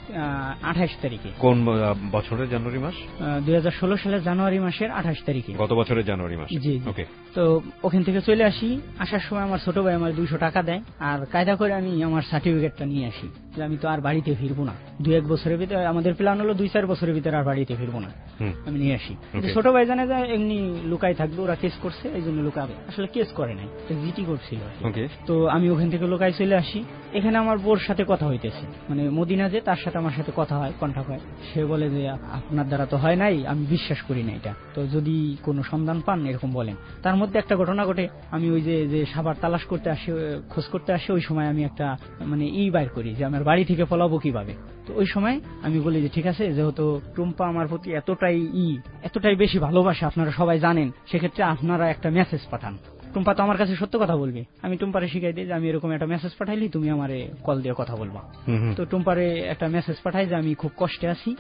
28 তারিখে। কোন বছরের জানুয়ারি মাস? 2016 সালের জানুয়ারি মাসের 28 তারিখে, গত বছরের জানুয়ারি মাস। জি। তো ওখান থেকে চলে আসি। আসার সময় আমার ছোট ভাই আমার 200 টাকা দেয়, আর কায়দা করে আমি আমার সার্টিফিকেটটা নিয়ে আসি যে আমি তো আর বাড়িতে ফিরবো না 2-1 বছরের ভিতরে। আমাদের প্ল্যান হলো 2-4 বছরের ভিতরে আর বাড়িতে ফিরবো না, আমি নিয়ে আসি। ছোট ভাই জানে যে এমনি লুকাই থাকবে, ওরা কেস করছে এই জন্য লুকাবে। আসলে কেস করে নাই, জিটি করছিল। তো আমি ওখান থেকে লুকাই চলে আসি। এখানে আমার বোর সাথে কথা হইতেছে, মানে মদিনা যে তার সাথে আমার সাথে কথা হয়, কন্টাক্ট হয়। সে বলে যে আপনার দ্বারা তো হয় নাই, আমি বিশ্বাস করি না এটা, তো যদি কোনো সন্ধান পান এরকম বলেন। তার মধ্যে একটা ঘটনা ঘটে, আমি ওই যে সাভার তালাশ করতে আসি, খোঁজ করতে আসি, ওই সময় আমি একটা মানে বাইর করি যে আমার বাড়ি থেকে পলাবো কিভাবে। তো ওই সময় আমি বলি যে ঠিক আছে, যেহেতু টুম্পা আমার প্রতি এতটাই বেশি ভালোবাসে, আপনারা সবাই জানেন, সেক্ষেত্রে আপনারা একটা মেসেজ পাঠান। টুম্পা তো আমার কাছে সত্য কথা বলবে। আমি টুম্পারে শিখাই দিই যে আমি এরকম একটা মেসেজ পাঠাইলি তুমি আমারে কল দিয়ে কথা বলবা। তো টুম্পারে একটা মেসেজ পাঠাই যে আমি খুব কষ্টে আছি,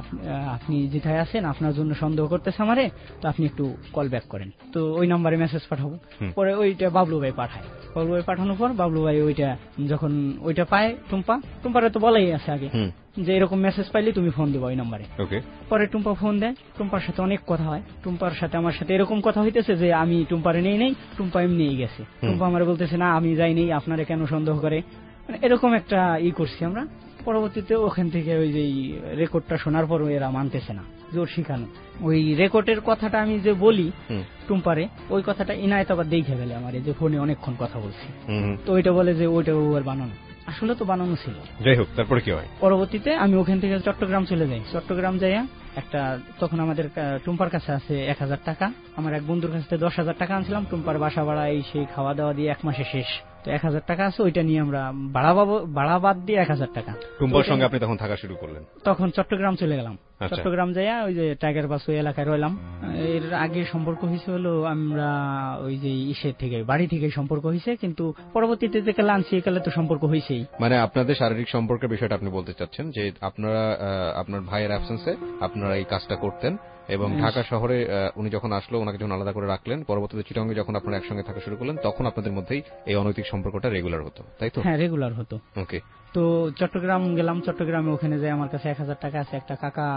আপনি যেটাই আছেন আপনার জন্য সন্দেহ করতেছে আমারে, তো আপনি একটু কল ব্যাক করেন। তো ওই নাম্বারে মেসেজ পাঠাবো। পরে ওইটা বাবলু ভাই পাঠায়। বাবলু ভাই পাঠানোর পর বাবলু ভাই যখন ওইটা পায়, টুম্পারে তো বলাই আছে আগে যে এরকম মেসেজ পাইলে তুমি ফোন দিবা ওই নাম্বারে। পরে টুম্পা ফোন দেয়, টুম্পার সাথে অনেক কথা হয়। টুম্পার সাথে আমার সাথে এরকম কথা হইতেছে যে আমি টুম্পারে নেই, টুম্পা এমনি গেছে। টুম্পা আমার বলতেছে না আমি যাই নেই, আপনারে কেন সন্দেহ করে, মানে এরকম একটা করছি আমরা। পরবর্তীতে ওখান থেকে ওই যে রেকর্ডটা শোনার পর এরা মানতেছে না, জোর শিখানো। ওই রেকর্ডের কথাটা আমি যে বলি টুম্পারে, ওই কথাটা ইনায়েত আবার দেখে ফেলে আমার, যে ফোনে অনেকক্ষণ কথা বলছি। তো ওইটা বলে যে ওইটা ওর বানানো, আসলে তো বানানো ছিল। যাই হোক, তারপরে কি হয়? পরবর্তীতে আমি ওখান থেকে চট্টগ্রাম চলে যাই। চট্টগ্রাম যাইয়া একটা, তখন আমাদের টুম্পার কাছে আছে 1000 টাকা, আমার এক বন্ধুর কাছে 10,000 টাকা আনছিলাম। টুম্পার বাসা ভাড়া সেই খাওয়া দাওয়া দিয়ে 1 মাসে শেষ। তো 1000 টাকা আছে, ওইটা নিয়ে আমরা ভাড়া বাদ দিয়ে 1000 টাকা। টুম্পার সঙ্গে আপনি তখন থাকা শুরু করলেন? তখন চট্টগ্রাম চলে গেলাম। চট্টগ্রাম যাইয়া ওই যে টাইগার বাস ওই এলাকায় রইলাম। এর আগে সম্পর্ক হয়েছে হলো আমরা ওই যে থেকে বাড়ি থেকে সম্পর্ক হয়েছে, কিন্তু পরবর্তীতে যে কালে আনছি একালে তো সম্পর্ক হয়েছেই। মানে আপনাদের শারীরিক সম্পর্কের বিষয়টা আপনি বলতে চাচ্ছেন যে আপনারা আপনার ভাইয়ের অ্যাবসেন্সে আপনারা এই কাজটা করতেন, এবং ঢাকা শহরে উনি যখন আসলো, ওনাকে যখন আলাদা করে রাখলেন, পরবর্তীতে চিটাগংয়ে যখন আপনারা একসঙ্গে থাকা শুরু করলেন, তখন আপনাদের মধ্যেই এই অনৈতিক সম্পর্কটা রেগুলার হতো, তাই তো? হ্যাঁ, রেগুলার হতো। ওকে। তো চট্টগ্রাম গেলাম। চট্টগ্রামে ওখানে যাই, আমার কাছে 1000 টাকা আছে। একটা কাকা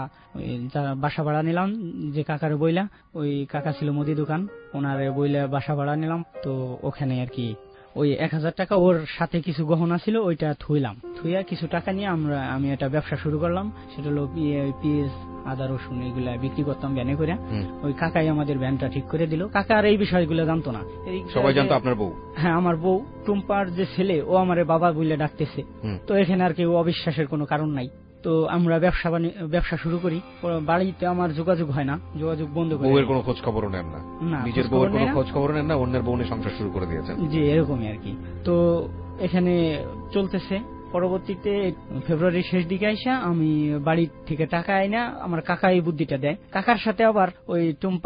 বাসা ভাড়া নিলাম, যে কাকারে বইলা, ওই কাকা ছিল মুদি দোকান, ওনারে বইলা বাসা ভাড়া নিলাম। তো ওখানে আর কি ওই 1000 টাকা, ওর সাথে কিছু গহনা ছিল, ওইটা থুইয়া কিছু টাকা নিয়ে আমি একটা ব্যবসা শুরু করলাম। সেটা হলো পিএস, আদা, রসুন এগুলা বিক্রি করতাম ভ্যানে করে। ওই কাকাই আমাদের ভ্যানটা ঠিক করে দিল। কাকা আর এই বিষয়গুলো জানতো না। সবাই জানতো আপনার বউ? হ্যাঁ, আমার বউ। টুম্পার যে ছেলে, ও আমারে বাবা বলে ডাকতেছে। তো এখানে আর কেউ অবিশ্বাসের কোনো কারণ নাই। তো আমরা ব্যবসা শুরু করি। বাড়িতে আমার যোগাযোগ হয় না, যোগাযোগ বন্ধ করে। বউয়ের কোনো খোঁজ খবরও নেন না? নিজের বউয়ের কোনো খোঁজ খবর নেন না, অন্যের বউ নিয়ে সংসার শুরু করে দিয়েছেন? জি, এরকমই আর কি। তো এখানে চলতেছে। পরবর্তীতে ফেব্রুয়ারির শেষ দিকে আইসা আমি বাড়ি থেকে টাকা আইনা আমার কাকা এই বুদ্ধিটা দেয়। কাকার সাথে আবার ওই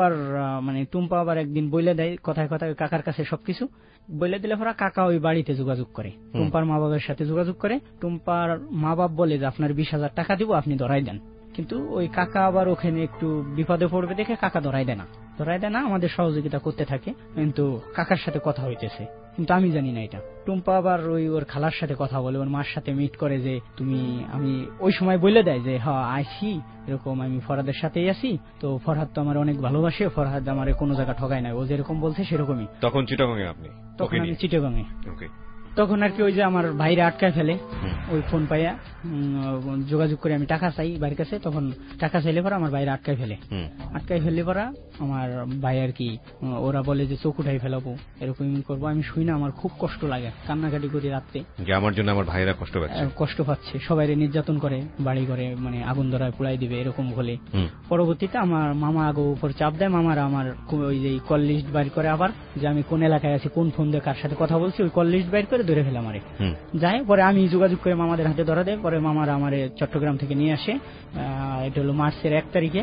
টুম্পা আবার একদিন বইলে দেয় কথায় কথায় কাকার কাছে সবকিছু বইলে দিলে পরে কাকা ওই বাড়িতে যোগাযোগ করে, টুম্পার মা বাবার সাথে যোগাযোগ করে। টুম্পার মা বাপ বলে যে আপনার 20,000 টাকা দিব, আপনি ধরাই দেন। কিন্তু ওই কাকা আবার ওখানে একটু বিপদে পড়বে দেখে কাকা ধরাই দেয় না, আমাদের সহযোগিতা করতে থাকে। কিন্তু কাকার সাথে কথা হইতেছে, কিন্তু আমি জানি না এটা। টুম্পা আবার ওর খালার সাথে কথা বলে, ওর মার সাথে মিট করে যে আমি ওই সময় বলে দেয় যে হ্যাঁ আইসি, এরকম আমি ফরহাদের সাথেই আছি। তো ফরহাদ তো আমার অনেক ভালোবাসে, ফরহাদ আমার কোনো জায়গা ঠকায় না, ও যেরকম বলছে সেরকমই। তখন চিটাগংয়ে আপনি? তখন আমি চিটাগংয়ে। তখন আর কি ওই যে আমার ভাইরা আটকায় ফেলে, ওই ফোন পাইয়া যোগাযোগ করে আমি টাকা চাই ভাইয়ের কাছে। তখন টাকা চাইলে পরে আমার ভাইরা আটকায় ফেলে পরে আমার ভাই আর কি ওরা বলে যে চোখ উঠাই ফেলাবো, এরকম করবো। আমি শুই না, আমার খুব কষ্ট লাগে, কান্নাকাটি করি রাত্রে যে আমার জন্য আমার ভাইরা কষ্ট পাচ্ছে, সবাই নির্যাতন করে, বাড়ি করে মানে আগুন ধরায় পুড়াই দিবে এরকম বলে। পরবর্তীতে আমার মামা আগে উপর চাপ দেয়, মামারা আমার ওই যে কল লিস্ট বাইর করে আবার যে আমি কোন এলাকায় আছি, কোন ফোন দিয়ে কার সাথে কথা বলছি, ওই কল লিস্ট বাইর করে ধরে ফেলে আমারে যায়। পরে আমি যোগাযোগ করে মামাদের হাতে ধরা দেয়। পরে মামারা আমারে চট্টগ্রাম থেকে নিয়ে আসে, এটা হলো মার্চের 1 তারিখে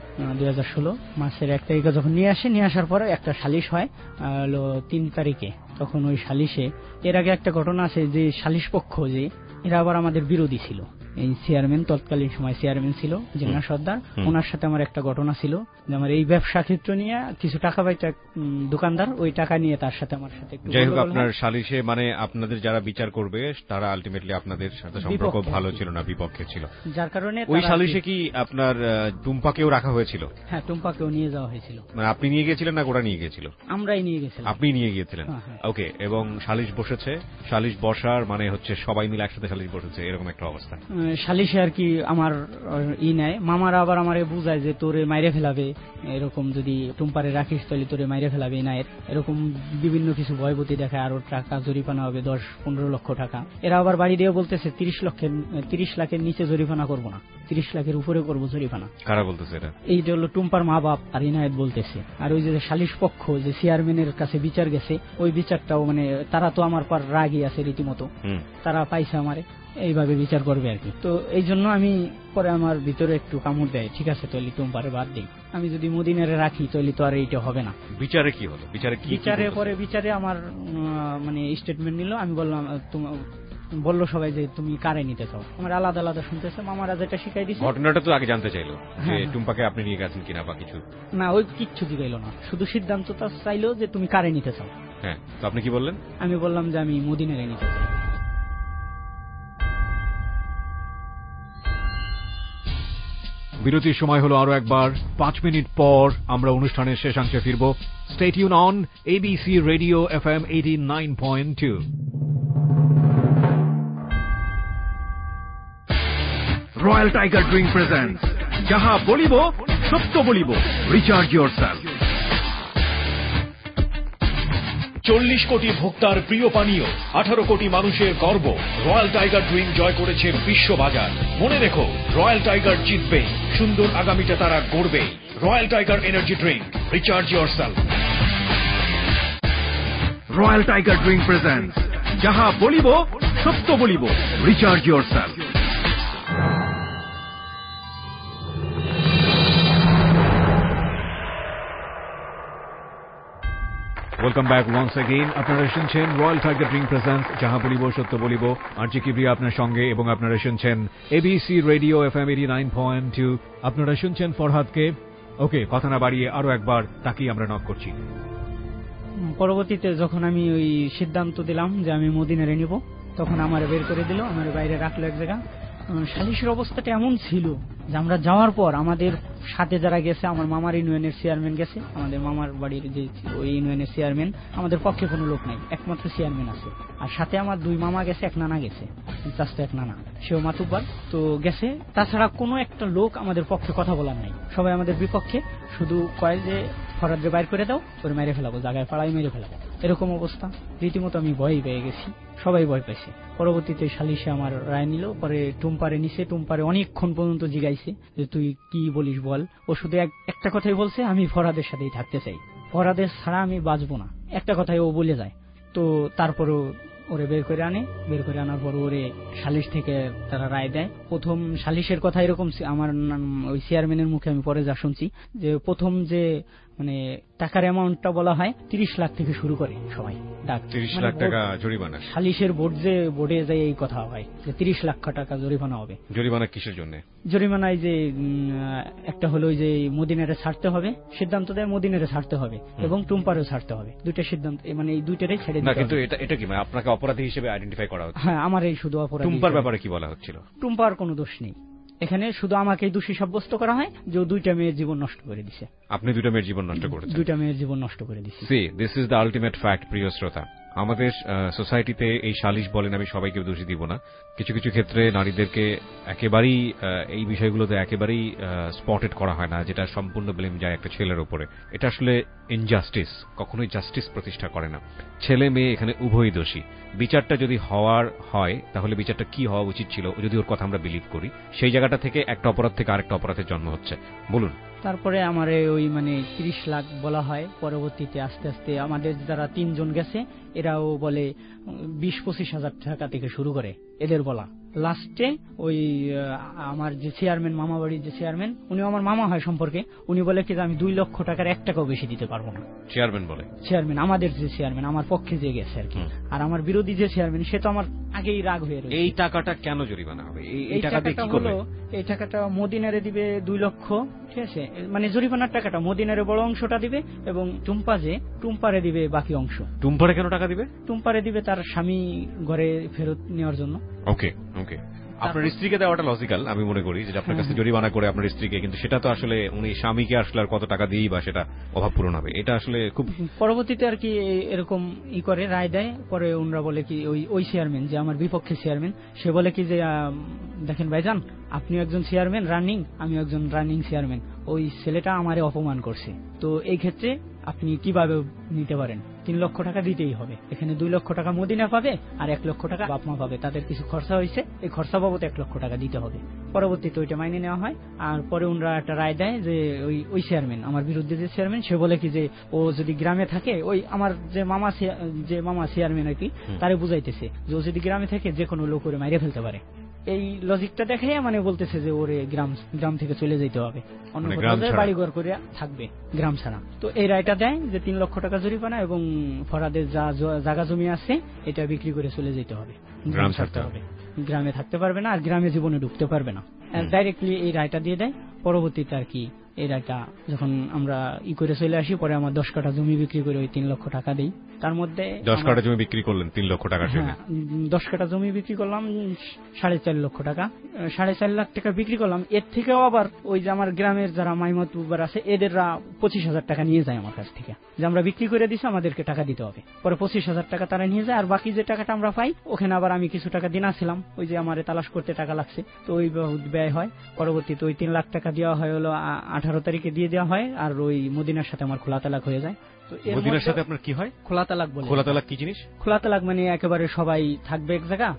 2016 মার্চের 1 তারিখে যখন নিয়ে আসার পরে একটা সালিশ হয় হলো 3 তারিখে। তখন ওই সালিশে এর আগে একটা ঘটনা আছে যে সালিশ পক্ষ যে এরা আবার আমাদের বিরোধী ছিল। এই চেয়ারম্যান, তৎকালীন সময় চেয়ারম্যান ছিল জেনা সর্দার, ওনার সাথে আমার একটা ঘটনা ছিল যে আমার এই ব্যবসা ক্ষেত্র নিয়ে কিছু টাকা পাইতো দোকানদার, ওই টাকা নিয়ে তার সাথে আমার সাথে একটু। যাই হোক, আপনার সালিশে মানে আপনাদের যারা বিচার করবে তারা আলটিমেটলি আপনাদের সাথে সম্পর্ক ভালো ছিল না, বিপক্ষে ছিল, যার কারণে ওই সালিশে কি আপনার টুম্পাকেও রাখা হয়েছিল? হ্যাঁ, টুম্পাকেও নিয়ে যাওয়া হয়েছিল। মানে আপনি নিয়ে গিয়েছিলেন না ওরা নিয়ে গিয়েছিল? আমরাই নিয়ে গেছিলাম। আপনি নিয়ে গিয়েছিলেন, ওকে। এবং সালিশ বসেছে, সালিশ বসার মানে হচ্ছে সবাই মিলে একসাথে সালিশ বসেছে, এরকম একটা অবস্থা। সালিশে আর কি আমার নেয়, মামারা আবার আমারে বুঝায় যে তোরে মাইরে ফেলাবে, এরকম যদি টুম্পারে রাখিস তাহলে তোরে মাইরে ফেলাবে নায়ের, এরকম বিভিন্ন কিছু ভয়ভূতি দেখায়। আরো টাকা জরিমানা হবে 10-15 লক্ষ টাকা। এরা আবার বাড়ি দিয়ে বলতেছে 30 লাখের নিচে জরিমানা করবো না, 30 লাখের উপরে করবো জরিমানা। কারা বলতেছে এটা? এইটা হলো টুম্পার মা বাপ আর ইনায়েত বলতেছে। আর ওই যে সালিশ পক্ষ যে চেয়ারম্যানের কাছে বিচার গেছে, ওই বিচারটাও মানে তারা তো আমার পর রাগই আছে রীতিমতো, তারা পাইছে আমারে, এইভাবে বিচার করবে আর কি। তো এই জন্য আমি পরে আমার ভিতরে একটু কামড় দেয়, ঠিক আছে তাহলে টুম্পারে বাদ দিই, আমি যদি মদিনারে রাখি তাহলে তো আর এইটা হবে না। বিচারে কি হলো? বিচারে আমার মানে স্টেটমেন্ট নিল। আমি বললাম, বললো সবাই যে তুমি কারে নিতে চাও, আমার আলাদা আলাদা শুনতেছে। মামারা যেটা শিখাই দিচ্ছে, ঘটনাটা তো আগে জানতে চাইলো যে টুম্পাকে আপনি নিয়ে গেছেন কিনা বা কিছু না, ওই কিচ্ছু দিগাইলো না, শুধু সিদ্ধান্তটা চাইলো যে তুমি কারে নিতে চাও। হ্যাঁ, তো আপনি কি বললেন? আমি বললাম যে আমি মদিনারে নিতে চাই। বিরতির সময় হলো আরো একবার। 5 মিনিট পর আমরা অনুষ্ঠানের শেষাংশে ফিরব। Stay tune on ABC radio FM 89.2। রয়্যাল টাইগার ড্রিঙ্ক প্রেজেন্টস যাহা বলিব সত্য বলিব, রিচার্জ ইয়োরসেলফ। 40 কোটি ভোক্তার প্রিয় পানীয়, 18 কোটি মানুষের গর্ব, রয়্যাল টাইগার ড্রিঙ্ক জয় করেছে বিশ্ববাজার। মনে রেখো, রয়্যাল টাইগার জিতবে, সুন্দর আগামীটা তারা গড়বে। Royal tiger energy drink, recharge yourself. Royal tiger drink presents যাহা বলিব সত্য বলিব, recharge yourself. Welcome back once again. আপনারা শুনছেন রয়্যাল টাইগার ড্রিঙ্ক প্রেজেন্টস যাহা বলিব সত্য বলিব। আরজি কিবরিয়া আপনার সঙ্গে, এবং আপনারা শুনছেন এবিসি রেডিও FM 89.2। আপনারা শুনছেন ফরহাদকে। ওকে, কথা না বাড়িয়ে আরো একবার তাকেই আমরা নক করছি। পরবর্তীতে যখন আমি ওই সিদ্ধান্ত দিলাম যে আমি মদিনারে নিব, তখন আমার বের করে দিল, আমার বাইরে রাখলো এক জায়গা। সালিশের অবস্থাটা এমন ছিল যে আমরা যাওয়ার পর আমাদের সাথে যারা গেছে, আমার মামার ইউনিয়নের চেয়ারম্যান গেছে, আমাদের মামার বাড়ির যে ওই ইউনিয়নের চেয়ারম্যান, আমাদের পক্ষে কোনো লোক নাই, একমাত্র চেয়ারম্যান আছে। আর সাথে আমার 2 মামা গেছে, এক নানা গেছে, চাস্ত এক নানা, সেও মাতুব্বার তো গেছে। তাছাড়া কোনো একটা লোক আমাদের পক্ষে কথা বলার নাই, সবাই আমাদের বিপক্ষে। শুধু কয় যে ফরহাদরে বাইর করে দাও, ওরে মেরে ফেলাবো, জায়গায় পাড়ায় মেরে ফেলাবো, এরকম অবস্থা। রীতিমতো আমি ভয় পেয়ে গেছি, সবাই ভয় পেয়েছে। পরবর্তীতে সালিশে আমার রায় নিল, পরে টুম্পারে নিছে। টুম্পারে অনেকক্ষণ পর্যন্ত জিগাইছে যে তুই কি বলিস বল। ও শুধু একটা কথাই বলছে, আমি ফরহাদের সাথেই থাকতে চাই, ফরহাদের ছাড়া আমি বাঁচবো না, একটা কথাই ও বলে যায়। তো তারপরও ওরে বের করে আনে, বের করে আনার পর ওরে সালিশ থেকে তারা রায় দেয়। প্রথম সালিশের কথা এরকম, আমার ওই চেয়ারম্যানের মুখে আমি পরে যা শুনছি যে প্রথম যে মানে টাকার অ্যামাউন্টটা বলা হয় 30 লাখ থেকে শুরু করে সবাই ডাক, 30 লাখ টাকা জরিমানা। সালিশের বোর্ডে যায় এই কথা হয় যে 30 লাখ টাকা জরিমানা হবে। জরিমানা কিসের জন্য? জরিমানায় যে একটা হলো যে মদিনারে ছাড়তে হবে, সিদ্ধান্ত দেয় মদিনারে ছাড়তে হবে এবং টুম্পারেও ছাড়তে হবে, দুইটা সিদ্ধান্ত, মানে এই দুইটারই ছেড়ে দিতে হবে। কিন্তু এটা কি মানে আপনাকে অপরাধী হিসেবে আইডেন্টিফাই করা হচ্ছে? হ্যাঁ, আমার এই শুধু অপরাধী। টুম্পার ব্যাপারে কি বলা হচ্ছিল? টুম্পার কোনো দোষ নেই, এখানে শুধু আমাকে দোষী সাব্যস্ত করা হয় যে দুইটা মেয়ের জীবন নষ্ট করে দিছে। আপনি দুইটা মেয়ের জীবন নষ্ট করেছেন? দুইটা মেয়ের জীবন নষ্ট করে দিছে। See, this is the ultimate fact. প্রিয় শ্রোতা, আমাদের সোসাইটিতে এই সালিশ বলেন, আমি সবাইকে দোষী দিব না, কিছু কিছু ক্ষেত্রে নারীদেরকে একেবারেই এই বিষয়গুলোতে একেবারেই স্পটেড করা হয় না, যেটা সম্পূর্ণ ব্লেম যায় একটা ছেলের উপরে। এটা আসলে ইনজাস্টিস, কখনোই জাস্টিস প্রতিষ্ঠা করে না। ছেলে মেয়ে এখানে উভয়ই দোষী। বিচারটা যদি হওয়ার হয় তাহলে বিচারটা কি হওয়া উচিত ছিল, যদি ওর কথা আমরা বিলিভ করি, সেই জায়গাটা থেকে একটা অপরাধ থেকে আরেকটা অপরাধের জন্ম হচ্ছে। বলুন। তারপরে আমার ওই মানে 30 লাখ বলা হয়, পরবর্তীতে আস্তে আস্তে আমাদের যারা 3 জন গেছে এরাও বলে 20-25 হাজার টাকা থেকে শুরু করে এদের বলা। লাস্টে ওই আমার যে চেয়ারম্যান, মামা বাড়ির যে চেয়ারম্যান, উনি আমার মামা হয় সম্পর্কে, উনি বলে কি আমি 2 লক্ষ টাকার 1 টাকাও বেশি দিতে পারবো না। চেয়ারম্যান বলে? চেয়ারম্যান, আমাদের যে চেয়ারম্যান, আমার পক্ষে যে গেছে আর কি। আর আমার বিরোধী যে চেয়ারম্যান, সে তো আমার আগেই রাগ হয়ে রয়েছে। এই টাকাটা কেন জরিমানা হবে? এই টাকাটা কি করবে? এই টাকাটা মদিনারে দিবে 2 লক্ষ, ঠিক আছে, মানে জরিমানার টাকাটা মদিনারে বড় অংশটা দিবে এবং টুম্পারে দিবে বাকি অংশ। টুম্পারে কেন টাকা দিবে? টুম্পারে দিবে তার স্বামী ঘরে ফেরত নেওয়ার জন্য। ওকে ওকে, আপনার স্ত্রীকে দেওয়াটা লজিক্যাল আমি মনে করি, যে আপনার কাছে জরিমানা করে আপনার স্ত্রীকে, কিন্তু সেটা তো আসলে উনি স্বামীকে আসলে আর কত টাকা দিয়েই বা সেটা অভাব পূরণ হবে, এটা আসলে খুব পরবর্তীতে আর কি এরকম করে রায় দেয়। পরে ওনারা বলে কি ওই চেয়ারম্যান যে আমার বিপক্ষে চেয়ারম্যান, সে বলে কি যে দেখেন ভাইজান, আপনি একজন চেয়ারম্যান রানিং, আমি একজন রানিং চেয়ারম্যান, ওই ছেলেটা আমারে অপমান করছে, তো এই ক্ষেত্রে আপনি কিভাবে নিতে পারেন? 3 লক্ষ টাকা দিতেই হবে। এখানে 2 লক্ষ টাকা মদিনা পাবে আর 1 লক্ষ টাকা বাপ মা পাবে, তাদের কিছু খরচা হয়েছে, এই খরচা বাবদ 1 লক্ষ টাকা দিতে হবে। পরবর্তীতে ওইটা মাইনে নেওয়া হয়। আর পরে ওনারা একটা রায় দেয় যে ওই চেয়ারম্যান, আমার বিরুদ্ধে যে চেয়ারম্যান, সে বলে কি যে ও যদি গ্রামে থাকে, ওই আমার যে মামা চেয়ারম্যান আর কি, তারে বুঝাইতেছে যে ও যদি গ্রামে থাকে যে কোনো লোক ওরে মাইরে ফেলতে পারে। এই লজিকটা দেখাই মানে বলতেছে যে ওরে গ্রাম থেকে চলে যেতে হবে, অন্য কোথাও বাড়ি ঘর করে থাকবে, গ্রাম ছাড়া। তো এই রায়টা দেয় যে 3 লক্ষ টাকা জরিমানা এবং ফরাদের যা জায়গা জমি আছে এটা বিক্রি করে চলে যেতে হবে, গ্রাম ছাড়তে হবে, গ্রামে থাকতে পারবে না আর গ্রামে জীবনে ঢুকতে পারবে না। ডাইরেক্টলি এই রায়টা দিয়ে দেয়। পরবর্তীতে আর কি এই রায়টা যখন আমরা করে চলে আসি, পরে আমার 10 কাঠা জমি বিক্রি করে ওই 3 লক্ষ টাকা দিই। তার মধ্যে 10 কাঠা জমি বিক্রি করলেন 3 লক্ষ টাকা? হ্যাঁ, 10 কাঠা জমি বিক্রি করলাম 4.5 লক্ষ টাকা, 4.5 লাখ টাকা বিক্রি করলাম। এর থেকেও আবার ওই যে আমার গ্রামের যারা মাইমতুবার আছে এদেররা 25,000 টাকা নিয়ে যায় আমার কাছ থেকে, যে আমরা বিক্রি করে দিছি, আমাদেরকে টাকা দিতে হবে। পরে 25,000 টাকা তারা নিয়ে যায়। আর বাকি যে টাকাটা আমরা পাই, ওখানে আবার আমি কিছু টাকা দিনাছিলাম, ওই যে আমার তালাশ করতে টাকা লাগছে, তো ওই ব্যয় হয়। পরবর্তীতে ওই 3 লাখ টাকা দেওয়া হয় হলো 18 তারিখে দিয়ে দেওয়া হয়। আর ওই মদিনার সাথে আমার খোলা তালাক হয়ে যায়। মদিনার সাথে আপনার কি হয়? খোলা তালাক বলে। খোলা তালাক কি জিনিস? খোলা তালাক মানে একেবারে সবাই থাকবে এক জায়গা,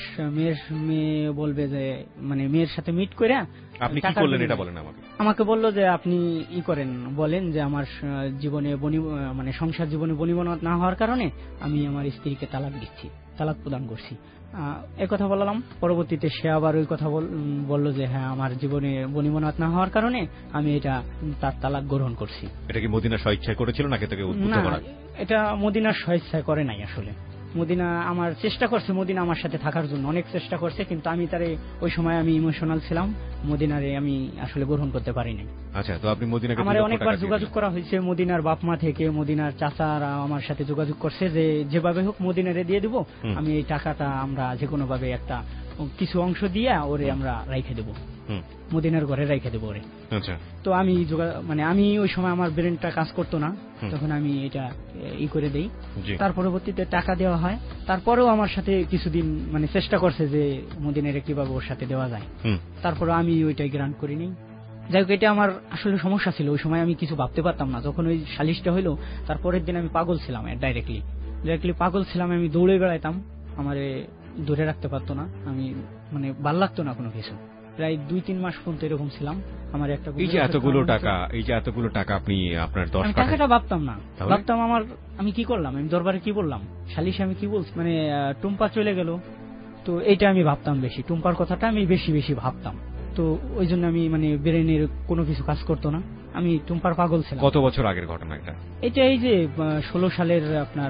মেয়ে বলবে যে মানে মেয়ের সাথে মিট করে। আপনি কি করলেন এটা বলেন আমাকে? আমাকে বললো যে আপনি বলেন যে আমার জীবনে মানে সংসার জীবনে বনিবনত না হওয়ার কারণে আমি আমার স্ত্রীকে তালাক দিচ্ছি, তালাক প্রদান করছি। এই কথা বললাম। পরবর্তীতে সে আবার ওই কথা বললো যে হ্যাঁ, আমার জীবনে বনিবনত না হওয়ার কারণে আমি তার তালাক গ্রহণ করছি। এটা কি মদিনা স্বেচ্ছায় করেছিল নাকি তাকে উদ্বুদ্ধ করা? এটা মদিনার স্বেচ্ছায় করে নাই আসলে। মদিনা আমার চেষ্টা করছে, মদিনা আমার সাথে থাকার জন্য অনেক চেষ্টা করছে, কিন্তু আমি তারে ওই সময় আমি ইমোশনাল ছিলাম, মদিনারে আমি আসলে গ্রহণ করতে পারি নাই। আচ্ছা, তো আপনি মদিনাকে আমার অনেকবার যোগাযোগ করা হয়েছে, মদিনার বাপ মা থেকে, মদিনার চাচারা আমার সাথে যোগাযোগ করছে যে যেভাবে হোক মদিনারে দিয়ে দিব, আমি এই টাকাটা আমরা যে কোনো ভাবে একটা কিছু অংশ দিয়ে ওরে আমরা রাইখে দেবো, মদিনার ঘরে রাইখে দেবো ওরে। আচ্ছা, তো আমি মানে আমি ওই সময় আমার ব্রেনটা কাজ করতো না, তখন আমি এটা করে দেই। তার পরবর্তীতে টাকা দেওয়া হয়। তারপরেও আমার সাথে কিছুদিন মানে চেষ্টা করছে যে মদিনারে কিভাবে ওর সাথে দেওয়া যায়, তারপরে আমি ওইটাই গ্রান্ট করিনি। যাই হোক, এটা আমার আসলে সমস্যা ছিল, ওই সময় আমি কিছু ভাবতে পারতাম না। যখন ওই সালিশটা হইলো তারপরের দিন আমি পাগল ছিলাম, ডাইরেক্টলি পাগল ছিলাম। আমি দৌড়ে বেড়াইতাম, আমারে ধরে রাখতে পারতো না, আমি মানে ভাল লাগতো না কোনো কিছু। প্রায় 2-3 মাস পর্যন্ত এরকম ছিলাম। আমার একটা এই যে এতগুলো টাকা আপনি আপনার 10 আমি টাকাটা ভাবতাম না, ভাবতাম আমি কি করলাম, আমি দরবারে কি বললাম, সালিশে আমি কি বলছি, মানে টুম্পা চলে গেল, তো এইটা আমি ভাবতাম বেশি, টুম্পার কথাটা আমি বেশি বেশি ভাবতাম। তো ওই জন্য আমি মানে ব্রেনের কোনো কিছু কাজ করতো না, আমি টুম্পার পাগল ছিলাম। কত বছর আগের ঘটনা এটা এই যে 16 সালের আপনার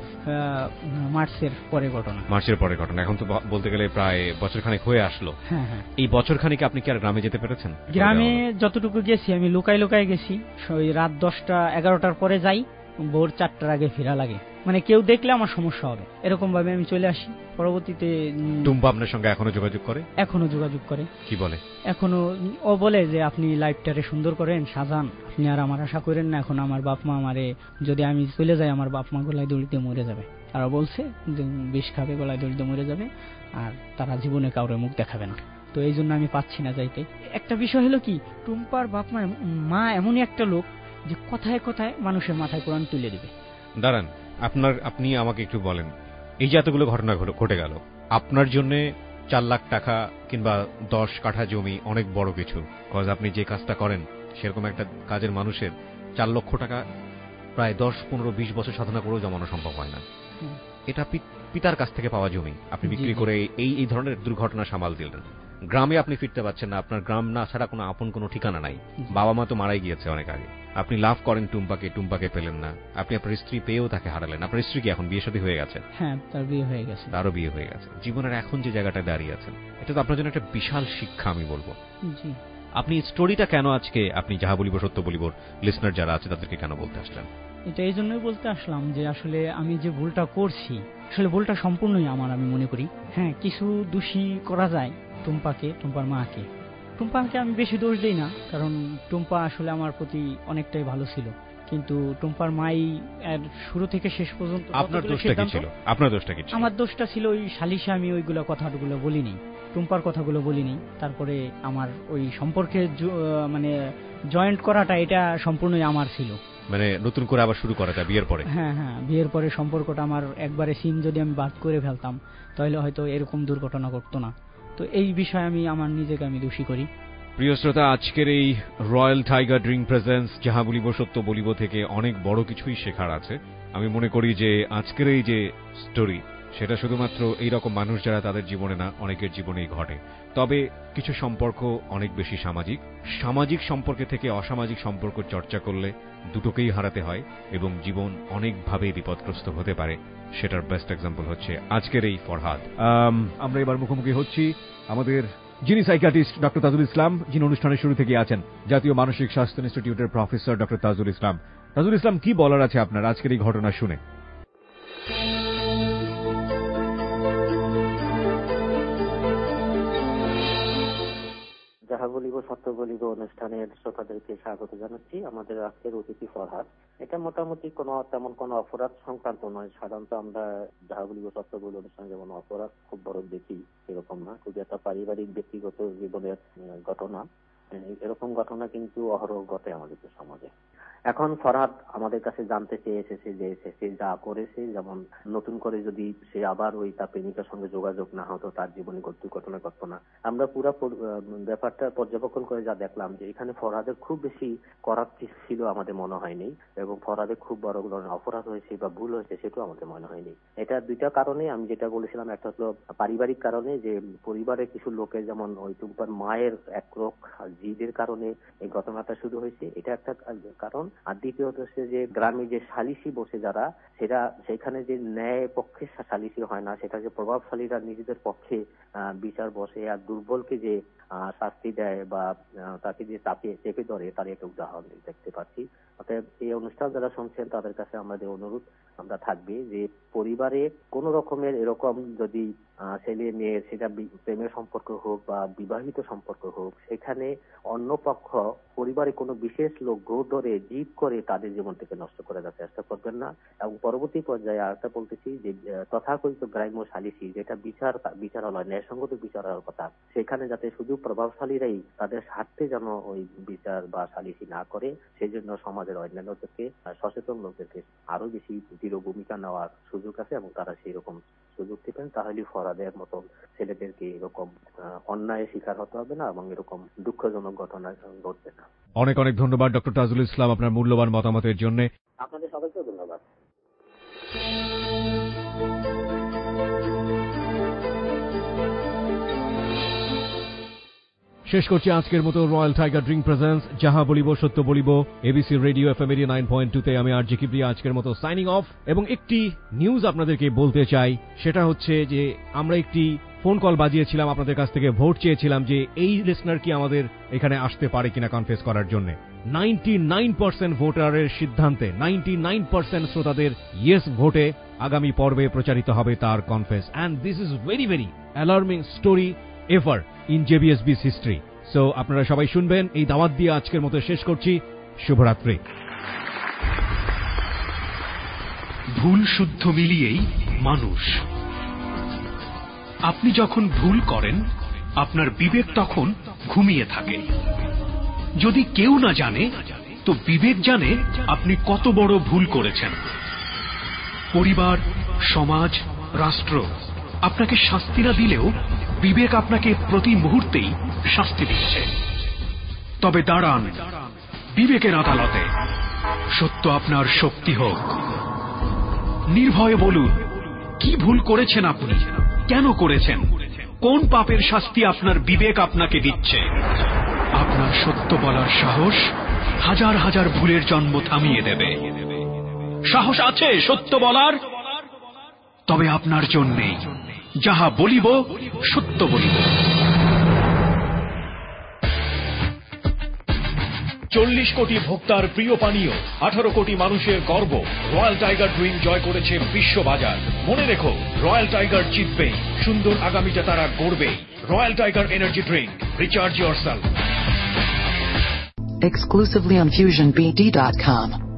মার্চের পরে ঘটনা। এখন তো বলতে গেলে প্রায় বছরখানেক হয়ে আসলো। হ্যাঁ হ্যাঁ। এই বছরখানেকে আপনি কি আর গ্রামে যেতে পেরেছেন? গ্রামে যতটুকু গেছি আমি লুকায় গেছি, ওই রাত 10টা 11টার পরে যাই, ভোর 4টার আগে ফেরা লাগে, মানে কেউ দেখলে আমার সমস্যা হবে, এরকম ভাবে আমি চলে আসি। পরবর্তীতে টুম্পা আপনার সঙ্গে এখনো যোগাযোগ করে? কি বলে? এখনো ও বলে যে আপনি লাইফটারে সুন্দর করেন, সাজান, আপনি আর আমার আশা করেন না, এখন আমার বাপ মা আমারে, যদি আমি চলে যাই আমার বাপ মা গলায় দড়িতে মরে যাবে, তারা বলছে যে বিষ খাবে, গলায় দড়িতে মরে যাবে, আর তারা জীবনে কাউরে মুখ দেখাবে না। তো এই জন্য আমি পাচ্ছি না যাইতে। একটা বিষয় হলো কি, টুম্পার বাপ মা এমনই একটা লোক যে কথায় কথায় মানুষের মাথায় কোরআন তুলে দিবে। দাঁড়ান, আপনি আমাকে একটু বলেন, এই যে এতগুলো ঘটনা ঘটে গেল, আপনার জন্য 4 লাখ টাকা কিংবা 10 কাঠা জমি অনেক বড় কিছু, কজ আপনি যে কাজটা করেন সেরকম একটা কাজের মানুষের 4 লক্ষ টাকা প্রায় 10, 15, 20 বছর সাধনা করেও জমানো সম্ভব হয় না। এটা পিতার কাছ থেকে পাওয়া জমি আপনি বিক্রি করে এই ধরনের দুর্ঘটনা সামাল দিলেন। গ্রামে আপনি ফিরতে পারছেন না, আপনার গ্রাম না ছাড়া কোনো আপন কোনো ঠিকানা নাই, বাবা মা তো মারাই গিয়েছে অনেক আগে। আপনি লাভ করেন টুম্পাকে পেলেন না, আপনি আপনার স্ত্রী পেয়েও তাকে হারালেন। আপনার স্ত্রী কি এখন বিয়ে শাদী হয়ে গেছে? হ্যাঁ, তার বিয়ে হয়ে গেছে। তারও বিয়ে হয়ে গেছে। জীবনের এখন যে জায়গাটায় দাঁড়িয়ে আছেন, এটা তো আপনার জন্য একটা বিশাল শিক্ষা আমি বলবো। জি। আপনি স্টোরিটা কেন আজকে আপনি যাহা বলিব সত্য বলিব লিসনার যারা আছে তাদেরকে কেন বলতে আসলেন? এটা এই জন্যই বলতে আসলাম যে আসলে আমি যে ভুলটা করছি, আসলে ভুলটা সম্পূর্ণই আমার, আমি মনে করি। হ্যাঁ, কিছু দোষী করা যায় টুম্পাকে, টুম্পার মাকে। টুম্পাকে আমি বেশি দোষ দেই না, কারণ টুম্পা আসলে আমার প্রতি অনেকটাই ভালো ছিল, কিন্তু টুম্পার মাই এর শুরু থেকে শেষ পর্যন্ত। আপনার দোষটা কি ছিল? আমার দোষটা ছিল ওই সালিশে আমি ওইগুলো কথাগুলো বলিনি, টুম্পার কথাগুলো বলিনি। তারপরে আমার ওই সম্পর্কে মানে জয়েন্ট করাটা, এটা সম্পূর্ণই আমার ছিল। মানে নতুন করে আবার শুরু করাটা বিয়ের পরে? হ্যাঁ হ্যাঁ, বিয়ের পরে সম্পর্কটা আমার একবারে সিন যদি আমি বাদ করে ফেলতাম তাহলে হয়তো এরকম দুর্ঘটনা ঘটতো না। তো এই বিষয়ে আমি আমার নিজেকে আমি দোষী করি। প্রিয় শ্রোতা, আজকের এই রয়্যাল টাইগার ড্রিঙ্ক প্রেজেন্স যাহা বলিব সত্য বলিব থেকে অনেক বড় কিছুই শেখার আছে। আমি মনে করি যে আজকের এই যে স্টোরি, সেটা শুধুমাত্র এই রকম মানুষ যারা তাদের জীবনে না, অনেকের জীবনেই ঘটে। তবে কিছু সম্পর্ক অনেক বেশি সামাজিক সম্পর্কে থেকে অসামাজিক সম্পর্ক চর্চা করলে দুটোকেই হারাতে হয় এবং জীবন অনেকভাবেই বিপদগ্রস্ত হতে পারে। সেটার বেস্ট এক্সাম্পল হচ্ছে আজকের এই ফরহাদ। আমরা এবার মুখোমুখি হচ্ছি আমাদের যিনি সাইকিয়াট্রিস্ট ডক্টর তাজুল ইসলাম, যিনি অনুষ্ঠানের শুরু থেকে আছেন, জাতীয় মানসিক স্বাস্থ্য ইনস্টিটিউটের প্রফেসর ডক্টর তাজুল ইসলাম। তাজুল ইসলাম, কি বলার আছে আপনার আজকের এই ঘটনা শুনে? যাহা বলিব সত্য বলিব অনুষ্ঠানের শ্রোতাদেরকে স্বাগত জানাচ্ছি। আমাদের আজকের অতিথি ফরহাদ। এটা মোটামুটি তেমন কোনো অপরাধ সংক্রান্ত নয়। সাধারণত আমরা যাহা বলিব সত্য বলিব অনুষ্ঠানে যেমন অপরাধ খুব বড় দেখি, সেরকম না, খুবই একটা পারিবারিক ব্যক্তিগত জীবনের ঘটনা। এরকম ঘটনা কিন্তু অহরহ ঘটে আমাদের সমাজে। এখন ফরহাদ আমাদের কাছে জানতে চেয়ে এসেছে যে সে যা করেছে, যেমন নতুন করে যদি সে আবার ওই তার প্রেমিকার সঙ্গে যোগাযোগ না হতো, তার জীবনে দুর্ঘটনা ঘটতো না। আমরা পুরো ব্যাপারটা পর্যবেক্ষণ করে যা দেখলাম যে এখানে ফরহাদের খুব বেশি করার ছিল আমাদের মনে হয়নি, এবং ফরহাদের খুব বড় ধরনের অপরাধ হয়েছে বা ভুল হয়েছে সেটাও আমাদের মনে হয়নি। এটা দুইটা কারণে, আমি যেটা বলেছিলাম, একটা হলো পারিবারিক কারণে, যে পরিবারের কিছু লোকের যেমন ওই টুম্পার মায়ের একরোখ জিদের কারণে এই ঘটনাটা শুরু হয়েছে, এটা একটা কারণ। আর দ্বিতীয়ত হচ্ছে যে গ্রামে যে সালিশি বসে যারা, সেখানে যে ন্যায় পক্ষে সালিশি হয় না, সেটা যে প্রভাবশালীরা নিজেদের পক্ষে বিচার বসে আর দুর্বলকে যে শাস্তি দেয় বা তাকে যে চেপে ধরে, তার একটা উদাহরণ দেখতে পাচ্ছি। অতএব এই অনুষ্ঠান যারা শুনছেন তাদের কাছে আমাদের অনুরোধ আমরা থাকবে যে পরিবারে কোন রকমের এরকম যদি ছেলে মেয়ের, সেটা প্রেমের সম্পর্ক হোক বা বিবাহিত সম্পর্ক হোক, সেখানে অন্য পক্ষ পরিবারে কোনো বিশেষ লোক গো ধরে জিদ করে তাদের জীবন থেকে নষ্ট করে দেওয়ার চেষ্টা করবেন না। এবং পরবর্তী পর্যায়ে আরেকটা বলতেছি যে তথাকথিত গ্রাম্য সালিসি যেটা বিচারালয় ন্যায়সঙ্গত বিচার হওয়ার কথা, সেখানে যাতে শুধু প্রভাবশালীরাই তাদের স্বার্থে যেন ওই বিচার বা সালিসি না করে, সেই জন্য সমাজের অন্যান্যদেরকে সচেতন লোকদেরকে আরো বেশি দৃঢ় ভূমিকা নেওয়ার সুযোগ আছে এবং তারা সেই রকম সুযোগ দিবেন। তাহলে ফরহাদের মতো ছেলেদেরকে এরকম অন্যায়ের শিকার হতে হবে না এবং এরকম দুঃখজনক ঘটনা ঘটবে না। অনেক অনেক ধন্যবাদ ডক্টর তাজুল ইসলাম আপনার মূল্যবান মতামতের জন্য। আপনাদের সবাইকে ধন্যবাদ। শেষ করছি আজকের মতো রয়্যাল টাইগার ড্রিঙ্ক প্রেজেন্স যাহা বলিব সত্য বলিব এবিসি রেডিও এফএম 89.2 তে আমি আরজে কিবরিয়া আজকের মতো সাইনিং অফ। এবং একটি নিউজ আপনাদেরকে বলতে চাই, সেটা হচ্ছে যে আমরা একটি ফোন কল বাজিয়েছিলাম, আপনাদের কাছ থেকে ভোট চেয়েছিলাম যে এই লিসনার কি আমাদের এখানে আসতে পারে কিনা কনফেস করার জন্য। 99% ভোটারের সিদ্ধান্তে 99% শ্রোতাদের ইয়েস ভোটে আগামী পর্বে প্রচারিত হবে তার confess. And this is very very alarming story ever in JBSB's history. So আপনারা সবাই শুনবেন। এই দাওয়াত দিয়ে আজকের মতো শেষ করছি। শুভরাত্রি। ভুল শুদ্ধ মিলিয়েই মানুষ। আপনি যখন ভুল করেন আপনার বিবেক তখন ঘুমিয়ে থাকে। যদি কেউ না জানে তো বিবেক জানে আপনি কত বড় ভুল করেছেন। পরিবার, সমাজ, রাষ্ট্র আপনাকে শাস্তি না দিলেও বিবেক আপনাকে প্রতি মুহূর্তেই শাস্তি দিচ্ছে। তবে দাঁড়ান বিবেকের আদালতে, সত্য আপনার শক্তি হোক। নির্ভয়ে বলুন কি ভুল করেছেন আপনি, কেন করেছেন, কোন পাপের শাস্তি আপনার বিবেক আপনাকে দিচ্ছে। আপনার সত্য বলার সাহস হাজার হাজার ভুলের জন্ম থামিয়ে দেবে। সাহস আছে সত্য বলার? তবে আপনার জন্যেই যাহা বলিব সত্য বলিব। 40 কোটি ভোক্তার প্রিয় পানীয়, 18 কোটি মানুষের গর্ব, রয়্যাল টাইগার ড্রিঙ্ক জয় করেছে বিশ্ববাজার। মনে রেখো, রয়্যাল টাইগার জিতবেই, সুন্দর আগামীটা তারা গড়বেই। Royal tiger energy drink, recharge yourself. Exclusively on FusionBD.com.